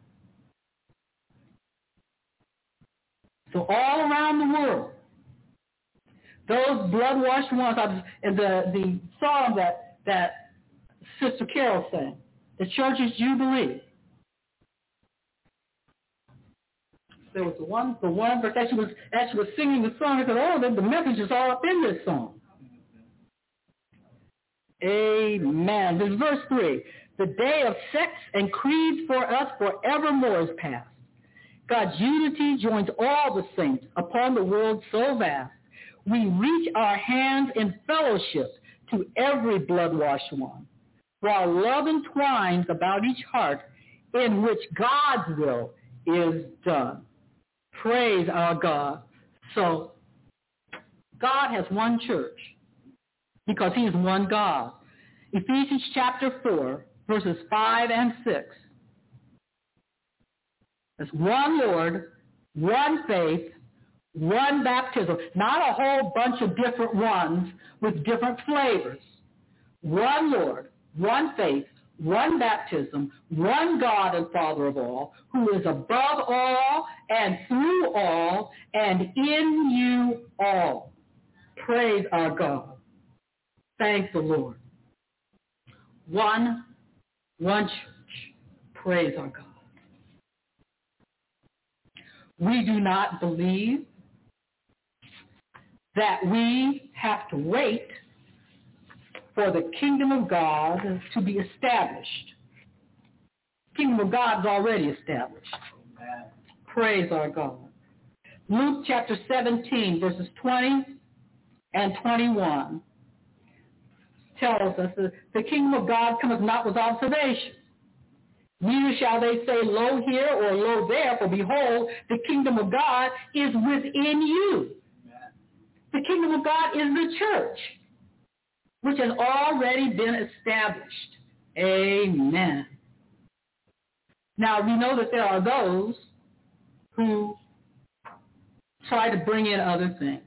Speaker 2: So all around the world, those blood-washed ones, and the, the song that, that Sister Carol sang, the Church's Jubilee. There was the one, the one, but as she was, as she was singing the song, I said, oh, the, the message is all up in this song. Amen. This is verse three. The day of sects and creeds for us forevermore is past. God's unity joins all the saints upon the world so vast. We reach our hands in fellowship to every blood-washed one, while love entwines about each heart in which God's will is done. Praise our God. So, God has one church because he is one God. Ephesians chapter four, verses five and six. There's one Lord, one faith, one baptism. Not a whole bunch of different ones with different flavors. One Lord, one faith, one baptism, one God and Father of all, who is above all and through all and in you all. Praise our God. Thank the Lord. One, one church. Praise our God. We do not believe that we have to wait for the kingdom of God to be established. The kingdom of God is already established. Amen. Praise our God. Luke chapter seventeen, verses twenty and twenty-one tells us that the kingdom of God cometh not with observation. Neither shall they say, lo here or lo there, for behold, the kingdom of God is within you. Amen. The kingdom of God is the church, which has already been established. Amen. Now, we know that there are those who try to bring in other things.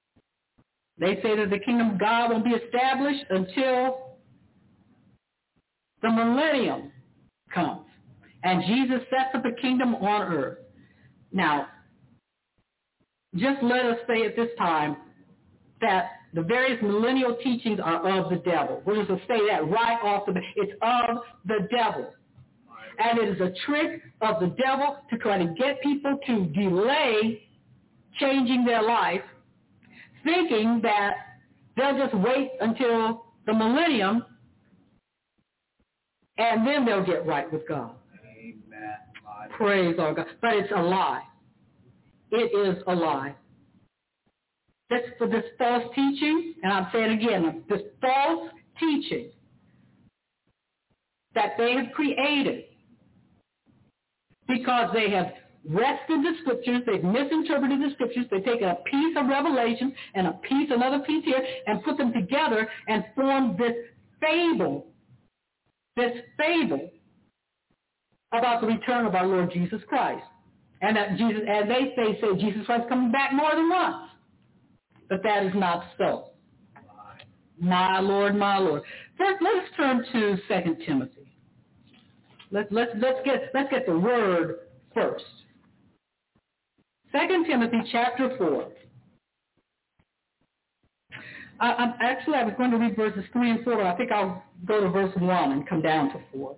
Speaker 2: They say that the kingdom of God won't be established until the millennium comes, and Jesus sets up a kingdom on earth. Now, just let us say at this time that the various millennial teachings are of the devil. We're just going to say that right off the bat. It's of the devil. And it is a trick of the devil to try to get people to delay changing their life, thinking that they'll just wait until the millennium and then they'll get right with God.
Speaker 3: Amen.
Speaker 2: Praise our God. But it's a lie. It is a lie. This, for this false teaching, and I'm saying again, this false teaching that they have created because they have wrested the scriptures, they've misinterpreted the scriptures, they've taken a piece of Revelation and a piece, another piece here, and put them together and formed this fable, this fable about the return of our Lord Jesus Christ. And that Jesus, and they, they say Jesus Christ coming back more than once. But that is not so. My Lord, my Lord. First, let's turn to Second Timothy. Let's let's let's get let's get the word first. Second Timothy chapter four. I, I'm actually I was going to read verses three and four, but I think I'll go to verse one and come down to four.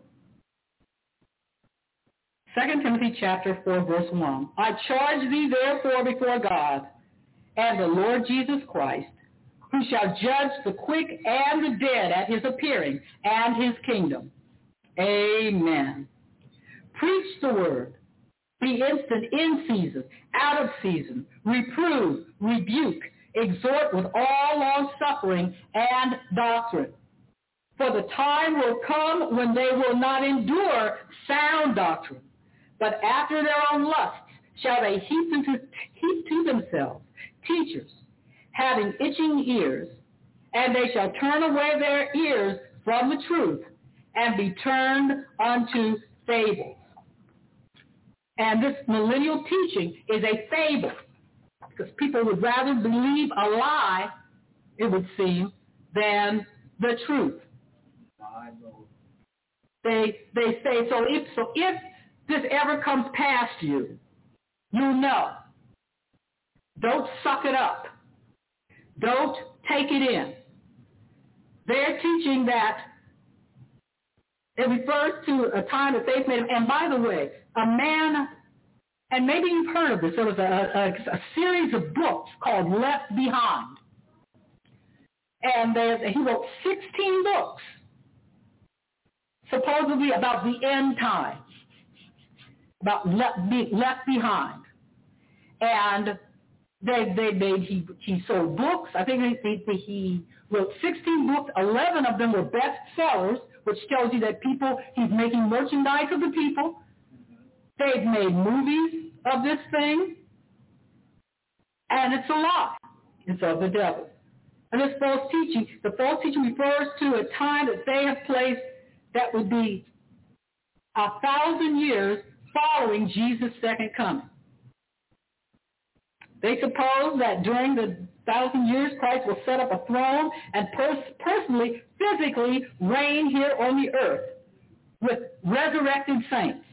Speaker 2: Second Timothy chapter four, verse one. I charge thee therefore before God and the Lord Jesus Christ, who shall judge the quick and the dead at his appearing and his kingdom. Amen. Preach the word. Be instant in season, out of season. Reprove, rebuke, exhort with all long-suffering and doctrine. For the time will come when they will not endure sound doctrine, but after their own lusts shall they heap, into, heap to themselves teachers, having itching ears, and they shall turn away their ears from the truth, and be turned unto fables. And this millennial teaching is a fable, because people would rather believe a lie, it would seem, than the truth. They they say, so if, so if this ever comes past you, you'll know. Don't suck it up. Don't take it in. They're teaching that it refers to a time that they've made. And by the way, a man, and maybe you've heard of this, there was a, a, a series of books called Left Behind. And there, he wrote sixteen books, supposedly about the end times, about left, be, left behind. And they, they, they, he, he sold books. I think he, he, he wrote sixteen books. eleven of them were bestsellers, which tells you that people, he's making merchandise of the people. They've made movies of this thing. And it's a lie. It's of the devil. And this false teaching, the false teaching refers to a time that they have placed that would be a thousand years following Jesus' second coming. They suppose that during the thousand years, Christ will set up a throne and pers- personally, physically reign here on the earth with resurrected saints.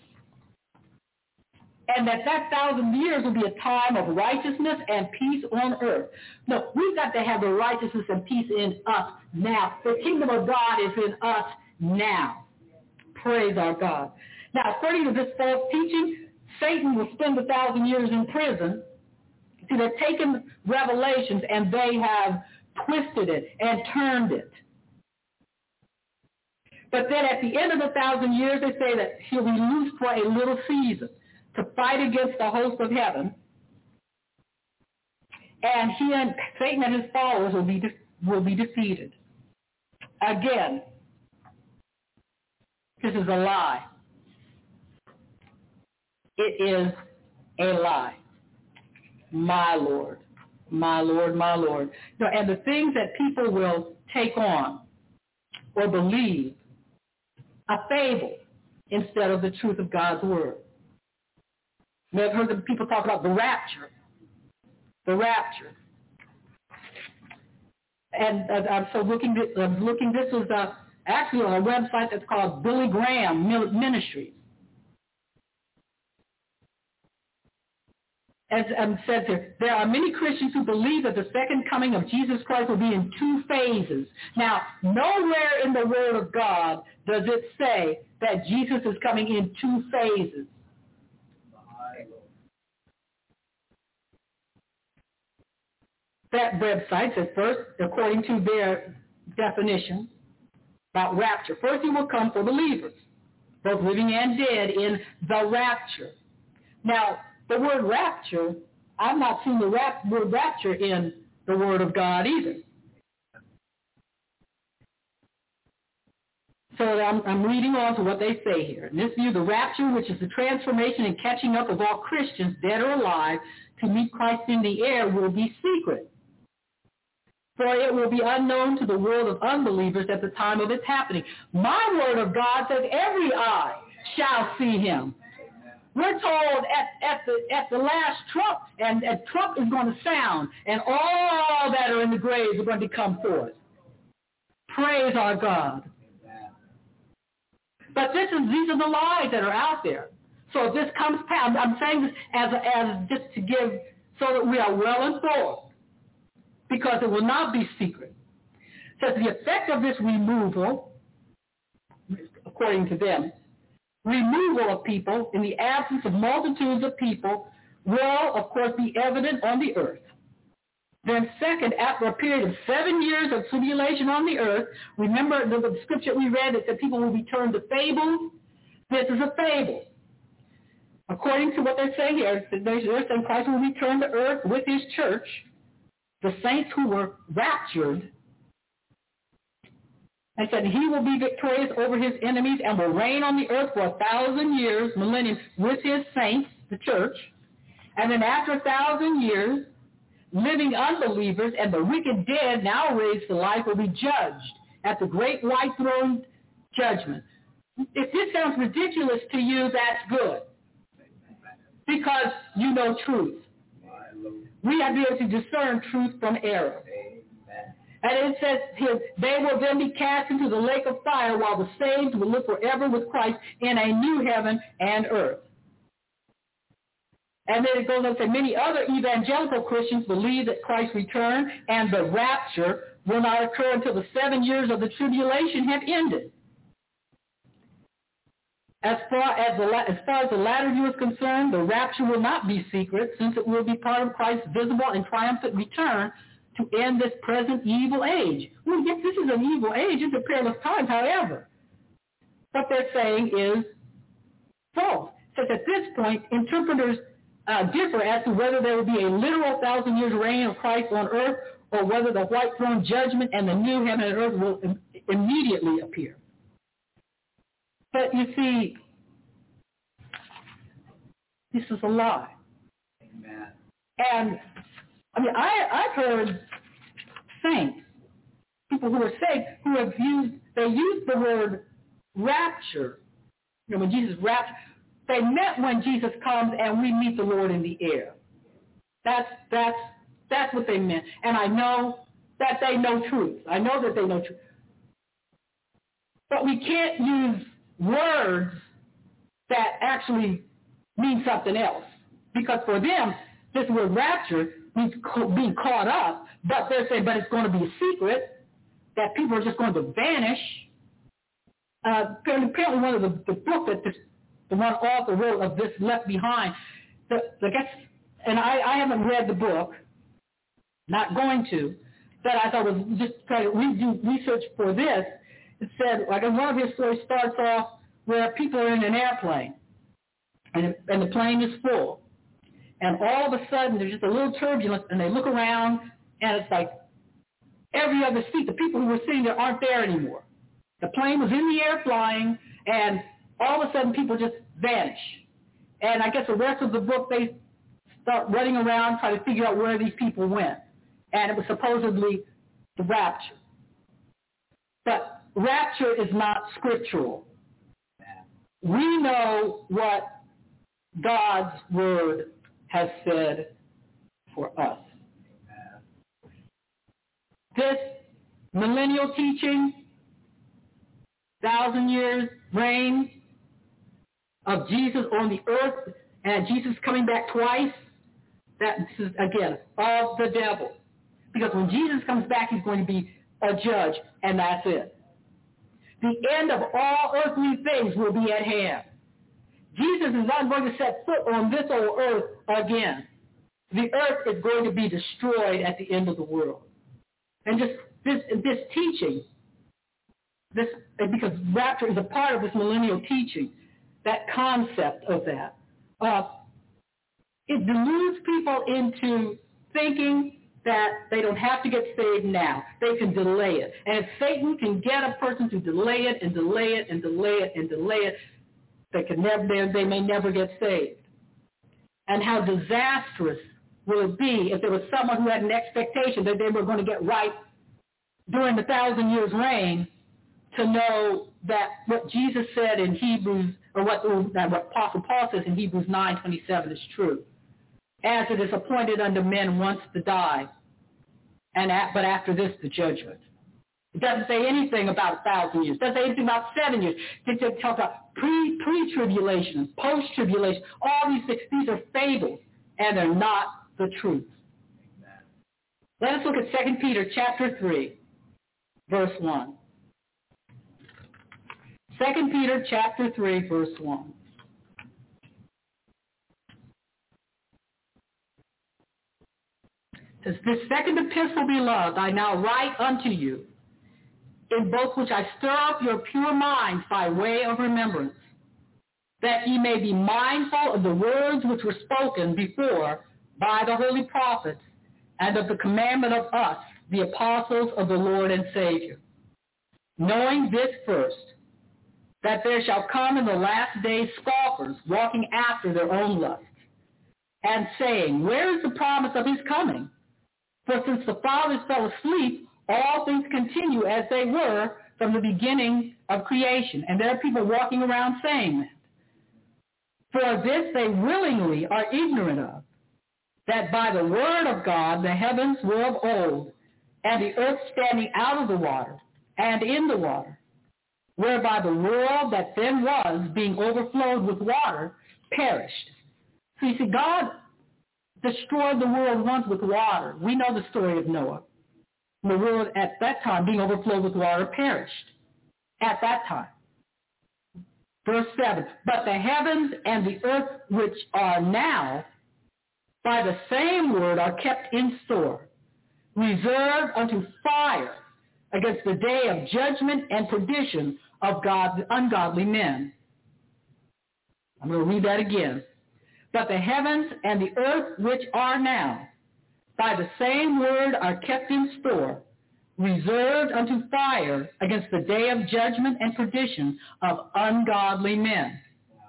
Speaker 2: And that that thousand years will be a time of righteousness and peace on earth. No, we've got to have the righteousness and peace in us now. The kingdom of God is in us now. Praise our God. Now, according to this false teaching, Satan will spend a thousand years in prison. See, they've taken Revelations and they have twisted it and turned it. But then at the end of the thousand years, they say that he'll be loosed for a little season to fight against the host of heaven. And he and Satan and his followers will be, de- will be defeated. Again, this is a lie. It is a lie. My Lord, my Lord, my Lord. No, and the things that people will take on or believe, a fable instead of the truth of God's word. You have heard people talk about the rapture. The rapture. And uh, I'm so looking, uh, looking this was uh, actually on a website that's called Billy Graham Ministries. As um, says here, there are many Christians who believe that the second coming of Jesus Christ will be in two phases. Now, nowhere in the Word of God does it say that Jesus is coming in two phases. That website says first, according to their definition about rapture, first he will come for believers, both living and dead, in the rapture. Now, the word rapture, I've not seen the rap, word rapture in the Word of God either. So I'm, I'm reading on to what they say here. In this view, the rapture, which is the transformation and catching up of all Christians, dead or alive, to meet Christ in the air, will be secret. For it will be unknown to the world of unbelievers at the time of its happening. My Word of God says every eye shall see him. We're told at, at the at the last trump, and a trump is going to sound, and all that are in the graves are going to come forth. Praise our God. But this is these are the lies that are out there. So if this comes past, I'm saying this as as just to give so that we are well informed, because it will not be secret. It says the effect of this removal, according to them, removal of people in the absence of multitudes of people will, of course, be evident on the earth. Then second, after a period of seven years of tribulation on the earth, remember the, the scripture we read that the people will be turned to fables? This is a fable. According to what they're saying here, they're saying Christ will return to earth with his church, the saints who were raptured, and said he will be victorious over his enemies and will reign on the earth for a thousand years, millennium, with his saints, the church. And then after a thousand years, living unbelievers and the wicked dead now raised to life will be judged at the great white throne judgment. If this sounds ridiculous to you, that's good, because you know truth. We have to be able to discern truth from error. And it says here, they will then be cast into the lake of fire, while the saved will live forever with Christ in a new heaven and earth. And then it goes on to say, many other evangelical Christians believe that Christ's return and the rapture will not occur until the seven years of the tribulation have ended. As far as the, as far as the latter view is concerned, the rapture will not be secret, since it will be part of Christ's visible and triumphant return to end this present evil age. Well, yes, this is an evil age. It's a perilous time, however. What they're saying is false. So at this point, interpreters uh, differ as to whether there will be a literal thousand years reign of Christ on earth, or whether the white throne judgment and the new heaven and earth will im- immediately appear. But you see, this is a lie. Amen. And I mean, I, I've heard saints, people who are saved, who have used, they used the word rapture. You know, when Jesus rapture, they meant when Jesus comes and we meet the Lord in the air. That's, that's, that's what they meant. And I know that they know truth. I know that they know truth. But we can't use words that actually mean something else. Because for them, this word rapture means being caught up, but they're saying, but it's going to be a secret, that people are just going to vanish. Uh, apparently one of the, the book that this, the one author wrote of this Left Behind, the, the, and I, I haven't read the book, not going to, but I thought was just trying to redo research for this. It said, like one of his stories starts off where people are in an airplane, and, and the plane is full. And all of a sudden, there's just a little turbulence, and they look around, and it's like every other seat, the people who were sitting there aren't there anymore. The plane was in the air flying, and all of a sudden, people just vanish. And I guess the rest of the book, they start running around trying to figure out where these people went. And it was supposedly the rapture. But rapture is not scriptural. We know what God's word has said for us. This millennial teaching thousand years reign of Jesus on the earth and Jesus coming back twice, that is, again, of the devil. Because when Jesus comes back, he's going to be a judge, and that's it. The end of all earthly things will be at hand. Jesus is not going to set foot on this old earth again. The earth is going to be destroyed at the end of the world. And just this, this teaching, this because rapture is a part of this millennial teaching, that concept of that, uh, it deludes people into thinking that they don't have to get saved now. They can delay it. And if Satan can get a person to delay it and delay it and delay it and delay it, they can never, they, they may never get saved. And how disastrous will it be if there was someone who had an expectation that they were going to get right during the thousand years reign, to know that what Jesus said in Hebrews, or what, that what Apostle Paul says in Hebrews nine twenty-seven is true. As it is appointed unto men once to die, and at, but after this the judgment. It doesn't say anything about a thousand years. It doesn't say anything about seven years. It just talks about pre, pre-tribulation, post-tribulation. All these things, these are fables, and they're not the truth. Amen. Let us look at Second Peter chapter three, verse one. Second Peter chapter three, verse one. It says, this second epistle, beloved, I now write unto you, in both which I stir up your pure minds by way of remembrance, that ye may be mindful of the words which were spoken before by the holy prophets, and of the commandment of us, the apostles of the Lord and Savior. Knowing this first, that there shall come in the last days scoffers, walking after their own lusts, and saying, where is the promise of his coming? For since the fathers fell asleep, all things continue as they were from the beginning of creation. And there are people walking around saying that. For this they willingly are ignorant of, that by the word of God the heavens were of old, and the earth standing out of the water, and in the water, whereby the world that then was, being overflowed with water, perished. So you see, God destroyed the world once with water. We know the story of Noah. The world at that time, being overflowed with water, perished at that time. Verse seven, but the heavens and the earth which are now, by the same word are kept in store, reserved unto fire against the day of judgment and perdition of God's ungodly men. I'm going to read that again. But the heavens and the earth which are now, by the same word are kept in store, reserved unto fire against the day of judgment and perdition of ungodly men.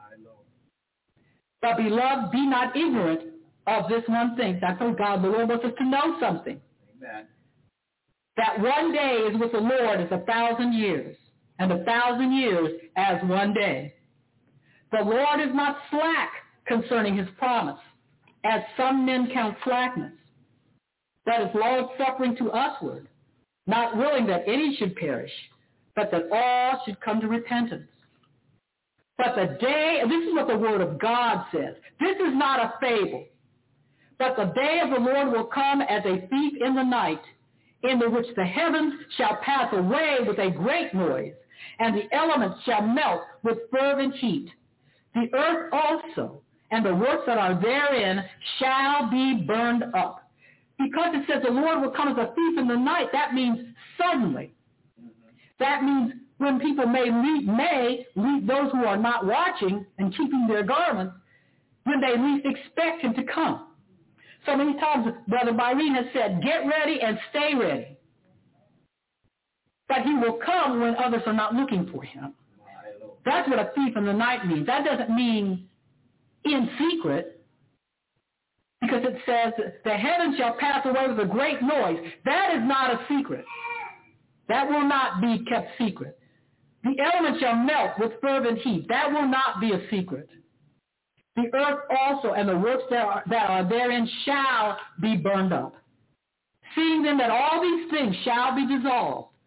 Speaker 2: But beloved, be not ignorant of this one thing. That's what God, the Lord wants us to know something. Amen. That one day is with the Lord as a thousand years, and a thousand years as one day. The Lord is not slack concerning his promise, as some men count slackness, that is long-suffering to usward, not willing that any should perish, but that all should come to repentance. But the day, and this is what the word of God says, this is not a fable, but the day of the Lord will come as a thief in the night, in the which the heavens shall pass away with a great noise, and the elements shall melt with fervent heat. The earth also, and the works that are therein, shall be burned up. Because it says the Lord will come as a thief in the night, that means suddenly. That means when people may leave, may leave those who are not watching and keeping their garments, when they least expect him to come. So many times, Brother Byrene has said, get ready and stay ready. But he will come when others are not looking for him. That's what a thief in the night means. That doesn't mean in secret, because it says the heavens shall pass away with a great noise. That is not a secret. That will not be kept secret. The elements shall melt with fervent heat. That will not be a secret. The earth also and the works that are, that are therein shall be burned up. Seeing then that all these things shall be dissolved,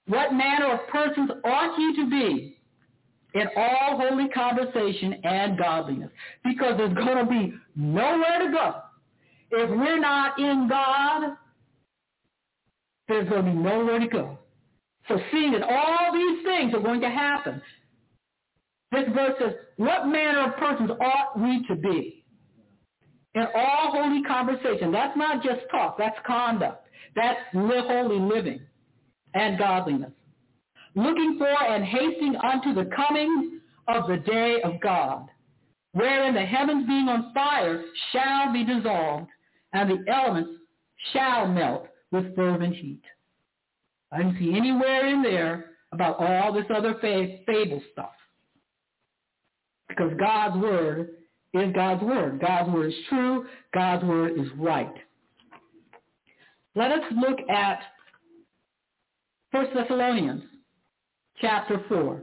Speaker 2: What manner of persons ought ye to be in all holy conversation and godliness? Because there's going to be nowhere to go. If we're not in God, there's going to be nowhere to go. So seeing that all these things are going to happen, this verse says, what manner of persons ought we to be in all holy conversation? That's not just talk, that's conduct. That's live holy living and godliness. Looking for and hasting unto the coming of the day of God, wherein the heavens being on fire shall be dissolved, and the elements shall melt with fervent heat. I didn't see anywhere in there about all this other fable stuff. Because God's word is God's word. God's word is true. God's word is right. Let us look at First Thessalonians chapter four,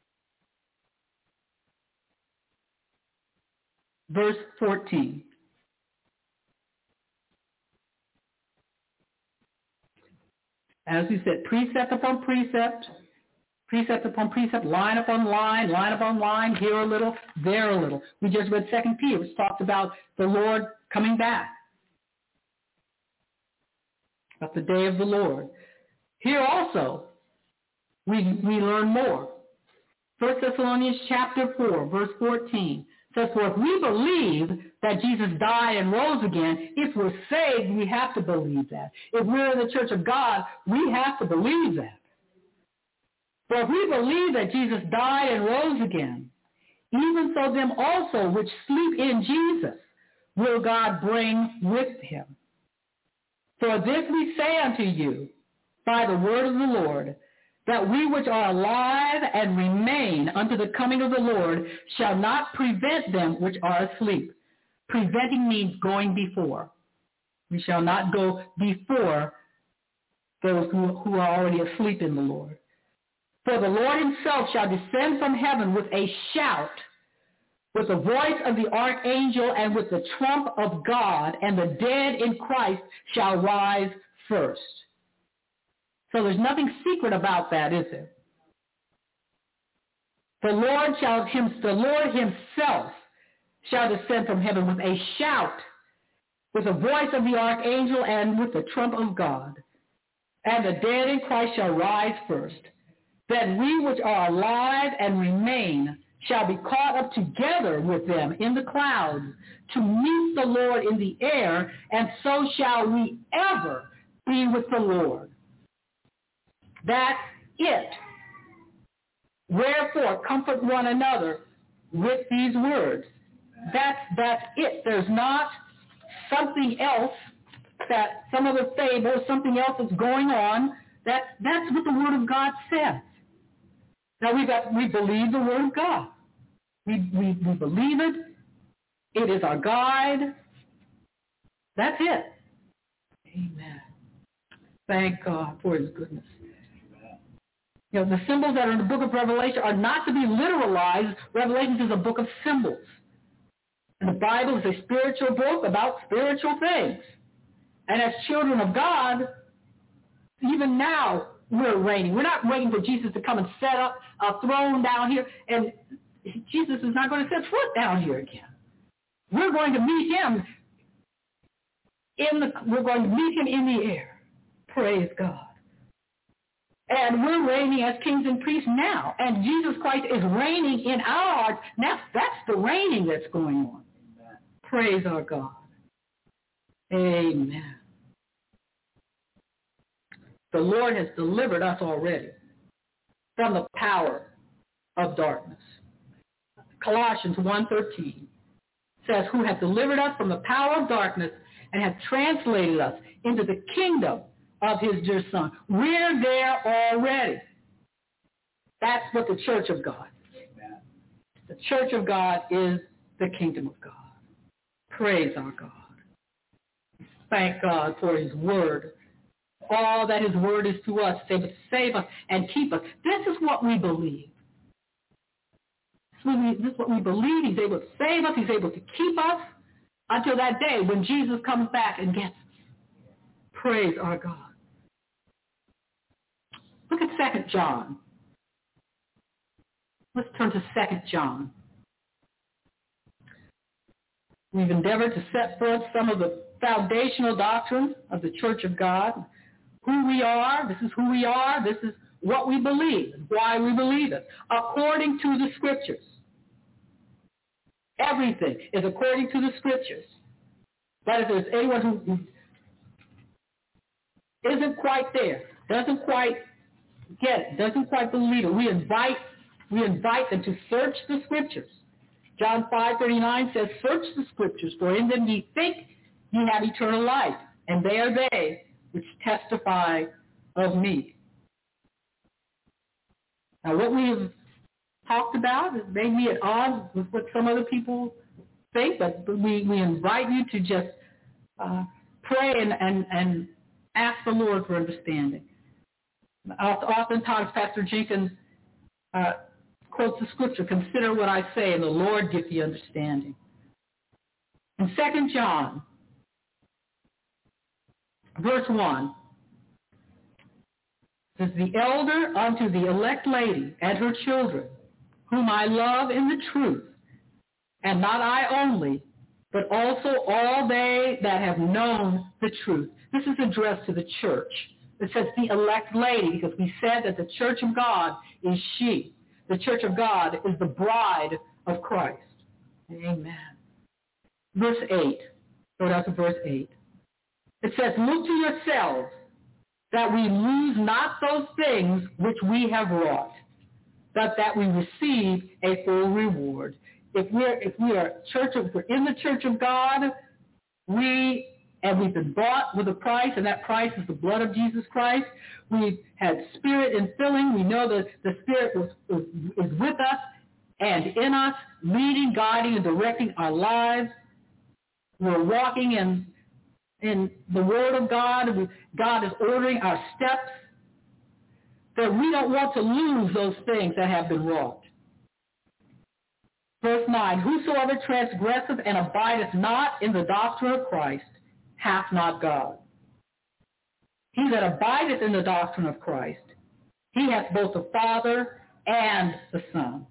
Speaker 2: verse fourteen. As we said, precept upon precept, precept upon precept, line upon line, line upon line, here a little, there a little. We just read Second Peter, which talked about the Lord coming back, about the day of the Lord. Here also, we, we learn more. First Thessalonians chapter four, verse fourteen says, for if we believe that Jesus died and rose again, if we're saved, we have to believe that. If we're in the church of God, we have to believe that. For if we believe that Jesus died and rose again, even so them also which sleep in Jesus will God bring with him. For this we say unto you by the word of the Lord, that we which are alive and remain unto the coming of the Lord shall not prevent them which are asleep. Preventing means going before. We shall not go before those who, who are already asleep in the Lord. For the Lord himself shall descend from heaven with a shout, with the voice of the archangel, and with the trump of God, and the dead in Christ shall rise first. So there's nothing secret about that, is there? The Lord shall him, the Lord himself shall descend from heaven with a shout, with the voice of the archangel, and with the trump of God. And the dead in Christ shall rise first. Then we which are alive and remain shall be caught up together with them in the clouds to meet the Lord in the air, and so shall we ever be with the Lord. That's it. Wherefore, comfort one another with these words. That's, that's it. There's not something else, that some other fable, something else that's going on. That, that's what the Word of God says. Now, we got, we believe the Word of God. We, we, we believe it. It is our guide. That's it. Amen. Thank God for his goodness. You know, the symbols that are in the book of Revelation are not to be literalized. Revelation is a book of symbols. And the Bible is a spiritual book about spiritual things. And as children of God, even now we're reigning. We're not waiting for Jesus to come and set up a throne down here. And Jesus is not going to set foot down here again. We're going to meet him in the, we're going to meet him in the air. Praise God. And we're reigning as kings and priests now. And Jesus Christ is reigning in our hearts. Now, that's the reigning that's going on. Amen. Praise our God. Amen. The Lord has delivered us already from the power of darkness. Colossians one thirteen says, who hath delivered us from the power of darkness and hath translated us into the kingdom of his dear Son. We're there already. That's what the church of God is. Amen. The church of God is the kingdom of God. Praise our God. Thank God for his word. All that his word is to us, to save us and keep us. This is what we believe. This is what we believe. He's able to save us. He's able to keep us until that day when Jesus comes back and gets us. Praise our God. Look at Second John. Let's turn to Second John. We've endeavored to set forth some of the foundational doctrines of the Church of God. Who we are, this is who we are, this is what we believe, why we believe it, according to the Scriptures. Everything is according to the Scriptures. But if there's anyone who isn't quite there, doesn't quite get it, doesn't quite believe it, we invite, we invite them to search the Scriptures. John five thirty-nine says, search the Scriptures, for in them ye think ye have eternal life, and they are they which testify of me. Now, what we have talked about is maybe at odds with what some other people think, but we, we invite you to just uh, pray and, and, and ask the Lord for understanding. Oftentimes, Pastor Jenkins uh, quotes the Scripture, consider what I say, and the Lord give you understanding. In Second John, verse one, says, the elder unto the elect lady and her children, whom I love in the truth, and not I only, but also all they that have known the truth. This is addressed to the church. It says the elect lady, because we said that the church of God is she. The church of God is the bride of Christ. Amen. Verse eight. Go down to verse eight. It says, look to yourselves, that we lose not those things which we have wrought, but that we receive a full reward. If we're if we are church of, if we're in the church of God, we and we've been bought with a price, and that price is the blood of Jesus Christ. We've had Spirit infilling. We know that the Spirit was, was, is with us and in us, leading, guiding, and directing our lives. We're walking in in the Word of God. God is ordering our steps, that we don't want to lose those things that have been wrought. Verse nine, whosoever transgresseth and abideth not in the doctrine of Christ hath not God. He that abideth in the doctrine of Christ, he hath both the Father and the Son.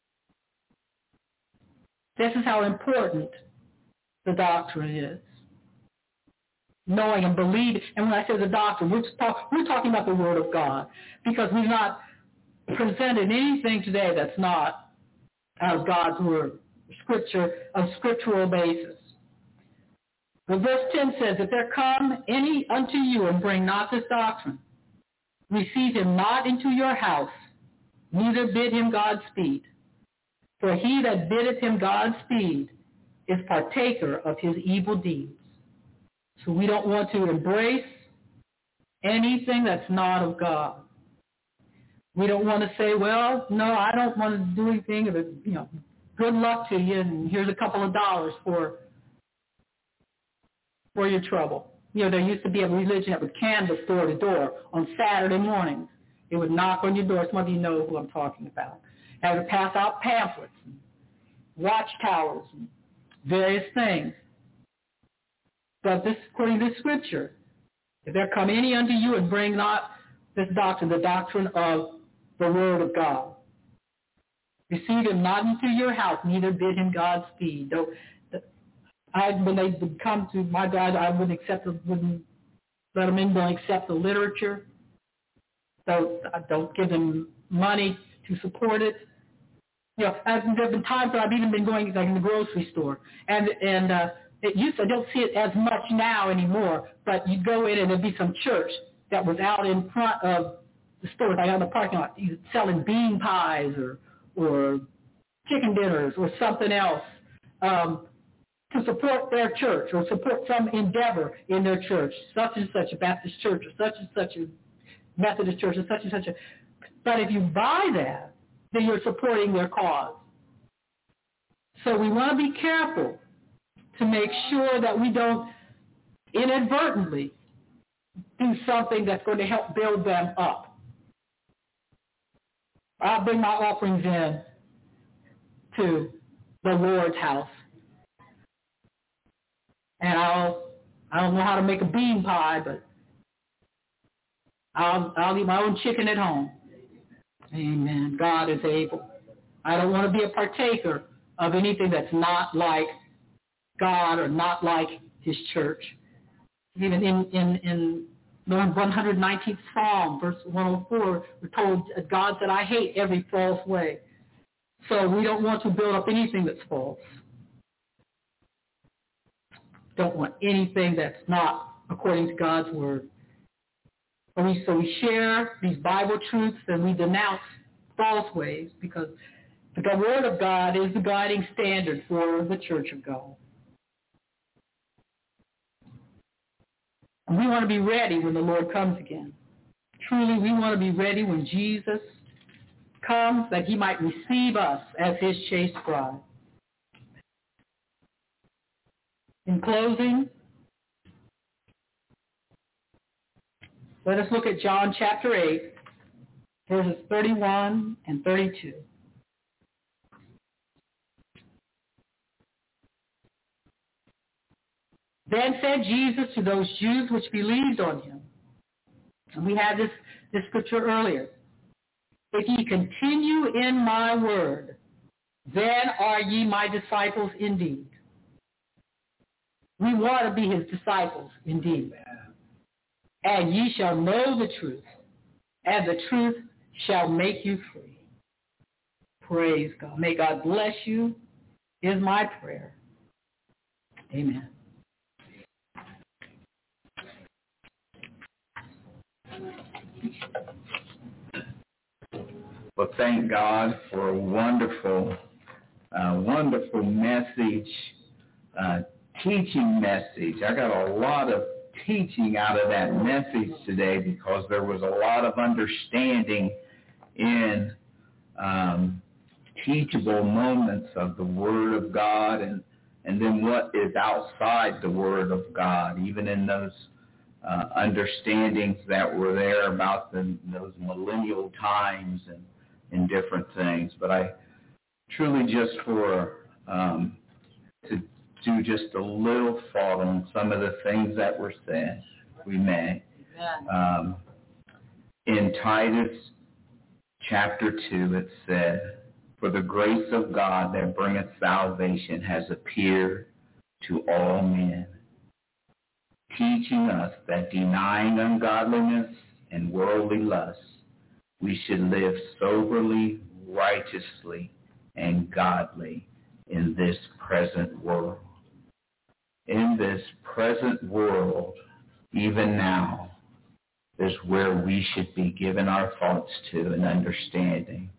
Speaker 2: This is how important the doctrine is. Knowing and believing. And when I say the doctrine, we're, talk, we're talking about the Word of God, because we've not presented anything today that's not out of God's Word, Scripture, a scriptural basis. But verse ten says, if there come any unto you and bring not this doctrine, receive him not into your house, neither bid him Godspeed. For he that biddeth him Godspeed is partaker of his evil deeds. So we don't want to embrace anything that's not of God. We don't want to say, well, no, I don't want to do anything. You know, good luck to you, and here's a couple of dollars for for your trouble. You know, there used to be a religion that would canvass door to door on Saturday mornings. It would knock on your door. Some of you know who I'm talking about. They would pass out pamphlets, and watchtowers, and various things. But this, according to Scripture, if there come any unto you and bring not this doctrine, the doctrine of the Word of God, receive him not into your house, neither bid him Godspeed. Don't, I, when they would come to my God, I wouldn't accept, wouldn't let them in, don't accept the literature. So I don't give them money to support it. You know, I've, there have been times where I've even been going like in the grocery store, and and uh, it used to, I don't see it as much now anymore, but you'd go in and there'd be some church that was out in front of the store, like out in the parking lot, selling bean pies or or chicken dinners or something else, um, to support their church or support some endeavor in their church, such and such a Baptist church or such and such a Methodist church or such and such a. But if you buy that, then you're supporting their cause. So we want to be careful to make sure that we don't inadvertently do something that's going to help build them up. I'll bring my offerings in to the Lord's house. And I'll, I don't know how to make a bean pie, but I'll, I'll eat my own chicken at home. Amen. God is able. I don't want to be a partaker of anything that's not like God or not like his church. Even in, in, in the one hundred nineteenth Psalm, verse one oh four, we're told God said, I hate every false way. So we don't want to build up anything that's false. Don't want anything that's not according to God's word. So we, so we share these Bible truths and we denounce false ways because the word of God is the guiding standard for the church of God. And we want to be ready when the Lord comes again. Truly, we want to be ready when Jesus comes that he might receive us as his chaste bride. In closing, let us look at John chapter eight, verses thirty-one and thirty-two. Then said Jesus to those Jews which believed on him, and we had this, this scripture earlier, if ye continue in my word, then are ye my disciples indeed. We want to be his disciples indeed. And ye shall know the truth, and the truth shall make you free. Praise God. May God bless you, is my prayer. Amen.
Speaker 3: Well, thank God for a wonderful, uh, wonderful message, uh, teaching message. I got a lot of teaching out of that message today because there was a lot of understanding in um, teachable moments of the Word of God and, and then what is outside the Word of God, even in those uh, understandings that were there about the, those millennial times and, and different things. But I truly just for um, to do just a little thought on some of the things that were said, we may. Um, in Titus chapter two, it said, for the grace of God that bringeth salvation has appeared to all men, teaching us that denying ungodliness and worldly lusts, we should live soberly, righteously, and godly in this present world. In this present world, even now, is where we should be giving our thoughts to and understanding.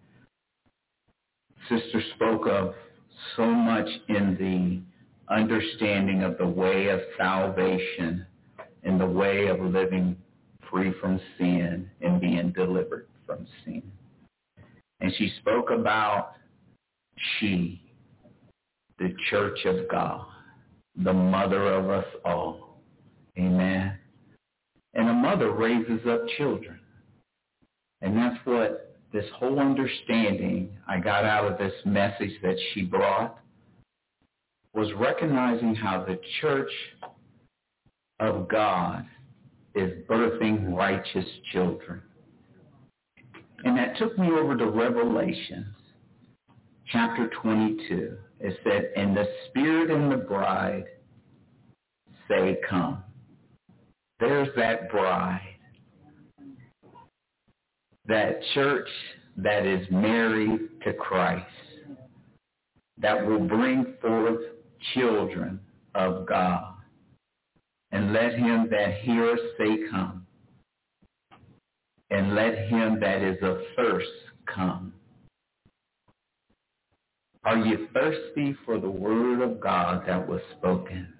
Speaker 3: Sister spoke of so much in the understanding of the way of salvation and the way of living free from sin and being delivered from sin. And she spoke about she, the church of God, the mother of us all. Amen. And a mother raises up children. And that's what this whole understanding I got out of this message that she brought was recognizing how the church of God is birthing righteous children. And that took me over to Revelation chapter twenty-two. It said, and the Spirit and the bride say, come. There's that bride, that church that is married to Christ, that will bring forth children of God. And let him that heareth say, come. And let him that is athirst come. Are you thirsty for the word of God that was spoken?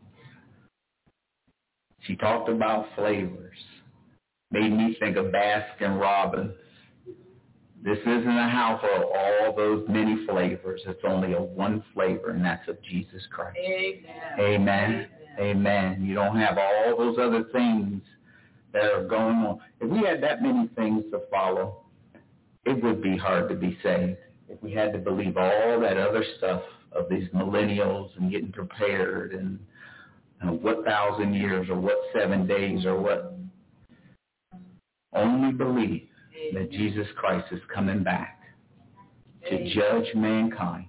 Speaker 3: She talked about flavors. Made me think of Baskin Robbins. This isn't a house of all those many flavors. It's only a one flavor, and that's of Jesus Christ.
Speaker 4: Amen.
Speaker 3: Amen. Amen. Amen. You don't have all those other things that are going on. If we had that many things to follow, it would be hard to be saved. If we had to believe all that other stuff of these millennials and getting prepared and uh, what thousand years or what seven days or what. only believe that Jesus Christ is coming back to judge mankind.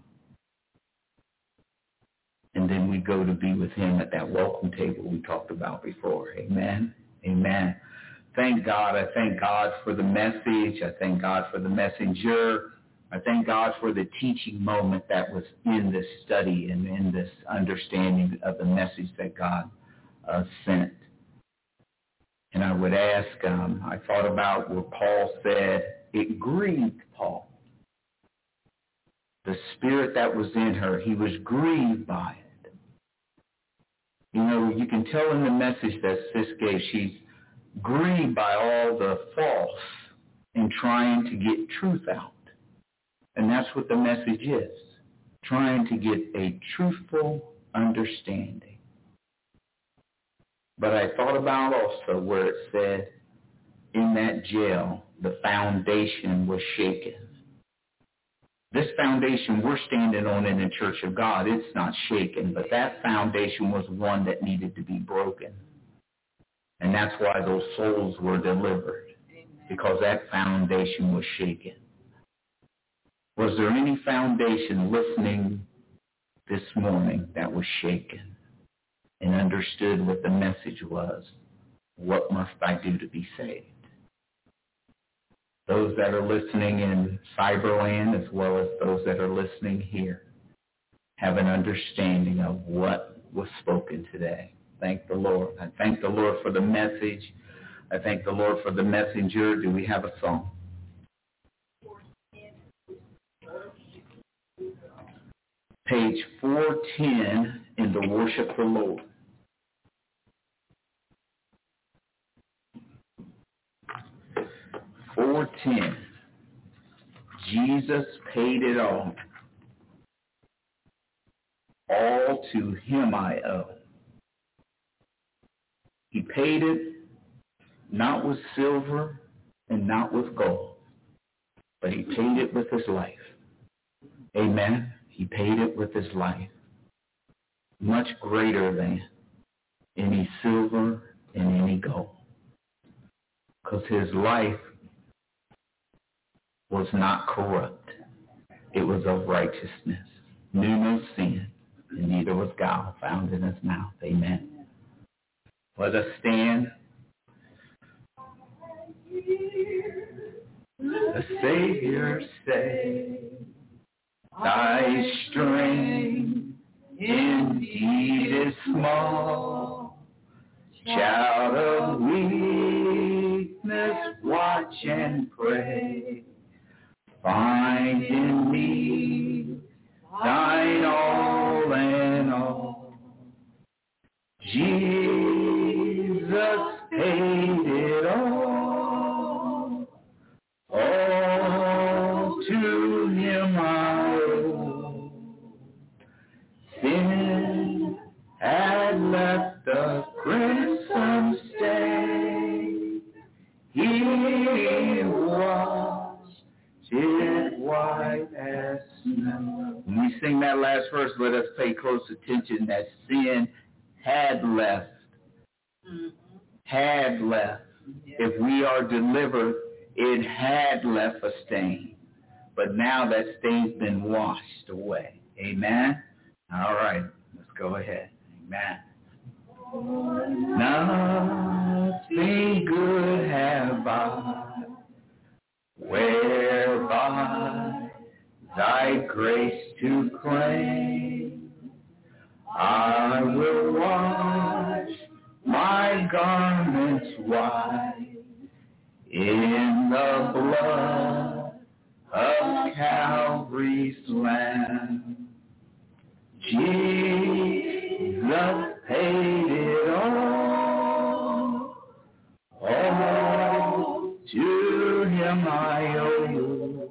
Speaker 3: And then we go to be with him at that welcome table we talked about before. Amen. Amen. Thank God. I thank God for the message. I thank God for the messenger. I thank God for the teaching moment that was in this study and in this understanding of the message that God uh, sent. And I would ask, um, I thought about what Paul said. It grieved Paul. The spirit that was in her, he was grieved by it. You know, you can tell in the message that Sis gave, she's grieved by all the false and trying to get truth out. And that's what the message is, trying to get a truthful understanding. But I thought about also where it said in that jail, the foundation was shaken. This foundation we're standing on in the Church of God, it's not shaken, but that foundation was one that needed to be broken. And that's why those souls were delivered, because that foundation was shaken. Was there any foundation listening this morning that was shaken and understood what the message was? What must I do to be saved? Those that are listening in Cyberland as well as those that are listening here have an understanding of what was spoken today. Thank the Lord. I thank the Lord for the message. I thank the Lord for the messenger. Do we have a song? Page four ten in the Worship the Lord. four ten. Jesus paid it all. All to him I owe. He paid it not with silver and not with gold, but he paid it with his life. Amen. He paid it with his life. Much greater than any silver and any gold. Because his life was not corrupt. It was of righteousness. Knew no sin, and neither was guile found in his mouth. Amen. Let us stand. The Savior say, thy strength indeed is small. Child of weakness, watch and pray. Find in me thine all and all. Jesus paid it all. All to him I owe. Sin had left the crimson stain. He washed it white as snow. When we sing that last verse, let us pay close attention that sin had left. Mm-hmm. Had left. Yeah. If we are delivered, it had left a stain. But now that stain's been washed away. Amen? All right, let's go ahead. Amen. Nothing good have I, whereby thy grace to claim. I will wash my garments white in the blood of Calvary's Lamb. Jesus paid it all. All to him I owe.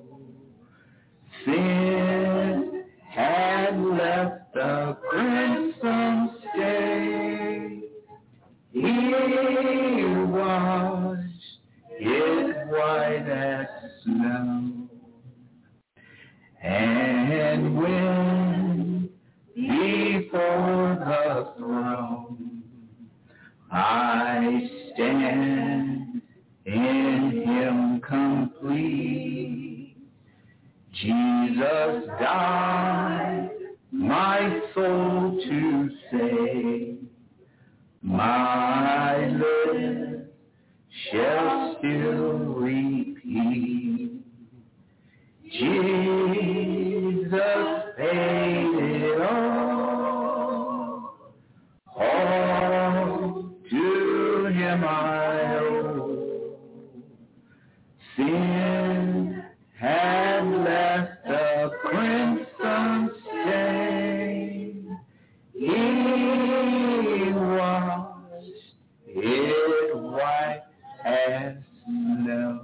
Speaker 3: Sin had left the crimson stain. He washed it white as snow. And when before the throne I stand in Jesus died my soul to save. My lips shall still repeat, Jesus paid it all. All to him I owe. Sin had left a crimson stain. He washed it white as snow.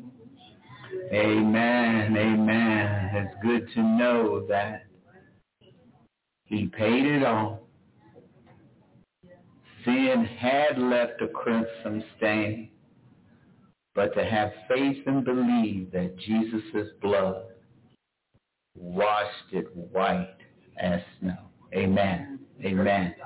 Speaker 3: Amen, amen. It's good to know that he paid it all. Sin had left a crimson stain, but to have faith and believe that Jesus' blood washed it white as snow. Amen, amen,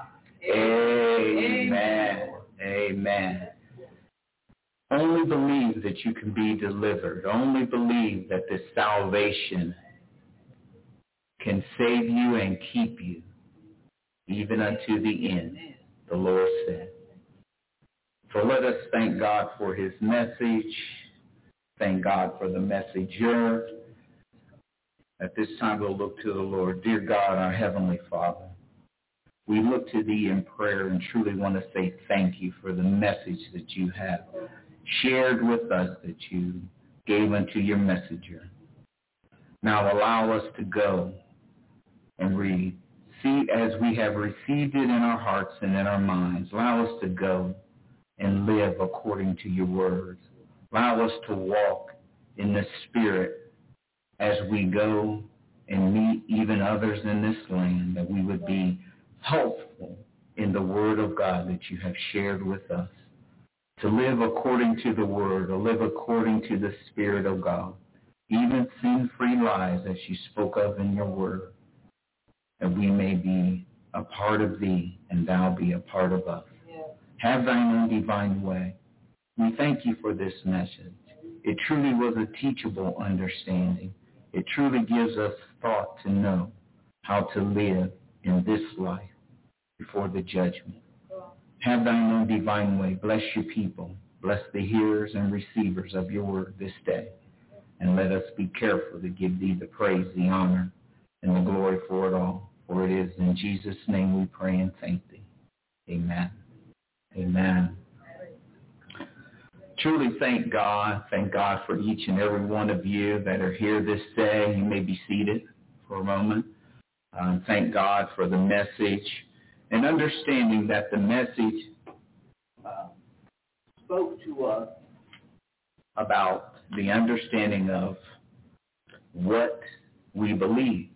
Speaker 3: amen, amen. Only believe that you can be delivered. Only believe that this salvation can save you and keep you even unto the end, the Lord said. So let us thank God for his message. Thank God for the messenger. At this time we'll look to the Lord. Dear God, our Heavenly Father, we look to thee in prayer and truly want to say thank you for the message that you have shared with us, that you gave unto your messenger. Now allow us to go and read. See, as we have received it in our hearts and in our minds, allow us to go and live according to your words. Allow us to walk in the Spirit as we go and meet even others in this land, that we would be helpful in the word of God that you have shared with us, to live according to the word, to live according to the Spirit of God, even sin-free lives as you spoke of in your word, that we may be a part of thee and thou be a part of us. Have thine own divine way. We thank you for this message. It truly was a teachable understanding. It truly gives us thought to know how to live in this life before the judgment. Have thine own divine way. Bless your people. Bless the hearers and receivers of your word this day. And let us be careful to give thee the praise, the honor, and the glory for it all. For it is in Jesus' name we pray and thank thee. Amen. Amen. Truly thank God. Thank God for each and every one of you that are here this day. You may be seated for a moment. Um, thank God for the message and understanding that the message uh, spoke to us about the understanding of what we believe.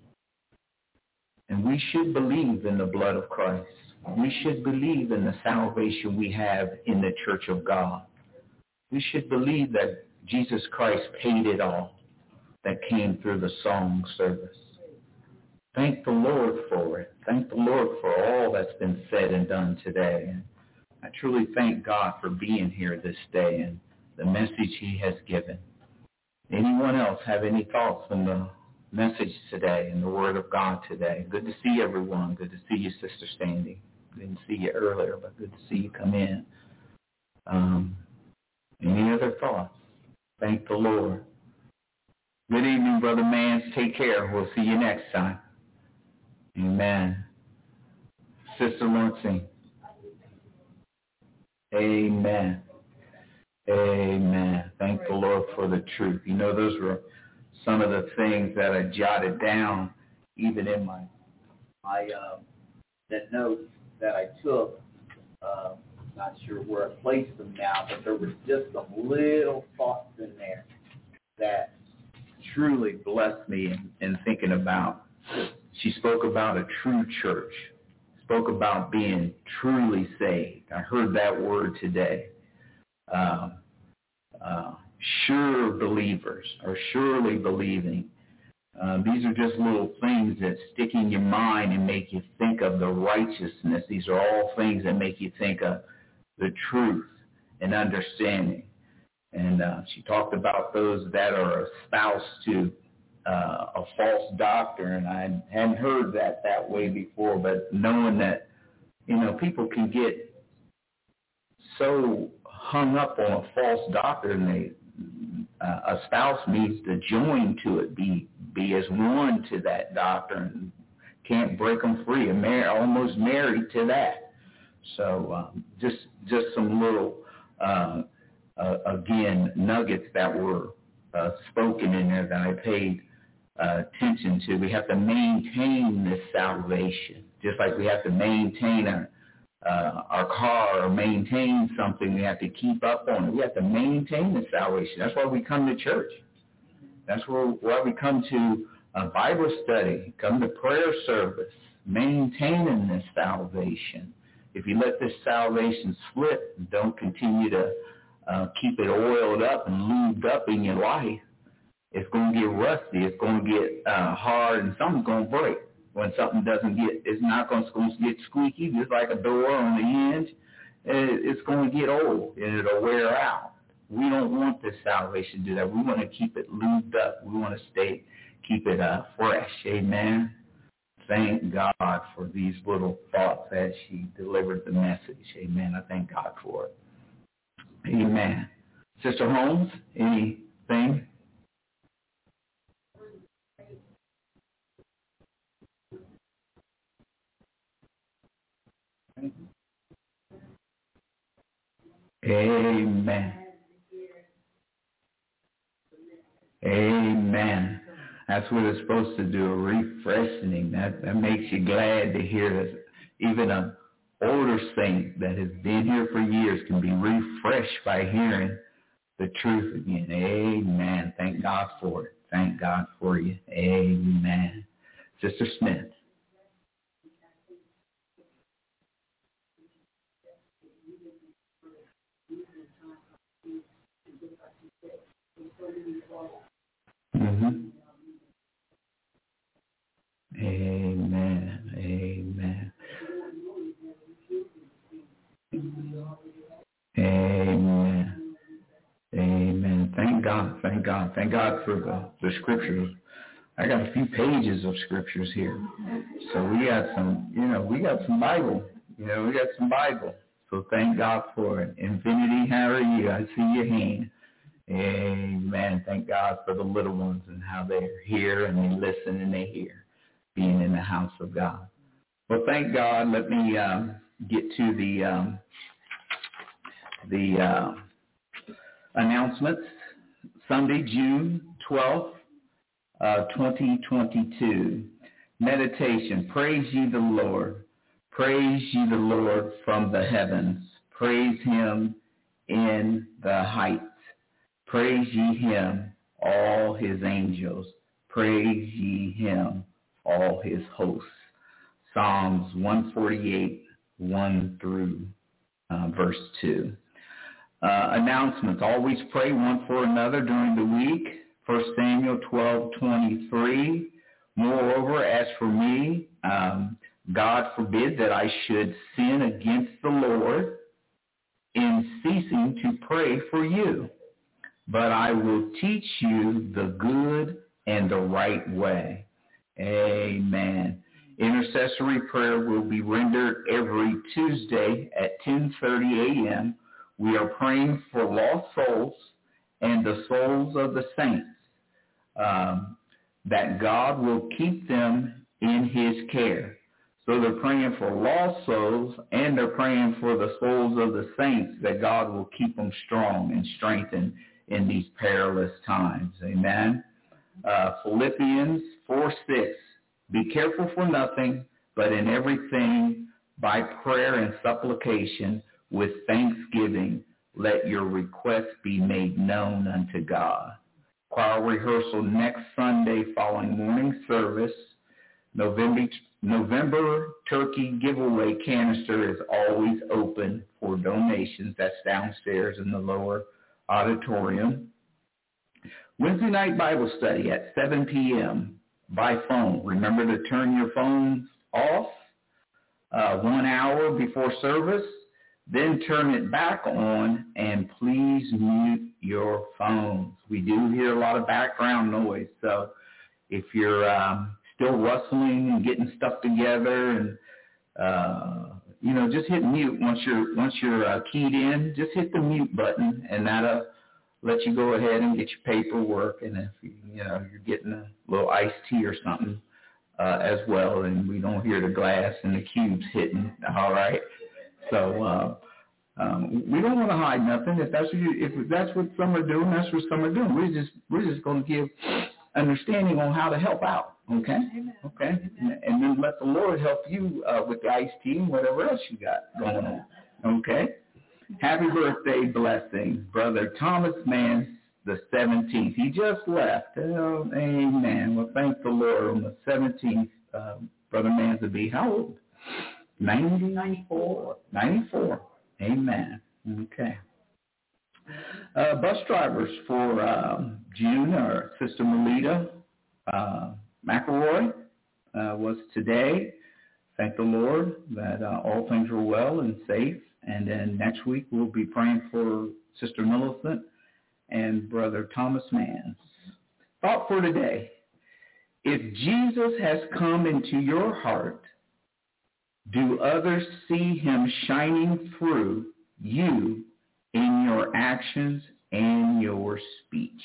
Speaker 3: And we should believe in the blood of Christ. We should believe in the salvation we have in the church of God. We should believe that Jesus Christ paid it all that came through the song service. Thank the Lord for it. Thank the Lord for all that's been said and done today. And I truly thank God for being here this day and the message he has given. Anyone else have any thoughts on the message today and the word of God today? Good to see everyone. Good to see you, Sister Sandy. Didn't see you earlier, but good to see you come in. Um, any other thoughts? Thank the Lord. Good evening, Brother Mans. Take care. We'll see you next time. Amen. Sister Launcey. Amen. Amen. Thank the Lord for the truth. You know, those were some of the things that I jotted down, even in my my uh, the notes that I took. Uh, not sure where I placed them now, but there was just some little thoughts in there that truly blessed me in, in thinking about. She spoke about a true church, spoke about being truly saved. I heard that word today. Uh, uh, sure believers or surely believing. Uh, these are just little things that stick in your mind and make you think of the righteousness. These are all things that make you think of the truth and understanding. And uh, she talked about those that are espoused to uh, a false doctor, and I hadn't heard that that way before, but knowing that, you know, people can get so hung up on a false doctor, and they, uh, a spouse needs to join to it, be be as one to that doctor, and can't break them free, and mar- almost married to that. So um, just just some little, uh, uh, again, nuggets that were uh, spoken in there that I paid uh, attention to. We have to maintain this salvation, just like we have to maintain our, uh, our car or maintain something. We have to keep up on it. We have to maintain the salvation. That's why we come to church. That's where, why we come to a Bible study, come to prayer service, maintaining this salvation. If you let this salvation slip and don't continue to uh, keep it oiled up and lubed up in your life, it's going to get rusty. It's going to get uh, hard, and something's going to break. When something doesn't get, it's not going to get squeaky, just like a door on the hinge. It's going to get old, and it'll wear out. We don't want this salvation to do that. We want to keep it lubed up. We want to stay, keep it uh, fresh. Amen. Thank God for these little thoughts as she delivered the message. Amen. I thank God for it. Amen. Sister Holmes, anything? Amen. Amen. That's what it's supposed to do, a refreshing. That, that makes you glad to hear that even an older saint that has been here for years can be refreshed by hearing the truth again. Amen. Thank God for it. Thank God for you. Amen. Sister Smith. Mm-hmm. Amen. Amen. Amen. Amen. Thank God. Thank God. Thank God for the, the scriptures. I got a few pages of scriptures here. So we got some, you know, we got some Bible. You know, we got some Bible. So thank God for it. Infinity, how are you? I see your hand. Amen. Thank God for the little ones and how they're here and they listen and they hear, being in the house of God. Well, thank God. Let me uh, get to the um, the uh, announcements. Sunday, June twelfth, uh, twenty twenty-two. Meditation. Praise ye the Lord. Praise ye the Lord from the heavens. Praise him in the heights. Praise ye him, all his angels. Praise ye him, all his hosts. Psalms one forty-eight, one through uh, verse two. Uh, announcements. Always pray one for another during the week. First Samuel twelve twenty-three. Moreover, as for me, um, God forbid that I should sin against the Lord in ceasing to pray for you. But I will teach you the good and the right way. Amen. Intercessory prayer will be rendered every Tuesday at ten thirty a.m. We are praying for lost souls and the souls of the saints, um, that God will keep them in his care. So they're praying for lost souls and they're praying for the souls of the saints, that God will keep them strong and strengthened in these perilous times. Amen. Uh, Philippians four six. Be careful for nothing, but in everything by prayer and supplication with thanksgiving, let your requests be made known unto God. Choir rehearsal next Sunday following morning service. November, November turkey giveaway canister is always open for donations. That's downstairs in the lower auditorium. Wednesday night Bible study at seven p.m. by phone. Remember to turn your phones off uh, one hour before service, then turn it back on, and please mute your phones. We do hear a lot of background noise, so if you're um, still rustling and getting stuff together, and uh, you know, just hit mute once you're once you're uh, keyed in. Just hit the mute button, and that'll let you go ahead and get your paperwork. And if you, you know you're getting a little iced tea or something uh, as well, and we don't hear the glass and the cubes hitting. All right, so. Uh, Um, we don't want to hide nothing. If that's what you, if that's what some are doing, that's what some are doing. We're just we're just going to give understanding on how to help out. Okay, Amen. Okay, Amen. And then let the Lord help you uh, with the iced tea and whatever else you got going on. Okay. Happy birthday, blessing, Brother Thomas Mann, the seventeenth. He just left. Oh, amen. Well, thank the Lord on the seventeenth. Uh, Brother Mann's to be how old? ninety? ninety-four. ninety-four. Amen. Okay. Uh, bus drivers for um, June are Sister Melita uh, McElroy uh, was today. Thank the Lord that uh, all things were well and safe. And then next week we'll be praying for Sister Millicent and Brother Thomas Mann. Thought for today. If Jesus has come into your heart, do others see him shining through you in your actions and your speech?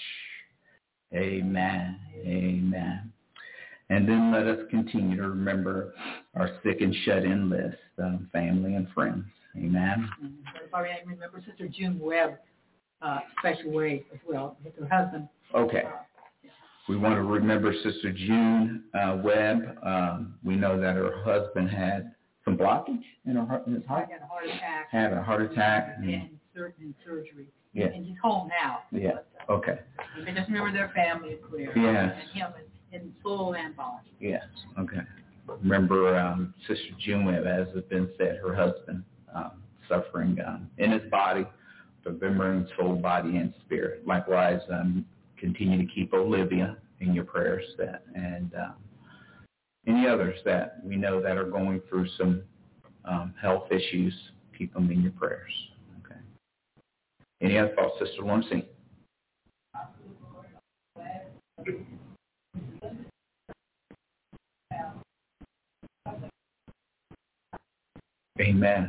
Speaker 3: Amen. Amen. And then let us continue to remember our sick and shut-in list, um, family and friends. Amen.
Speaker 2: Sorry, I remember Sister June Webb, uh, special way as well, with her husband.
Speaker 3: Okay. We want to remember Sister June uh, Webb. Um, we know that her husband had some blockage in, her heart, in his heart?
Speaker 2: Had a heart attack.
Speaker 3: Had a heart attack.
Speaker 2: And, and certain surgery.
Speaker 3: Yeah.
Speaker 2: And he's home now.
Speaker 3: Yeah.
Speaker 2: But, uh,
Speaker 3: okay.
Speaker 2: And just remember their family in prayer.
Speaker 3: Yes.
Speaker 2: And him in, in soul and body.
Speaker 3: Yes. Okay. Remember um, Sister June Webb, as has been said, her husband um, suffering um, in his body, remembering soul, body, and spirit. Likewise, um, continue to keep Olivia in your prayers, that and um, any others that we know that are going through some um, health issues, keep them in your prayers. Okay. Any other thoughts, Sister Lawrence? Amen.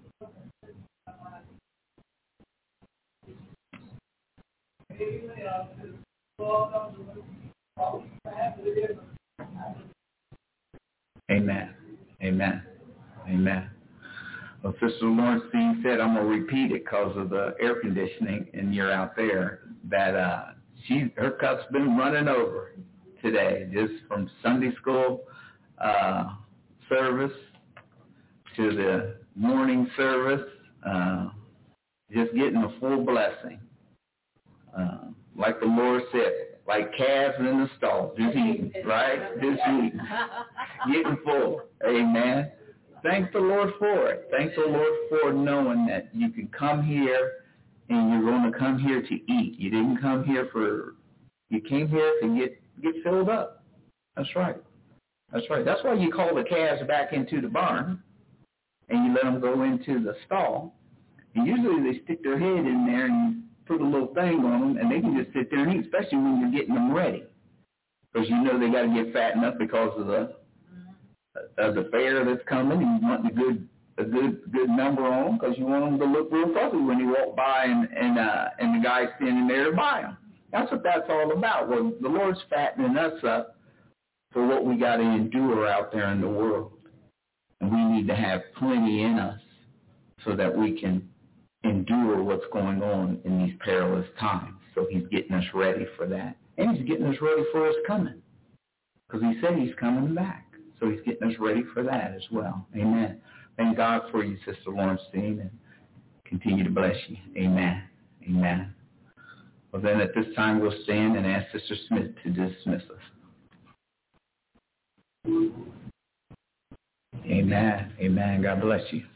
Speaker 3: Amen. Amen. Amen. Well, Sister Lawrence said, I'm going to repeat it because of the air conditioning and you're out there, that uh, she, her cup's been running over today, just from Sunday school uh, service to the morning service, uh, just getting a full blessing. Uh, like the Lord said, like calves in the stall, just eating, right? Just eating, getting full. Amen. Thank the Lord for it. Thank the Lord for knowing that you can come here and you're going to come here to eat. You didn't come here for, you came here to get, get filled up. That's right. That's right. That's why you call the calves back into the barn and you let them go into the stall. And usually they stick their head in there and put a little thing on them, and they can just sit there and eat, especially when you're getting them ready. Because you know they got to get fattened up because of the of the fair that's coming, and you want a good a good good number on them because you want them to look real fuzzy when you walk by and and uh, and the guy's standing there to buy them. That's what that's all about. Well, the Lord's fattening us up for what we got to endure out there in the world, and we need to have plenty in us so that we can endure what's going on in these perilous times. So he's getting us ready for that. And he's getting us ready for his coming. Because he said he's coming back. So he's getting us ready for that as well. Amen. Thank God for you, Sister Lawrence, and continue to bless you. Amen. Amen. Well, then at this time we'll stand and ask Sister Smith to dismiss us. Amen. Amen. God bless you.